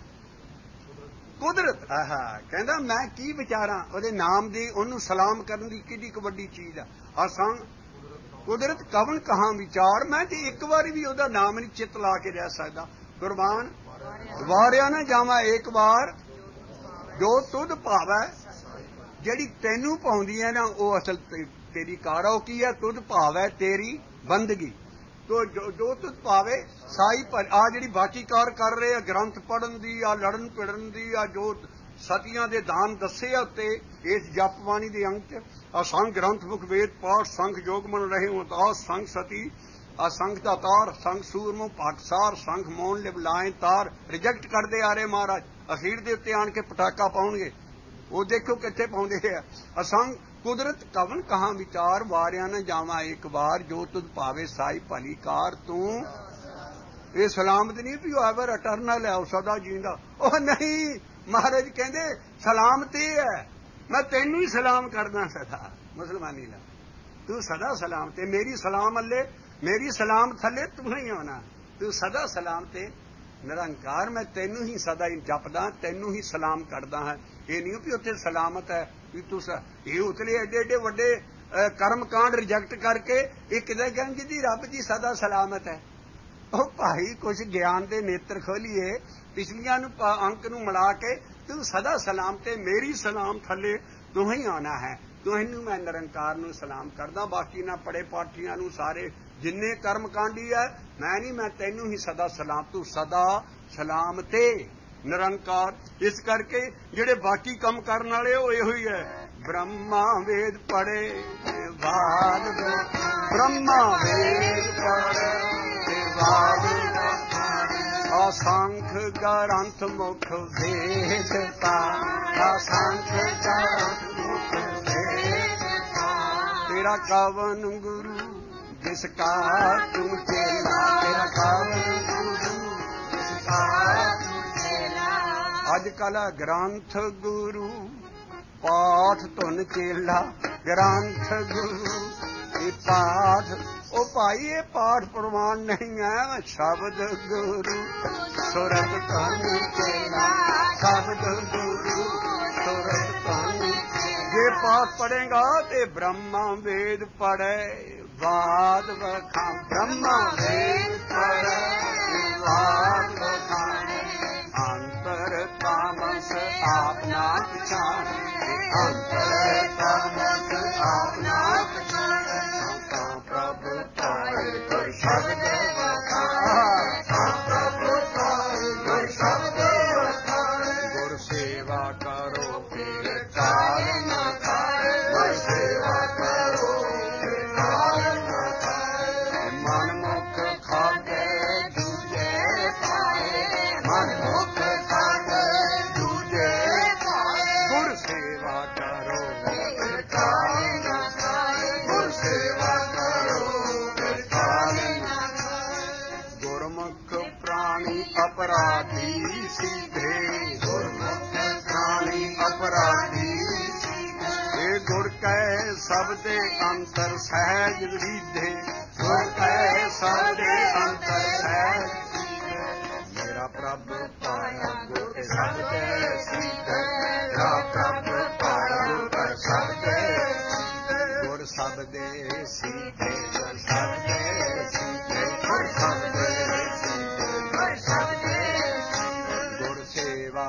ਕੁਦਰਤ। ਕਹਿੰਦਾ ਮੈਂ ਕੀ ਵਿਚਾਰਾਂ ਉਹਦੇ ਨਾਮ ਦੀ, ਉਹਨੂੰ ਸਲਾਮ ਕਰਨ ਦੀ ਕਿੱਡੀ ਕੁ ਵੱਡੀ ਚੀਜ਼ ਆ। ਅਸੰਖ ਕੁਦਰਤ ਕਵਨ ਕਹਾਂ ਵਿਚਾਰ, ਮੈਂ ਤੇ ਇੱਕ ਵਾਰੀ ਵੀ ਉਹਦਾ ਨਾਮ ਨਹੀਂ ਚਿੱਤ ਲਾ ਕੇ ਰਹਿ ਸਕਦਾ। ਕੁਰਬਾਨ ਵਾਰਿਆ ਨਾ ਜਾਵਾਂ ਇੱਕ ਵਾਰ, ਜੋ ਤੁਧ ਭਾਵੈ, ਜਿਹੜੀ ਤੈਨੂੰ ਪਾਉਂਦੀ ਹੈ ਨਾ ਉਹ ਅਸਲ ਤੇਰੀ ਕਾਰ ਆ। ਉਹ ਕੀ ਹੈ? ਤੁਧ ਭਾਵੈ ਤੇਰੀ ਬੰਦਗੀ, ਤੋ ਜੋ ਤੁਧ ਭਾਵੇ ਸਾਈ ਪਰ। ਆ ਜਿਹੜੀ ਬਾਕੀ ਕਾਰ ਕਰ ਰਹੇ ਆ ਗ੍ਰੰਥ ਪੜ੍ਹਨ ਦੀ, ਆ ਲੜਨ ਭਿੜਨ ਦੀ, ਆ ਜੋ ਸਤੀਆਂ ਦੇ ਦਾਨ ਦੱਸੇ ਆ ਉੱਤੇ ਇਸ ਜਪਬਾਣੀ ਦੇ ਅੰਗ ਚ। ਅਸੰਖ ਗ੍ਰੰਥ ਮੁਖ ਵੇਦ ਪਾਠ, ਸੰਖ ਜੋਗ ਮਨ ਰਹੇ ਉਦਾਸ, ਸੰਖ ਸਤੀ, ਅਸੰਖ ਦਾ ਤਾਰ, ਸੰਖ ਸੂਰਮੋ ਪਾਕਸਾਰ, ਸੰਖ ਮੋਨ ਲਿਵ ਲਾਏ ਤਾਰ। ਰਿਜੈਕਟ ਕਰਦੇ ਆ ਰਹੇ ਮਹਾਰਾਜ, ਅਖੀਰ ਦੇ ਉੱਤੇ ਆਣ ਕੇ ਪਟਾਕਾ ਪਾਉਣਗੇ। ਉਹ ਦੇਖੋ ਕਿੱਥੇ ਪਾਉਂਦੇ ਆ। ਅਸੰਖ ਕੁਦਰਤ ਕਵਨ ਕਹਾਂ ਵਿਚਾਰ, ਵਾਰਿਆ ਨਾ ਜਾਵਾਂ ਇੱਕ ਵਾਰ, ਜੋ ਤੁਧ ਭਾਵੇ ਸਾਈ ਭਲੀ ਕਾਰ। ਤੂੰ ਇਹ ਸਲਾਮਤ ਨਹੀਂ ਵੀ ਐਵਰ ਅਟਰਨਲ ਹੈ, ਉਹ ਸਦਾ ਜੀਂਦਾ। ਉਹ ਨਹੀਂ, ਮਹਾਰਾਜ ਕਹਿੰਦੇ ਸਲਾਮਤ ਇਹ ਹੈ, ਮੈਂ ਤੈਨੂੰ ਹੀ ਸਲਾਮ ਕਰਦਾ ਸਦਾ। ਮੁਸਲਮਾਨੀ ਲਾ ਤੂੰ ਸਦਾ ਸਲਾਮ ਤੇ, ਮੇਰੀ ਸਲਾਮ ਅੱਲੇ, ਮੇਰੀ ਸਲਾਮ ਥੱਲੇ ਤੂੰ ਹੀ ਆਉਣਾ, ਤੂੰ ਸਦਾ ਸਲਾਮ ਤੇ ਨਿਰੰਕਾਰ। ਮੈਂ ਤੈਨੂੰ ਹੀ ਸਦਾ ਹੀ ਜਪਦਾ, ਤੈਨੂੰ ਹੀ ਸਲਾਮ ਕਰਦਾ ਹਾਂ। ਇਹ ਨਹੀਂ ਵੀ ਉੱਥੇ ਸਲਾਮਤ ਹੈ ਵੀ ਤੂੰ ਇਹ ਉਤਲੇ ਐਡੇ ਐਡੇ ਵੱਡੇ ਕਰਮ ਕਾਂਡ ਰਿਜੈਕਟ ਕਰਕੇ ਇਹ ਕਿਤੇ ਕਹਿੰਦੇ ਜੀ ਰੱਬ ਜੀ ਸਦਾ ਸਲਾਮਤ ਹੈ। ਉਹ ਭਾਈ ਕੁਛ ਗਿਆਨ ਦੇ ਨੇਤਰ ਖੋਲੀਏ, ਪਿਛਲੀਆਂ ਨੂੰ ਅੰਕ ਨੂੰ ਮਿਲਾ ਕੇ ਤੂੰ ਸਦਾ ਸਲਾਮ ਤੇ, ਮੇਰੀ ਸਲਾਮ ਥੱਲੇ ਤੂੰ ਹੀ ਆਉਣਾ ਹੈ। ਤੈਨੂੰ ਮੈਂ ਨਿਰੰਕਾਰ ਨੂੰ ਸਲਾਮ ਕਰਦਾ, ਬਾਕੀ ਨਾ ਪੜੇ ਪਾਠੀਆਂ ਨੂੰ ਸਾਰੇ ਜਿੰਨੇ ਕਰਮ ਕਾਂਡੀ ਹੈ ਮੈਂ ਨਹੀਂ, ਮੈਂ ਤੈਨੂੰ ਹੀ ਸਦਾ ਸਲਾਮ, ਤੂੰ ਸਦਾ ਸਲਾਮ ਤੇ ਨਿਰੰਕਾਰ। ਇਸ ਕਰਕੇ ਜਿਹੜੇ ਬਾਕੀ ਕੰਮ ਕਰਨ ਵਾਲੇ ਉਹ ਇਹੋ ਹੀ ਹੈ। ਬ੍ਰਹਮਾ ਵੇਦ ਪੜੇ ਬਾਦ, ਬ੍ਰਹਮਾ ਵੇਦ ਪੜੇ ਬਾਦ, ਅਸੰਖ ਗ੍ਰੰਥ ਮੁਖ ਵੇਦ ਪਾਠ, ਅਸੰਖ ਗ੍ਰੰਥ ਮੁਖ ਵੇਦ ਪਾਠ। ਤੇਰਾ ਕਵਨ ਗੁਰੂ ਜਿਸ ਕਾ ਤੂੰ ਚੇਲਾ, ਤੇਰਾ ਕਵਨ ਗੁਰੂ ਜਿਸ ਕਾ ਤੂੰ ਚੇਲਾ। ਅੱਜ ਕੱਲ ਗ੍ਰੰਥ ਗੁਰੂ ਪਾਠ ਧੁਨ ਚੇਲਾ, ਗ੍ਰੰਥ ਗੁਰੂ ਇਹ ਪਾਠ। ਉਹ ਭਾਈ ਇਹ ਪਾਠ ਪ੍ਰਮਾਣ ਨਹੀਂ ਹੈ, ਸ਼ਬਦ ਗੁਰੂ ਸੁਰਤ ਧਨ ਚੇਲਾ, ਸ਼ਬਦ ਗੁਰੂ ਸੁਰਤ ਧਨ। ਜੇ ਪਾਠ ਪੜੇਗਾ ਤੇ ਬ੍ਰਹਮਾ ਵੇਦ ਪੜ੍ਹੇ ਵਾਦ ਵਖਾਂ, ਬ੍ਰਹਮਾ ਵੇਦ ਪੜ੍ਹੇ ਵਾਦ ਵਖਾਂ। ਅੰਤਰ ਤਾਮਸ ਆਪ ਨਾ ਪਛਾਣੇ, ਅੰਤਰ ਤਾਮਸ ਆਪ ਨਾ ਪਛਾਣੇ। ਤਾਂ ਪ੍ਰਭ ਪਾਏ ਗੁਰ ਸ਼ਬਦ ਵਖਾਏ, ਤਾਂ ਪ੍ਰਭ ਪਾਏ ਗੁਰ ਸ਼ਬਦ ਵਖਾਏ। ਗੁਰ ਸੇਵਾ ਕਰੋ ਫਿਰ ਕਾਲ ਨਾ ਖਾਏ, ਗੁਰ ਸੇਵਾ ਕਰੋ ਫਿਰ ਕਾਲ ਨਾ ਖਾਏ। ਮਨ ਮੁਖ ਖਾਗੇ ਦੂਜੇ ਪਾਏ, ਮਨ ਮੁਖ ਖਾਗੇ ਦੂਜੇ ਪਾਏ। ਗੁਰ ਸੇਵਾ ਕਰੋ ਫਿਰ ਕਾਲ ਨਾ ਖਾਏ, ਗੁਰ ਸੇਵਾ ਕਰੋ ਫਿਰ ਕਾਲ ਨਾ ਖਾਏ। ਗੁਰਮੁਖ ਪ੍ਰਾਣੀ ਅਪਰਾਧੀ ਸੀਧੇ, ਗੁਰਮੁਖ ਪ੍ਰਾਣੀ ਅਪਰਾਧੀ ਸੀਧੇ। ਇਹ ਗੁਰ ਕੈ ਸਭ ਦੇ ਅੰਤਰ ਸਹਿਜ ਰੀਧੇ, ਗੁਰ ਕੈ ਸਭ ਦੇ ਅੰਤਰ ਸਹਿਜ ਰੀਧੇ। ਮੇਰਾ ਪ੍ਰਭ ਪਾਇਆ ਗੁਰ ਕੇ ਸਭ ਦੇ ਸੀਧੇ, ਮੇਰਾ ਪ੍ਰਭ ਪਾਇਆ ਗੁਰ ਕੇ ਸਭ ਦੇ ਸੀਧੇ। ਗੁਰ ਸਭ ਦੇ ਸੀਧੇ, ਗੁਰ ਸਭ ਦੇ ਸੀਧੇ, ਗੁਰ ਸਭ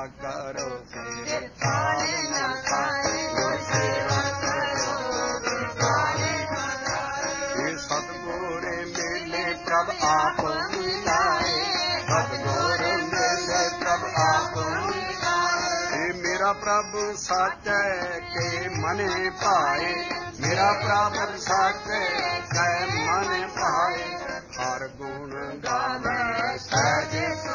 ਕਰੋ ਫਿਰ ਫਲ ਨਾ ਖਾਏ, ਗੁਰ ਸੇਵਾ ਕਰੋ ਇਹ ਸਤਿਗੁਰ ਮੇਲੇ ਪ੍ਰਭ ਆਪ ਮਿਲਾਏ, ਸਤਿਗੁਰ ਮੇਲੇ ਪ੍ਰਭ ਆਪ ਮਿਲਾਏ। ਇਹ ਮੇਰਾ ਪ੍ਰਭ ਸਾਚੈ ਕੇ ਮਨੇ ਭਾਏ, ਮੇਰਾ ਪ੍ਰਭ ਸਾਚੈ ਕੈ ਮਨ ਭਾਏ। ਹਰ ਗੁਣ ਗਾਵੇ ਸਹਿਜ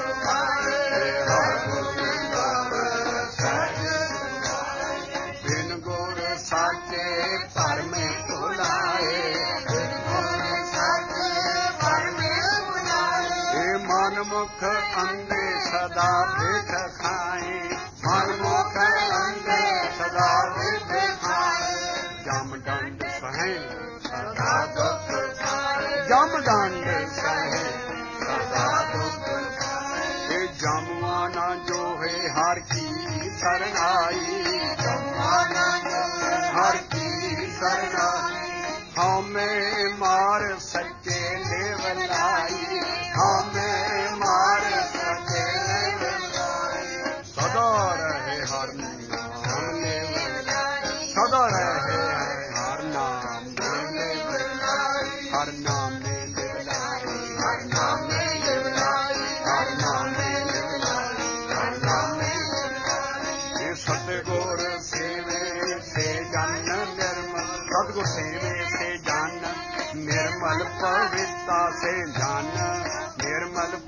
ਸੁਭਾਏ, ਹਰ ਗੁਣ ਗਾਵੇ ਸਹਿਜ ਸੁਭਾਏ। ਬਿਨ ਗੁਰ ਸਾਚੇ ਭਰਮੇ ਭੁਲਾਏ, ਬਿਨ ਗੁਰ ਸਾਚੇ ਭਰਮੇ ਭੁਲਾਏ। ਇਹ ਮਨ ਮੁਖ ਅੰਧੇ ਸਦਾ ਭੇਖ ਖਾਏ, ਮਨ ਮੁਖ ਅੰਧੇ ਸਦਾ ਭੇਖ ਖਾਏ। ਜਮ ਦੰਡ ਸਹੈ ਸਦਾ ਦੁਖ ਖਾਏ, ਜਮ ਦੰਡ ਸਹੈ ਸਦਾ ਦੁਖ ਖਾਏ। ਇਹ ਜਮਵਾ ਨਾ ਜੋਹੇ ਹਰ ਕੀ ਸਰਨਾਈ, ਜਮਵਾ ਨਾ ਜੋਹੇ ਹਰ ਕੀ ਸਰਨਾਈ। ਹਉਮੈ ਮਾਰ ਸੱਚੇ ਲੇਵ ਲਾਈ, ਹਉਮੈ ਮਾਰ ਸੱਚੇ ਲੇਵ ਲਾਈ। ਸਦਾ ਰਹੇ ਹਰ ਨਾਮ ਲੇਵ ਲਾਈ, ਸਦਾ ਰਹੇ ਹਰ ਨਾਮ ਲੇਵ ਲਾਈ। ਹਰ ਨਾਮ ਲੇਵ ਲਾਈ, ਹਰ ਨਾਮ ਲੇਵ ਲਾਈ, ਹਰ ਨਾਮ ਲੇਵ ਲਾਈ, ਹਰ ਨਾਮ ਲੇਵ ਲਾਈ। ਇਹ ਸਤਿਗੁਰ ਸੇਵੇ ਸੇ ਜਨ ਨਿਰਮਲ, ਸਤਿਗੁਰ ਸੇਵੇ ਸੇ ਜਨ ਨਿਰਮਲ ਪਵਿੱਤਾ, ਸੇ ਜਨ ਨਿਰਮਲ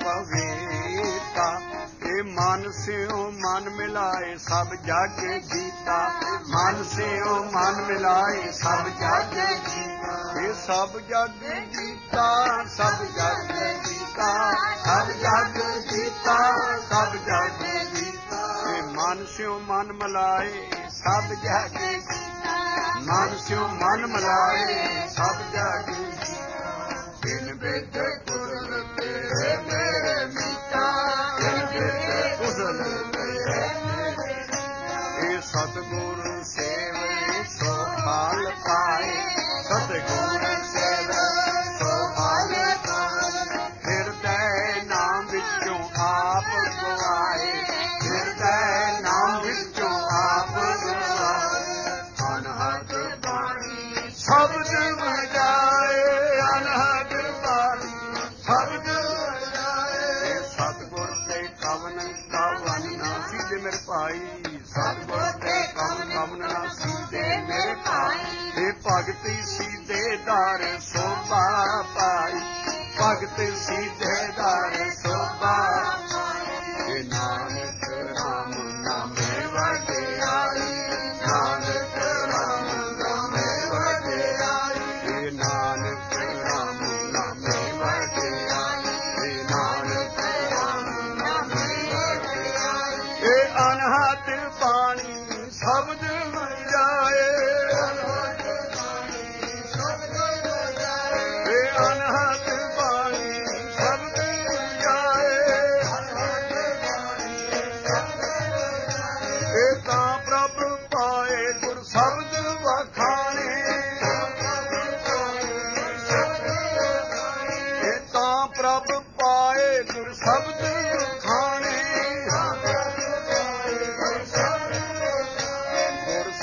ਪਵਿੱਤਾ। ਇਹ ਮਨ ਸਿਉ ਮਨ ਮਿਲਾਏ ਸਭ ਜਗ ਜੀਤਾ, ਮਨ ਸਿਉ ਮਨ ਮਿਲਾਏ ਸਭ ਜਗ ਜੀਤਾ। ਇਹ ਸਭ ਜਗ ਜੀਤਾ, ਸਭ ਜਗ ਜੀਤਾ, ਸਭ ਜਗ ਜੀਤਾ, ਸਭ ਜਗ ਜੀਤਾ। ਇਹ ਮਨ ਸਿਉ ਮਨ ਮਿਲਾਏ ਸਭ ਜਗ ਜੀਤਾ, ਮਨ ਸਿਉ ਮਨ ਮਿਲਾਏ ਸਭ ਜਗ ਜੀਤਾ। ਬਿਨ ਬਿਦ ਕੁਸਲ ਤੇਰੇ ਮੇਰੇ ਮੀਤਾ, ਬਿਨ ਬਿਦ ਕੁਸਲ ਤੇਰੇ ਮੇਰੇ ਮੀਤਾ। ਇਹ ਸਤਿਗੁਰ ਸੇਵ ਸੋ ਫਲ ਪਾਏ, ਸਤਿਗੁਰ ਸੇਵ ਸੋ ਫਲ ਪਾਏ। ਹਿਰਦੈ ਨਾਮ ਵਿੱਚੋਂ ਆਪ ਗਵਾਏ, ਹਿਰਦੈ ਨਾਮ ਵਿੱਚੋਂ ਆਪ ਗਵਾਏ। ਅਨਹਦ ਬਾਣੀ ਸ਼ਬਦ ਵਜਾਏ, ਅਨਹਦ ਬਾਣੀ ਸ਼ਬਦ ਵਜਾਏ। ਸਤਿਗੁਰ ਤੇ ਕਵਨ ਕਵਨ ਨਾ ਸੀਧੇ ਮੇਰੇ ਭਾਈ, ਸਤਿਗੁਰ ਤੇ ਕਵਨ ਕਵਨ ਨਾ ਸੀਧੇ ਮੇਰੇ ਭਾਈ। ਇਹ ਭਗਤੀ ਸੀਧੇ ਦਰ ਸੋਭਾ ਪਾਈ, ਭਗਤ ਸੀਧੇ ਦਰ ਸੋਭਾ ਪਾਈ। ਇਹ ਨਾਨਕ ਰਾਮ ਨਾਮੇ ਵਡਿਆਈ, ਨਾਨਕ ਰਾਮ ਨਾਮੇ ਵਡਿਆਈ। ਇਹ ਨਾਨਕ ਰਾਮ ਨਾਮੇ ਵਡਿਆਈ, ਇਹ ਨਾਨਕ ਰਾਮ ਨਾਮੇ ਵਡਿਆਈ। ਇਹ ਅਨਹਦ ਬਾਣੀ ਸ਼ਬਦ ਵਜਾਏ, ਇਹ ਅਨਹਦ ਬਾਣੀ ਸ਼ਬਦ ਵਜਾਏ। ਇਹ ਤਾਂ ਪ੍ਰਭ ਪਾਏ ਗੁਰ ਸ਼ਬਦ ਵਖਾਣੇ, ਇਹ ਤਾਂ ਪ੍ਰਭ ਪਾਏ ਗੁਰ ਸ਼ਬਦ ਵਖਾਣੇ। ਗੁਰ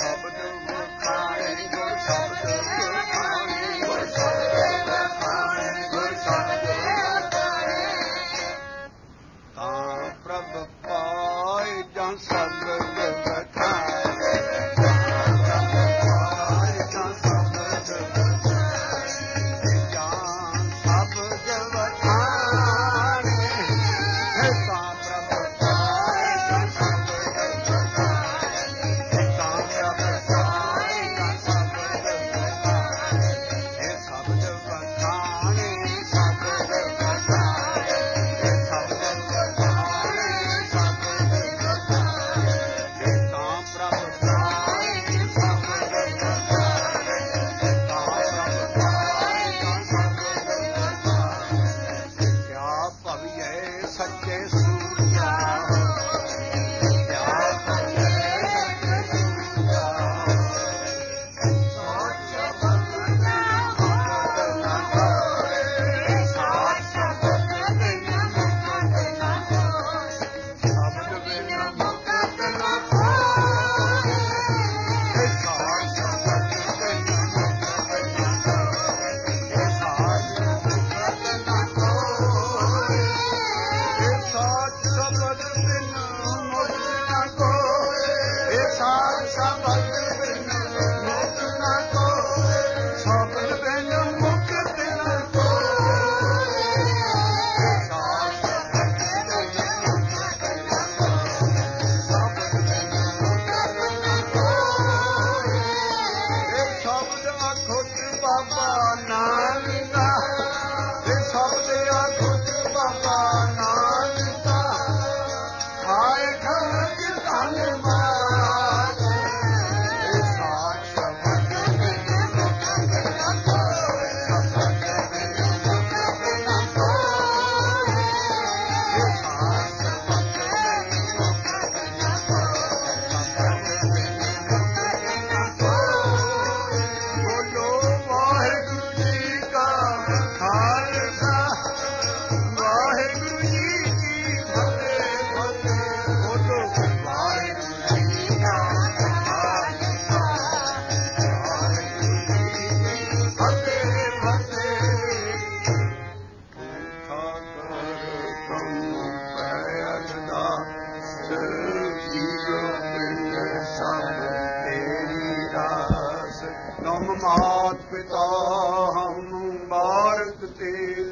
मात पिता हम भारत ते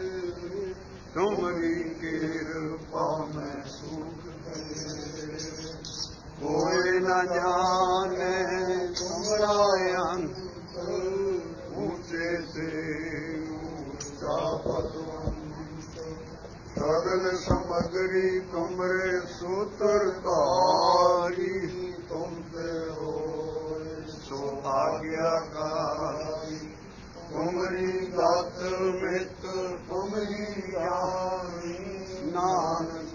तुमरी कृपा में सुख कोई न जाने तुमरा अंत ऊंचे से ऊंचा पदवंत सगल समग्री तुमरे सूत्रधारी तुमसे हो सौभाग्यकारी तुमरी गत मित तुमरी ज्ञानी नानक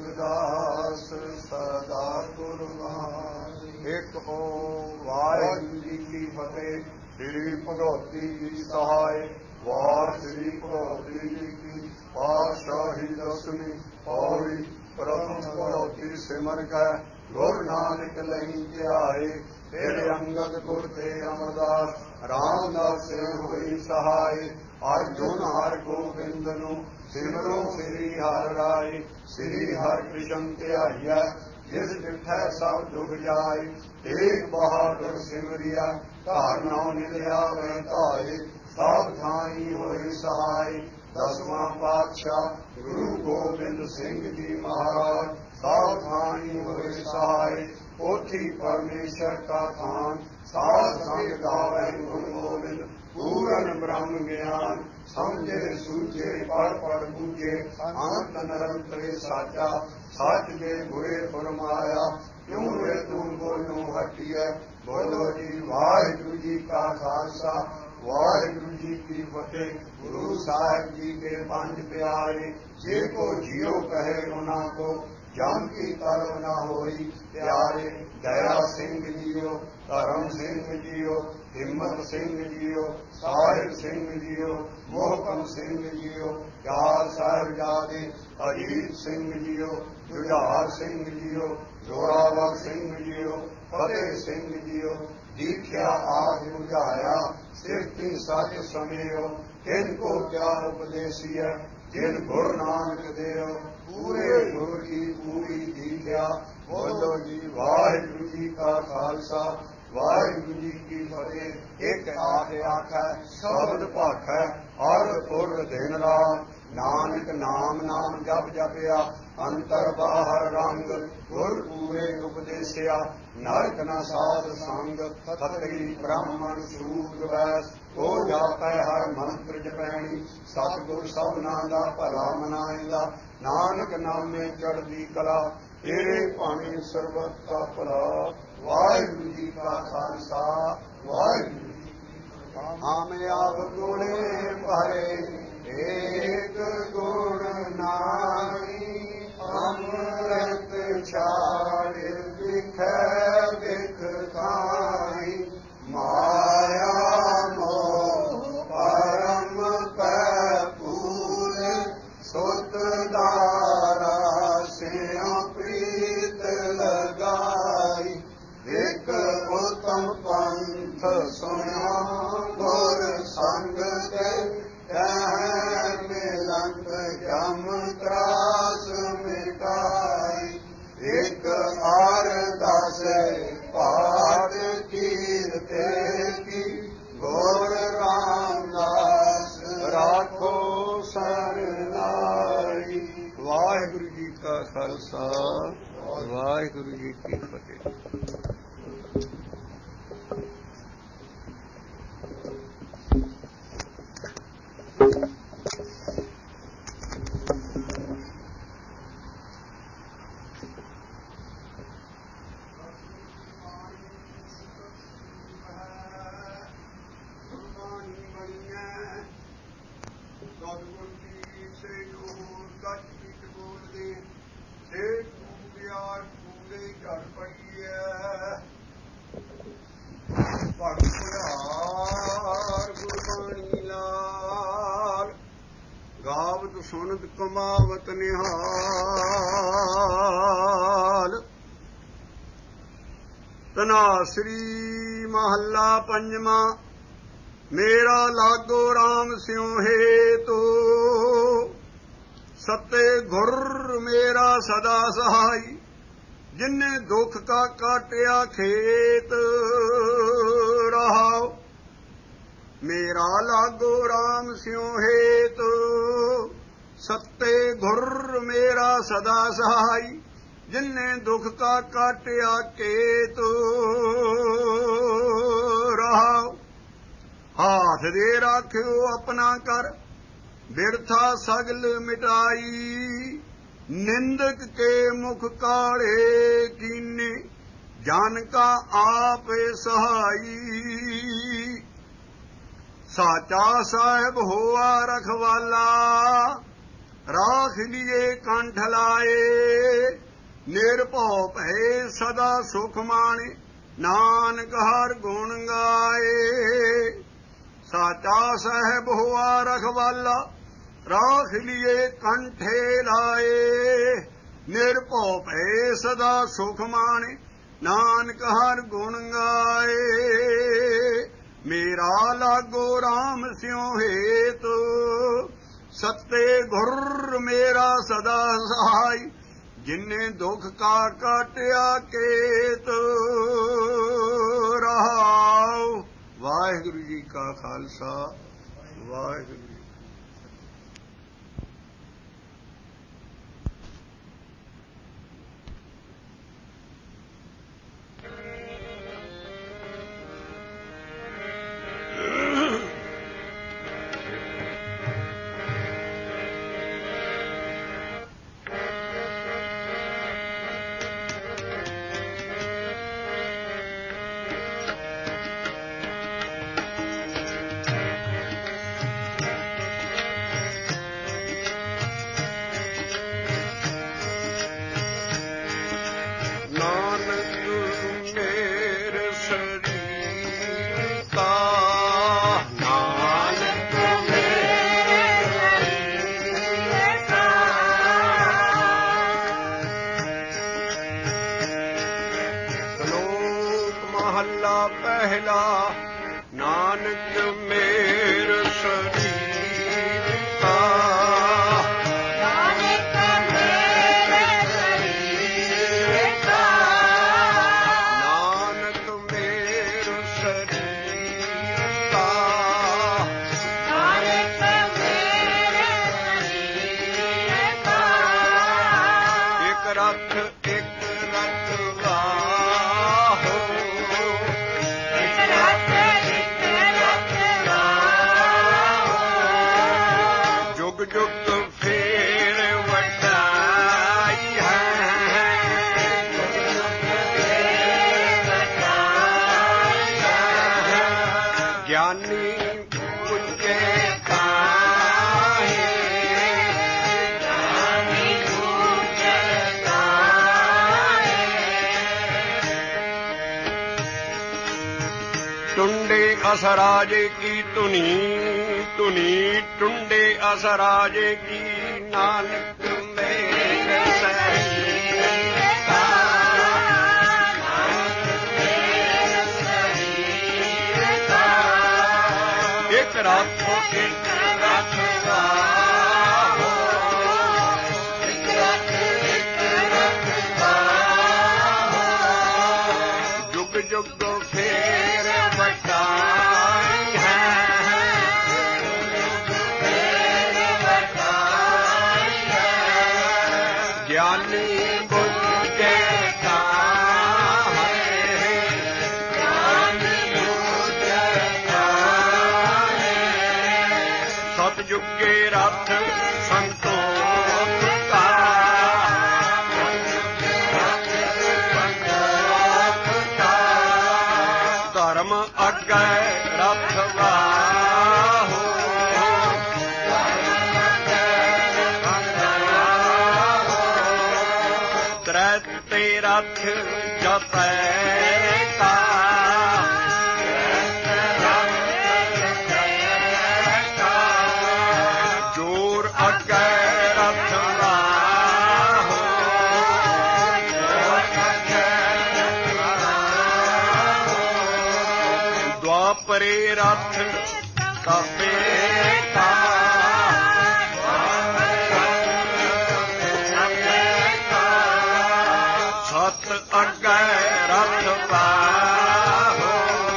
दास सदा कुर्बानी। एक हो वाहिगुरु जी की फतेह। श्री भगवती जी सहाय। वार श्री भगवती जी की पातशाही दसवीं पौड़ी। प्रथम भगवती सिमर गए गुरु नानक लही ध्याए। तेरे अंगद गुर थे अमरदास रामदास से हुई सहाय। अर्जुन हर गोबिंद नु सिमरो श्री हर राय। श्री हर कृष्ण ध्याइया जिस डिठै सब दुख जाय। एक बहादुर सिमरिया घर नौ निलिया वे धाये। सब थाई होई सहाय। दसवां पातशाह गुरु गोबिंद सिंह जी महाराज सब थाई होई सहाय। पोथी परमेश्वर का थान साध संग गावे गुण गोविंद। पूर्ण ब्रह्म ज्ञान समझे सूझे पढ़ पढ़ बूझे। अंत निरंतर साचा सच के बुरे फरमाया। क्यों वे तू बोलो हटिए। बोलो जी वाहिगुरु जी का खालसा वाहिगुरु जी की फतेह। गुरु साहिब जी के पंज प्यारे जे को जियो कहे उन्हों को जम की तरफ न होई प्यारे। दया सिंह जियो धर्म सिंह जियो हिम्मत सिंह जियो साहिब सिंह जियो मोहकम सिंह जियो चार साहिबजादे अजीत सिंह जियो जुझार सिंह जियो जोरावर सिंह जियो फतेह सिंह जियो। दीख्या आग बुझाया सिरती सच समेयो। किनको क्या उपदेशी है जिन गुरु नानक देव। पूरे गुरु की पूरी दीख्या। बोलो जी वाहिगुरु जी का खालसा वाहिगुरु जी की फतेह। एक आख आखै शब्द भाखै और पुर दिन रात। नानक नाम नाम जप जपिया अंतर बाहर रंग। गुर पूरे उपदेशिया नरक न साध संग। खतरी ब्राह्मण सूद वैस को जापै हर मंत्र जपैणी। सतगुर सबना दा भला मनाएंदा। नानक नामे चढ़दी कला तेरे भाने सर्वत का भला। वाहिगुरु जी का खालसा वाहिगुरु जी की फतेह। हम आप गुणे भरे एक गुण नाई। अमृत छाड़ बिखै बिख खाई। माया मोह परम पै फूल। सुत दारा स्यों प्रीत लगाई। एक उत्तम पंथ सुना गुर संग ते। कह मिलंत जम त्रास मिटाई। ਵਾਹਿਗੁਰੂ ਜੀ ਕੀ ਫਤਿਹ। ਸੁਨਤ ਕਮਾਵਤ ਨਿਹਾਲ। ਤਨਾਸਰੀ ਮਹੱਲਾ ਪੰਜਵਾਂ। ਮੇਰਾ ਲਾਗੋ ਰਾਮ ਸਿਉ ਹੇਤੁ, ਸਤੇ ਗੁਰ ਮੇਰਾ ਸਦਾ ਸਹਾਈ। ਜਿਨੇ ਦੁਖ ਕਾ ਕਾਟਿਆ ਖੇਤ ਰਹਾਉ। ਮੇਰਾ ਲਾਗੋ ਰਾਮ ਸਿਉ ਹੇਤੁ, ਸੱਤੇ ਗੁਰ ਮੇਰਾ ਸਦਾ ਸਹਾਈ। ਜਿਨੇ ਦੁਖ ਕਾ ਕਾਟਿਆ ਕੇਤ ਰਹਾਉ। ਹਾਥ ਦੇ ਰਾਖਿਓ ਆਪਣਾ ਕਰ, ਬਿਰਥਾ ਸਗਲ ਮਿਟਾਈ। ਨਿੰਦਕ ਕੇ ਮੁਖ ਕਾਲੇ ਕੀਨੇ, ਜਨ ਕਾ ਆਪੇ ਸਹਾਈ। ਸਾਚਾ ਸਾਹਿਬ ਹੋਆ ਰਖਵਾਲਾ, ਰਾਖ ਲਿਏ ਕੰਠ ਲਾਏ। ਨਿਰਭਉ ਭੈ ਸਦਾ ਸੁਖ ਮਾਣੇ, ਨਾਨਕ ਹਰ ਗੁਣ ਗਾਏ। ਸਾਚਾ ਸਾਹਿਬ ਹੋਆ ਰਖਵਾਲਾ, ਰਾਖ ਲਿਏ ਕੰਠੇ ਲਾਏ। ਨਿਰਭਉ ਭੈ ਸਦਾ ਸੁਖ ਮਾਣੇ, ਨਾਨਕ ਹਰ ਗੁਣ ਗਾਏ। ਮੇਰਾ ਲਾਗੋ ਰਾਮ ਸਿਉ ਹੇਤੁ, ਸੱਤੇ ਗੁਰ ਮੇਰਾ ਸਦਾ ਸਹਾਈ। ਜਿਨੇ ਦੁਖ ਕਾ ਕਾਟਿਆ ਕੇਤ ਰਹਾਉ। ਵਾਹਿਗੁਰੂ ਜੀ ਕਾ ਖਾਲਸਾ, ਵਾਹਿਗੁਰੂ ਜੀ। ਪਹਿਲਾ ਨਾਨਕ ਮੇਰ ਸਰੀਰ ਕਾ, ਨਾਨਕ ਮੇਰ ਸਰੀਰ ਕਾ, ਨਾਨਕ ਮੇਰ ਸਰੀਰ ਕਾ, ਨਾਨਕ ਮੇਰ ਸਰੀਰ ਕਾ। ਇਕ ਰਥ असराजे की तुनी तुनी टुंडे असराजे की, नानक मेरे शरीर का, नानक मेरे शरीर का। एक रथ वाहो, एक रथ वाहो। जुग जुग फेर बटा ज्ञानी बुझ के ਅੱਗੇ ਰਥ ਵਾਹੋ ਤ੍ਰੈਤੇ ਰਥ ਜਪੈ ਤਾ ਜੋਰ ਅੱਗੇ ਰਥ ਵਾਹੋ ਦੁਆਪਰੇ ਰਥ ਕਪੇਤਾ ਸਤ ਅੱਗੇ ਰਥ ਵਾਹੋ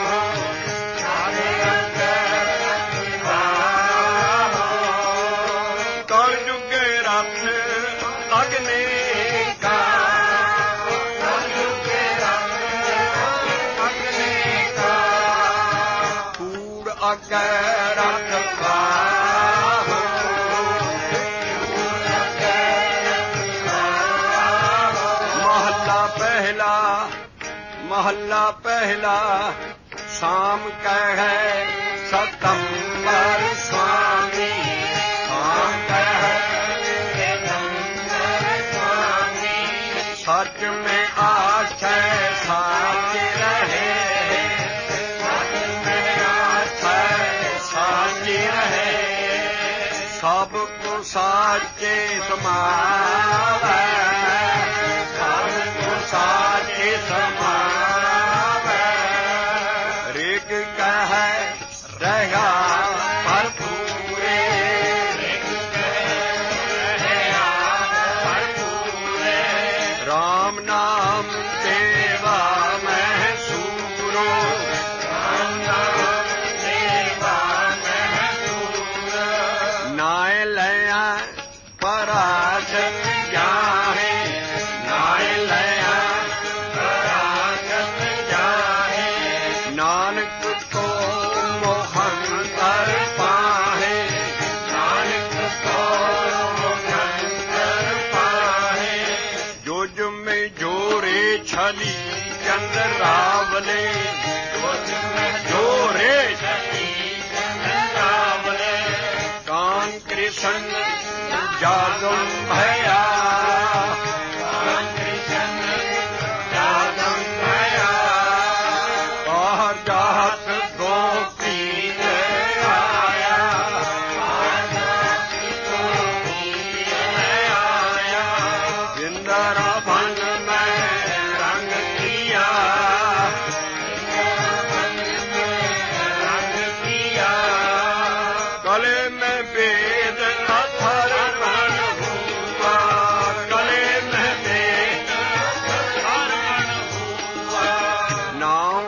ਕਲ ਜੁਗੇ ਰਥ ਅਗਨੇਕਾ ਕੂੜ ਅੱਗੇ ਰਥ ਵਾਹੋ ਮਹੱਲਾ ਪਹਿਲਾ ਸ਼ਾਮ ਕਹਿ ਸਤੰਬਰ ਸੁਆਮੀ ਸ਼ਾਮ ਕਹਿ ਸੱਚ ਮੈਂ ਆਛੈ ਸਾਚ ਰਹੇ ਸੱਚ ਮੈਂ ਆਛੈ ਸਾਚ ਰਹੇ ਸਭ ਕੋ ਸਾਚੇ ਸਮਾਵੈ ਸਾਚੇ ਸਮਾਵੈ ਰਿਗ ਕਹਿ ਰਹਾ ਭਰਪੂਰੇ ਰਾਮ ਨਾਮ ਸੇਵਾ ਮੈਂ ਸੂਰੋ ਰਾਮ ਨਾਮ ਸੇਵਾ ਮੈਂ ਸੂਰ ਨਾਇ ਲਿਆ ਪਰਾਜ ਜਾਹੇ ਨਾਇ ਲਿਆ ਨਾਨਕ ਕੋ ਮੋਹਨ ਕਰ ਪਾਹੇ ਨਾਨਕ ਕੋ ਮੋਹਨ ਕਰ ਪਾਹੇ ਜੋ ਜੁਮੇ ਜੋਰੇ ਛਲੀ ਚੰਦ ਰਾਵਲੇ ਜੋਰੇ ਛਲੀ ਚੰਦ ਰਾਵਲੇ ਕਾਨ ਕ੍ਰਿਸ਼ਨ ਜਾਗਮ ਭਇਆ ਜਾਤ ਗੋਪੀ ਆਇਆ ਇੰਦਰ ਬਨ ਮੈਂ ਰੰਗ ਕੀਆ ਗਲੇ ਮੈਂ ਵੇਦ ਅਥਰ ਬਨ ਹੂਆ ਗਲੇ ਮੈਂ ਵੇਦ ਅਥਰ ਬਨ ਹੂਆ ਨਾਮ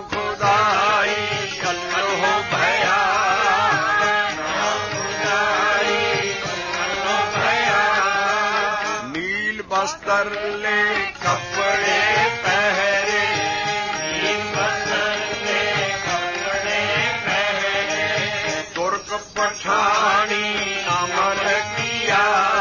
ਬਸਤਰ ਲੈ ਕੱਪੜੇ ਪਹਿਰੇ ਨੀਲ ਬਸਤਰ ਲੈ ਕੱਪੜੇ ਪਹਿਰੇ ਤੁਰਕ ਪਠਾਣੀ ਅਮਰ ਕੀਆ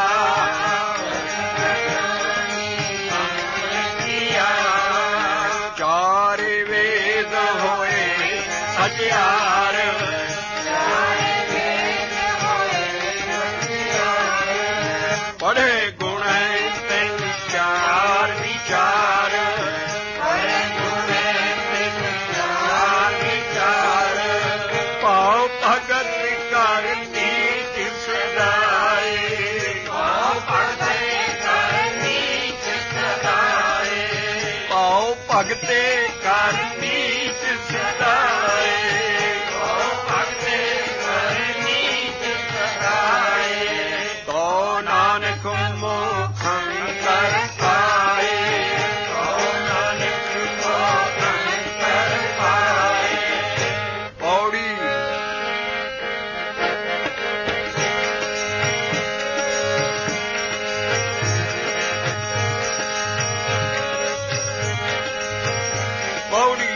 ਚਾਰੇ ਵੇਦ ਹੋਏ ਸਚਿਆਰ ਪੜ੍ਹੇ ਗੁਣ ਚਾਰ ਵਿਚਾਰ ਭਾਉ ਭਗਤ ਕਰਨੀ ਜਿਸ ਦਾਏ ਭਾਉ ਭਗਤੇ ਕਰਨੀ ਜਿਸ ਦਾਏ ਭਾਉ ਭਗਤੇ ਕਰਨੀ ਜਿਸ ਦਾਏ ਭਾਉ ਭਗਤੇ ਕਰਨੀ ਜਿਸ ਦਾਏ ਤੋ ਨਾਨਕ ਮੋਖੰ ਕਰ ਪਾਏ ਤੋ ਨਾਨਕ ਮੋਖੰ ਕਰ ਪਾਏ ਪੌੜੀ ਪੌੜੀ